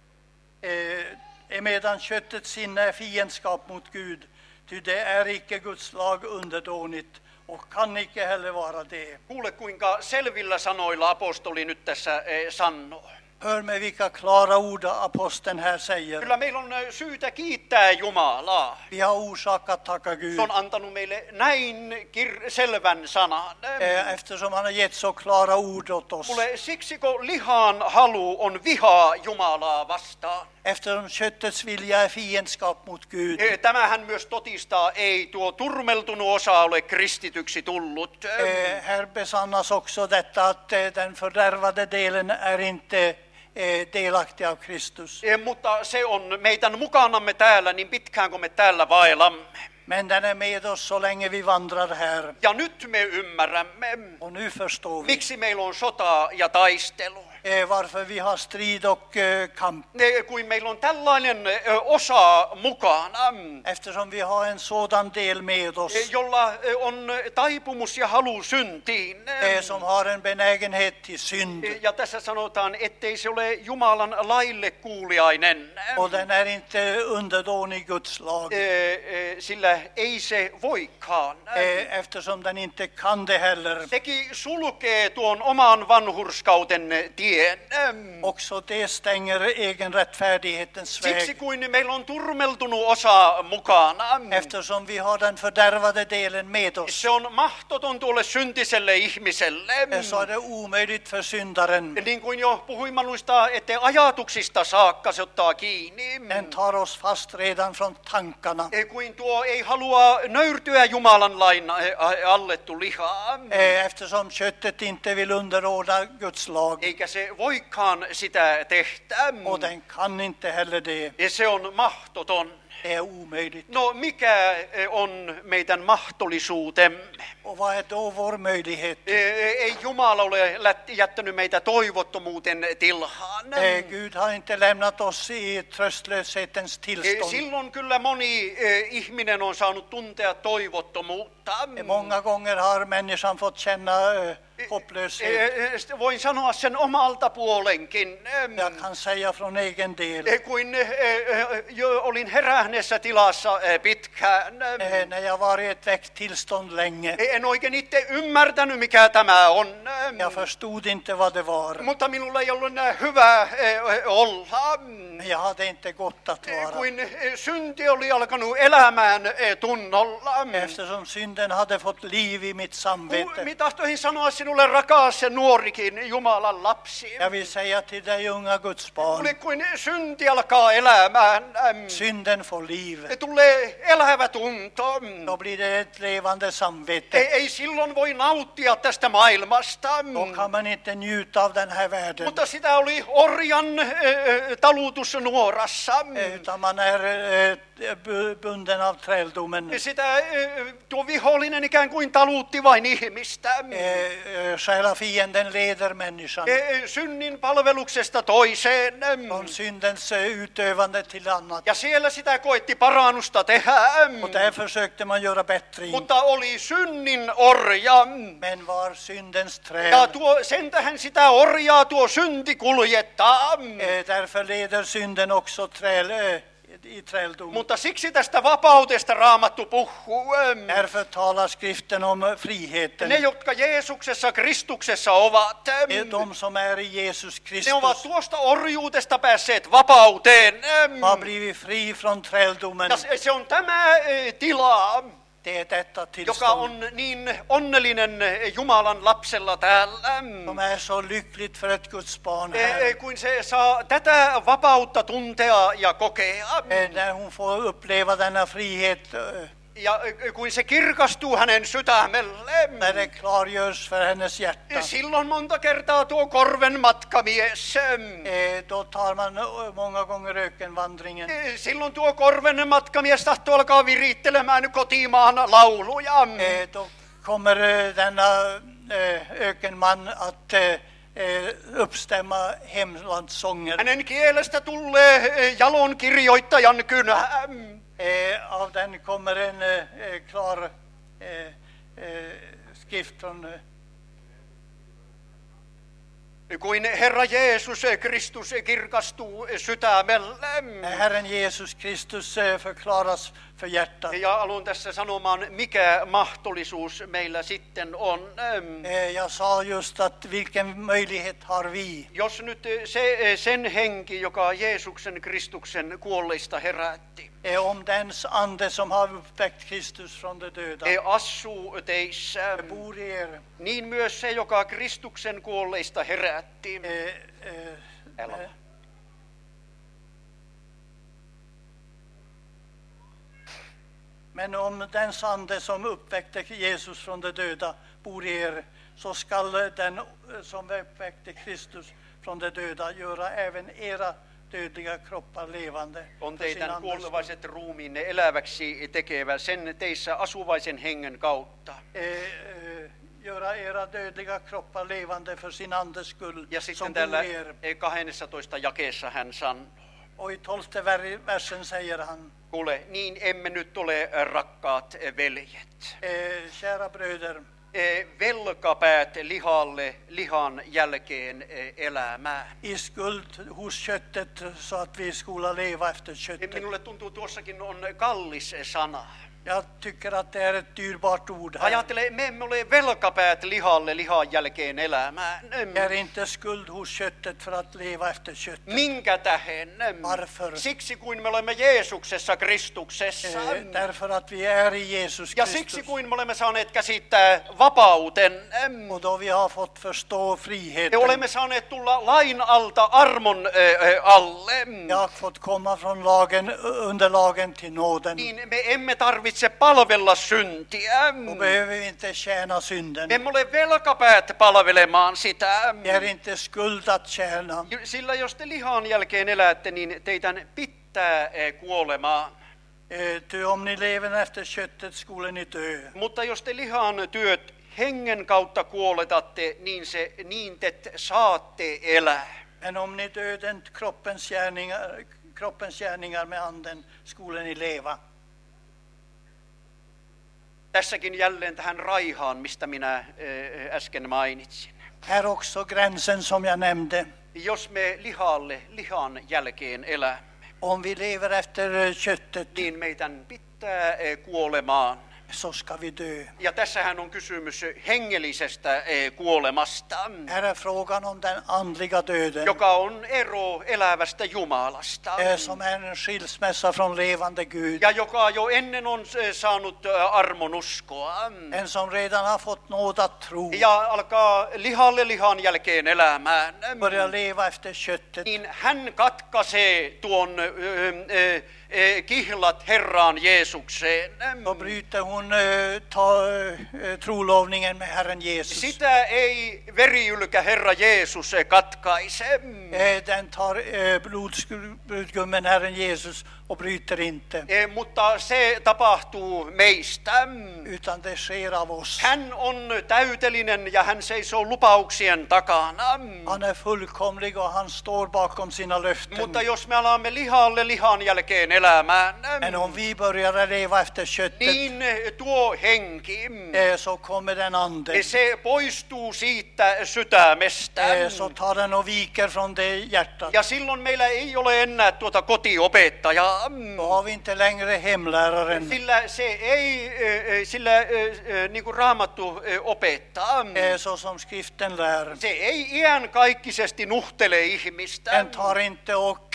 Medan köttets sinne är fiendskap mot Gud, ty det är icke Guds lag underdånigt och kan icke heller vara det. Kuule kuinka selvillä sanoilla apostoli nyt tässä sanoo. Hör med vilka klara ord aposteln här säger. Kyllä meillä on syytä kiittää Jumalaa. Vi har orsak att tacka Gud. Se on antanut meille näin selvän sanan. Eftersom han har gett så klara ord åt oss. Kuule, siksi kun lihan halu on vihaa Jumalaa vastaan. Eftersom köttets vilja är fiendskap mot Gud. Tämähän myös todistaa, ei tuo turmeltunut osa ole kristityksi tullut. Här besannas också detta att den fördärvade delen är inte delaktig av Kristus. Mutta se on meidän mukanamme täällä niin pitkään kuin me täällä vaellamme. Men den är med oss så länge vi vandrar här. Ja nyt me ymmärrämme, Och nu förstår vi miksi meillä on sota ja taistelu. varför vi har strid och kamp. Kuin meillä on tällainen osa mukana, Eftersom vi har en sådan del med oss. jolla on taipumus ja halu syntiin. Som har en benägenhet till synd. Ja tässä sanotaan, ettei se ole Jumalan laille kuuliainen. Och den är inte underdånig Guds lag. Sillä ei se voikaan. Eftersom den inte kan det heller. Sekin sulkee tuon oman vanhurskauden tien. Också det stänger egen rättfärdighetens Siksi väg. kuin meillä on turmeltunut osa mukana. Eftersom vi har den fördärvade delen med oss. Se on mahdoton tuolle syntiselle ihmiselle. Så är det omöjligt för syndaren. Niin kuin jo puhuimme noista, että ajatuksista saakka se ottaa kiinni. Den tar oss fast redan från tankarna. Kuin tuo ei halua nöyrtyä Jumalan lain allettu lihaa. Eftersom köttet inte vill underordna Guds lag. Eikä se voikaan sitä tehdä. Och den kan inte heller det. Se on mahdoton. Det är omöjligt. No mikä on meidän mahdollisuutemme? Och vad är då vår möjlighet? Ei Jumala ole jättänyt meitä toivottomuuden tilaan. Gud har inte lämnat oss i tröstlöshetens tillstånd. Silloin kyllä moni ihminen on saanut tuntea toivottomuutta. Många gånger har människan fått känna hopplöshet. Voin sanoa sen omalta puolenkin. Jag kan säga från egen del. Kuin olin herähneessä tilassa pitkään. När jag var i ett väckt tillstånd länge. En oikein itse ymmärtänyt, mikä tämä on. Jag förstod inte vad det var. Mutta minulla ei ollut hyvä olla. Jag hade inte gott att vara. Kuin synti oli alkanut elämään tunnolla. Eftersom synden hade fått liv i mitt samvete. Minä tahtoisin sanoa sinulle, rakas nuorikin Jumalan lapsi. Jag vill säga till dig, unga Guds barn. Kuin synti alkaa elämään. Synden får liv. Tulee elävä tunto. Då blir det ett levande samvete. Ei silloin voi nauttia tästä maailmasta. Då kan man inte njuta av den här världen. Mutta sitä oli orjan talutus nuorassa. Utan man är bunden av träldomen. Sitä tuo vihollinen ikään kuin talutti vain ihmistä. Själa fienden leder människan. Synnin palveluksesta toiseen. Från syndens utövande till annat. Ja siellä sitä koitti parannusta tehdä. Och där försökte man göra bättring. Mutta oli synnin orja. Men var syndens träl. Ja sen tähän sitä orjaa tuo synti kuljettaa. Därför leder synden också i träldom. Mutta siksi tästä vapaudesta Raamattu puhuu. Därför talar skriften om friheten. Ne, jotka Jeesuksessa, Kristuksessa ovat. De som är i Jesus Kristus. Ne ovat tuosta orjuudesta päässeet vapauteen. Har blivit fri från träldomen. Ja se on tämä tila, Det är detta joka tillstånd. on niin onnellinen Jumalan lapsella täällä. Som är så lyckligt för ett Guds barn här. Kuin se saa tätä vapautta tuntea ja kokea. När hon får uppleva denna frihet. Ja kuin se kirkastuu hänen sydämelle. När det klargörs för hennes hjärta. Silloin monta kertaa tuo korven matkamies. Då tar man många gånger ökenvandringen. Silloin tuo korven matkamies tahtoo alkaa virittelemään kotimaan lauluja. Då kommer denna ökenman att uppstämma hemlandssånger. Hänen kielestä tulee jalon kirjoittajan kynä. Av den kommer en klar skrift från kuin Herra Jeesus Kristus kirkastuu sydämelle. Herren Jesus Kristus förklaras för hjärtat. Ja haluan tässä sanomaan, mikä mahdollisuus meillä sitten on. Jag sa just att vilken möjlighet har vi? Jos nyt sen henki, joka Jeesuksen Kristuksen kuolleista herätti, Om den ande som har uppväckt Kristus från de döda asuu teissä, bor i er. niin myös se, joka Kristuksen kuolleista herätti. Men om den ande som uppväckte Jesus från de döda bor i er, så skall den som uppväckte Kristus från de döda göra även era dödliga kroppar levande. On teidän kuolevaiset ruumiinne eläväksi tekevä sen teissä asuvaisen hengen kautta. Göra era dödliga kroppar levande för sin andes skull. Ja sitten täällä 12 jakeessa hän sanoo. Och i 12 versen säger han. Kuule, niin emme nyt ole rakkaat veljet. Kära bröder. Velkapäät lihalle, lihan jälkeen elämään. I skuld hos köttet så att vi skulle leva efter köttet. Minulle tuntuu tuossakin on kallis sana. Jag tycker att det är ett dyrbart ord här. Ajattele, me emme ole velkapäät lihalle, lihan jälkeen elämään. Är inte skuld hos köttet för att leva efter köttet. Minkä tähen? Varför? Siksi kuin me olemme Jeesuksessa, Kristuksessa. Därför att vi är i Jesus ja Kristus. siksi kuin me olemme saaneet käsittää vapauten. Och då vi har fått förstå friheten. Me olemme saaneet tulla lain alta armon alle. Jag har fått komma från lagen, under lagen till nåden. Niin me emme tarvitse palvella syntiä. Då behöver vi inte tjäna synden. Me emme ole velkapäät palvelemaan sitä. Vi är inte skuld att tjäna. Sillä jos te lihan jälkeen elätte, niin teidän pitää kuolemaan. Ty om ni lever efter köttet skulle ni dö. Mutta jos te lihan työt hengen kautta kuoletatte, niin te saatte elää. Men om ni döden kroppens gärningar med anden skulle ni leva. Tässäkin jälleen tähän raihaan, mistä minä äsken mainitsin. Här också gränsen som jag nämnde. Jos me lihan jälkeen elämme, Om vi lever efter köttet niin meidän pitää kuolemaan. så ska vi dö. Ja tässähän on kysymys hengellisestä kuolemasta, Här är frågan om den andliga döden. joka on ero elävästä Jumalasta. Som är en skilsmässa från levande Gud. Ja joka jo ennen on saanut armon uskoa. En som redan har fått nåd att tro. Ja alkaa lihan jälkeen elämään. Börjar leva efter köttet. Niin hän katkaisee tuon kihlat Herraan Jeesukseen. Då bryter hon trolovningen med Herren Jesus. Sitä ei veriylkä Herra Jeesus katkaise. Den tar blodsbrudgummen Herren Jesus och bryter inte. Mutta se tapahtuu meistä. Utan det sker av oss. Hän on täytellinen ja hän seisoo lupauksien takana. Han är fullkomlig och han står bakom sina löften. Mutta jos me alamme lihan jälkeen elämään, Men om vi börjar leva efter köttet niin tuo henki, så kommer den ande. se poistuu siitä sydämestä. Så tar den och viker från det hjärtat. Ja silloin meillä ei ole enää tuota kotiopettajaa. Då har vi inte längre hemläraren. Sillä niin kuin Raamattu opettaa. Så som skriften lär. Se ei iankaikkisesti nuhtele ihmistä. Den tar inte och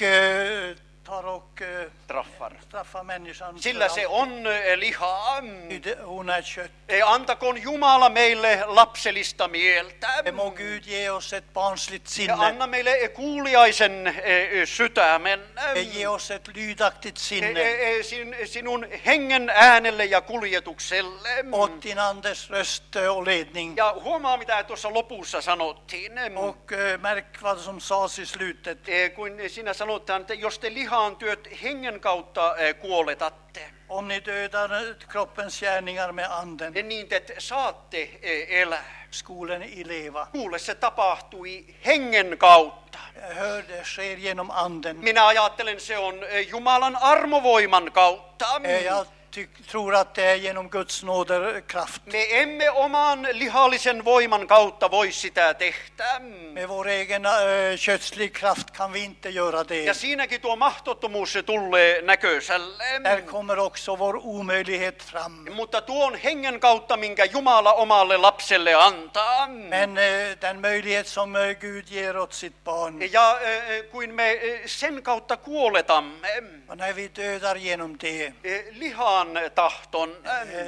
straffar människan. Sillä se on lihaa. Hon är kött. Antakoon Jumala meille lapsellista mieltä. Må Gud ge oss ett barnsligt Ja sinne. anna meille kuuliaisen sydämen. Ge oss ett lydaktigt sinne. Sinun hengen äänelle ja kuljetukselle. Åt din andes röst och ledning. Ja huomaa mitä tuossa lopussa sanottiin. Och märk vad som sades i slutet. Kun siinä sanotaan, että jos te lihaan työt hengen kautta kuoletatte, Om ni dödar kroppens gärningar med anden niin te saatte elää. skulle ni leva. Kuule, se tapahtui hengen kautta. Hör, det sker genom anden. Minä ajattelen, se on Jumalan armovoiman kautta. Jag tror att det är genom Guds nåderkraft. Me emme oman lihallisen voiman kautta voi sitä tehdä. Med vår egen kötslig kraft kan vi inte göra Ja det. siinäkin tuo mahdottomuus tulee näköiselle. Där kommer också vår omöjlighet fram. Mutta tuon hengen kautta, minkä Jumala omalle lapselle antaa. Men den möjlighet som Gud ger åt sitt barn. Ja kuin me sen kautta kuoletamme Och när vi dödar genom det. lihan tahton,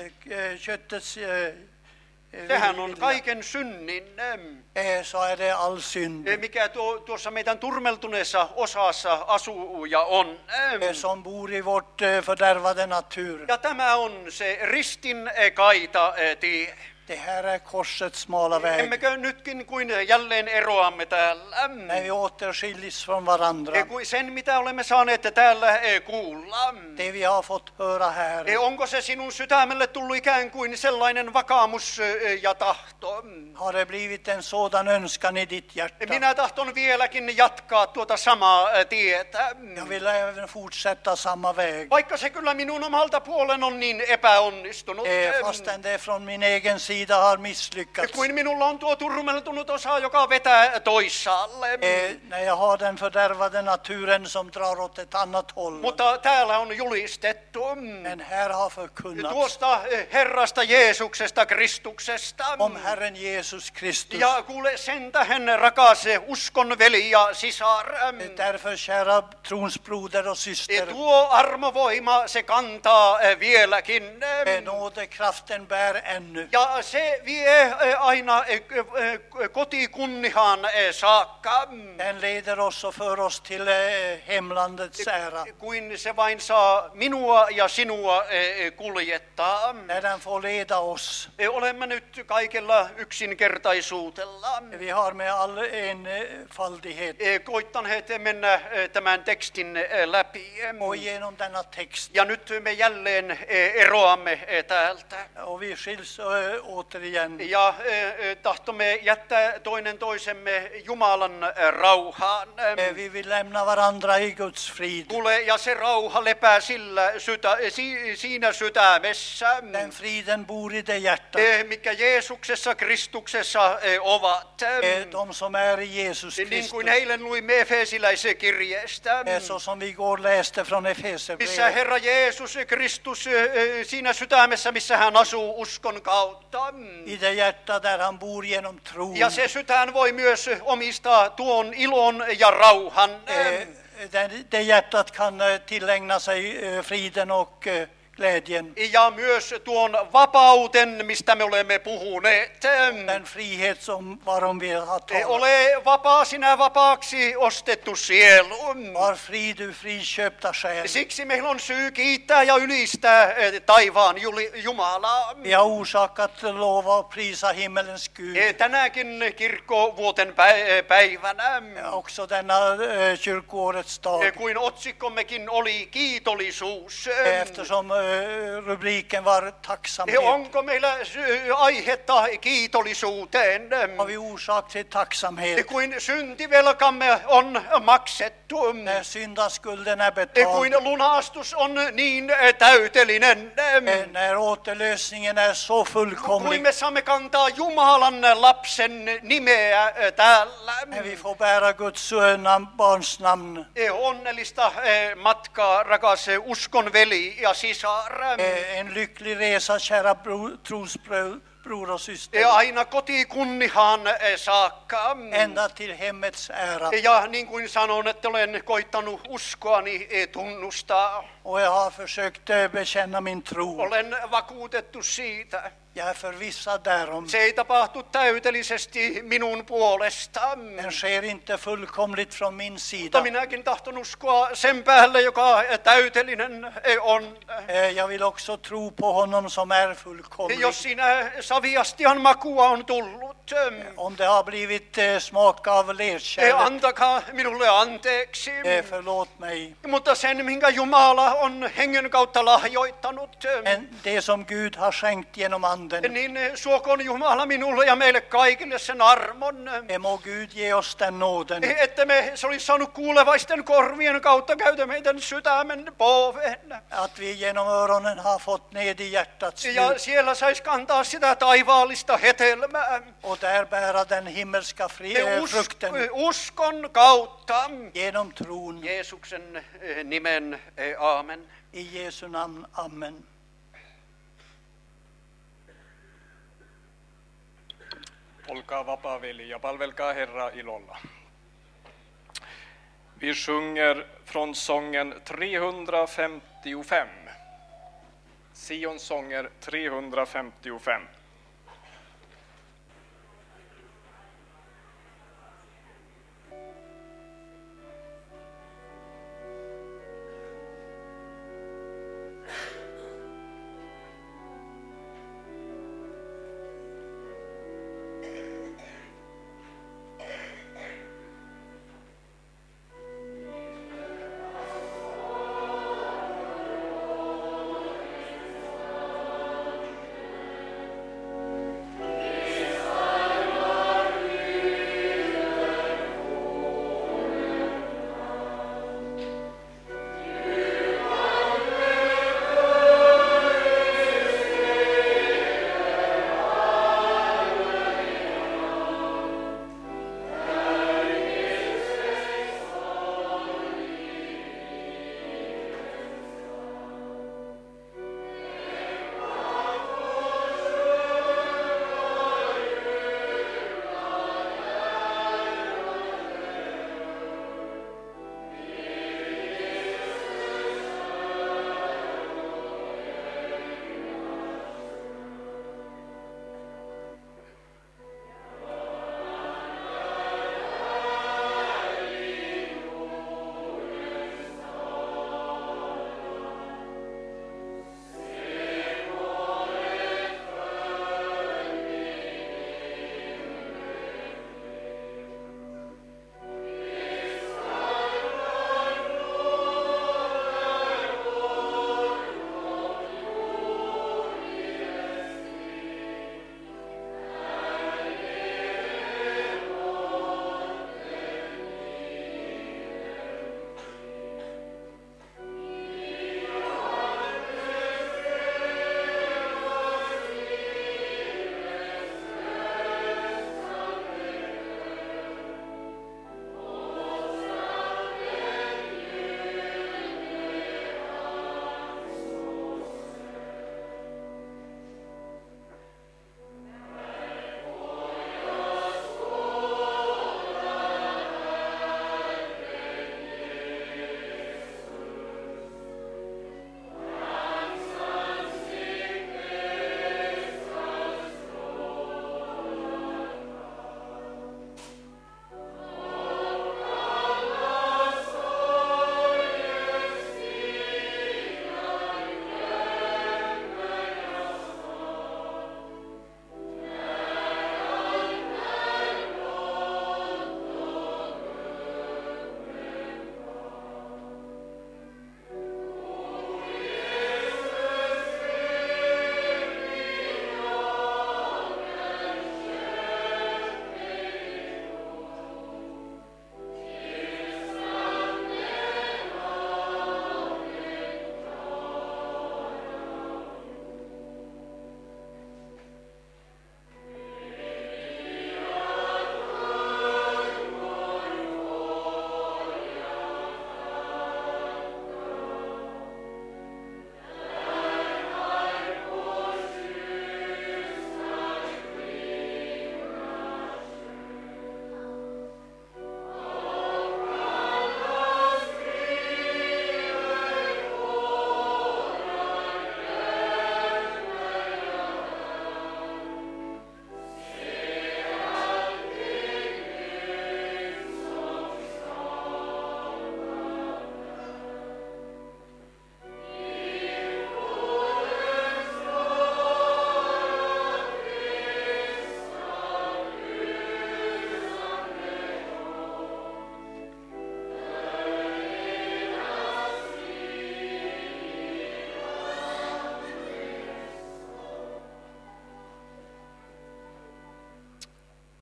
Köttets sehän on kaiken synnin, så är det all synd. mikä tuossa meidän turmeltuneessa osassa asuu ja on. Som bor i vårt fördärvade natur. Ja tämä on se ristin kaita tie. Det här är korsets smala väg. Emmekö nytkin kuin jälleen eroamme täällä? När vi återskiljs från varandra. Sen mitä olemme saaneet täällä kuulla. Det vi har fått höra här. Onko se sinun sydämelle tullut ikään kuin sellainen vakaumus ja tahto? Har det blivit en sådan önskan i ditt hjärta? Minä tahton vieläkin jatkaa tuota samaa tietä. Jag vill även fortsätta samma väg. Vaikka se kyllä minun omalta puolen on niin epäonnistunut. Fastän det från min egen sida har misslyckats. Kuin minulla on tuo turmeltunut osa, joka vetää toisaalle. När jag har den fördärvade naturen som drar åt ett annat håll. Mutta täällä on julistettu Men här har förkunnats tuosta Herrasta Jeesuksesta, Kristuksesta. om Herren Jesus Kristus. Ja kuule, sen tähän rakas uskon veli ja sisar. Därför, kära trons broder och syster, Tuo armovoima, se kantaa vieläkin. nådekraften bär ännu. Ja se vie aina kotikunniaan saakka. Den leder oss och för oss till hemlandets ära. Kuin se vain saa minua ja sinua kuljettaa. När den får leda oss. Olemme nyt kaikella yksinkertaisuutella Vi har med all enfaldighet koittaneet mennä tämän tekstin läpi. och genom denna text. Ja nyt me jälleen eroamme täältä. Och vi skiljs återigen. Ja tahtomme jättää toinen toisemme Jumalan rauhaan. Vi vill lämna varandra i Guds frid. Kuule, ja se rauha lepää siinä sydämessä, Den friden bor i det hjärtat. mikä Jeesuksessa, Kristuksessa ovat. De som är i Jesus Niin Kristus. kuin eilen luimme Efesiläisen kirjeestä, Så som vi igår läste från missä Efesierbrevet. Herra Jeesus Kristus siinä sydämessä, missä hän asuu uskon kautta. I det hjärta där han bor genom tron. Ja se sydän voi myös omistaa tuon ilon ja rauhan. Det hjärtat kan tillägna sig friden och glädjen. Ja myös tuon vapauten, mistä me olemme puhuneet. Den frihet som varom vi har talat. Ole vapaa sinä vapaaksi ostettu sielu. Var fri du friköpta själ. Siksi meillä on syy kiittää ja ylistää taivaan Jumalaa. Vi har orsak att lova och prisa himmelens Gud. Tänäkin kirkkovuoten päivänä, Också denna kyrkoårets dag. kuin otsikkommekin oli kiitollisuus. Eftersom rubriken var tacksamhet. Onko meillä aihetta kiitollisuuteen? Har vi orsak till tacksamhet. Kuin syntivelkamme on maksettu. När syndaskulden är Kuin betald. lunastus on niin täytellinen. När återlösningen är så Kuin fullkomlig. me saamme kantaa Jumalan lapsen nimeä täällä. När vi får bära Guds barns namn. Onnellista matkaa, rakas uskonveli ja sisar. En lycklig resa, kära trosbror och syster. Aina kotikunniaan saakka. Ända till hemmets ära. Ja niin kuin sanon, että olen koittanut uskoani tunnustaa. Och jag har försökt bekänna min tro. Olen vakuutettu siitä. Jag är förvissad därom. Se ei tapahtu täydellisesti minun puolestaan. Den sker inte fullkomligt från min Mutta sida. minäkin tahdon uskoa sen päälle, joka täydellinen on. Jag vill också tro på honom som är fullkomlig. Jos siinä saviastian makua on tullut, Om det har blivit smak av lerkärlek, antakaa minulle anteeksi. förlåt mig. Mutta sen, minkä Jumala on hengen kautta lahjoittanut, Men det som Gud har skänkt genom anden, niin suokoon Jumala minulle ja meille kaikille sen armon. må Gud ge oss den nåden. Että se olisi saanut kuulevaisten korvien kautta käydä meidän sydämen poveen. Att vi genom öronen har fått ned i hjärtats Ja djup siellä saisi kantaa sitä taivaallista hetelmää. och där bära den himmelska frukten Uskon kautta. genom tron. Jeesuksen nimen, aamen. I Jesu namn, amen. Olkaa vapaa veli ja palvelkaa Herra ilolla. Vi sjunger från sången 355. Sions sånger 355.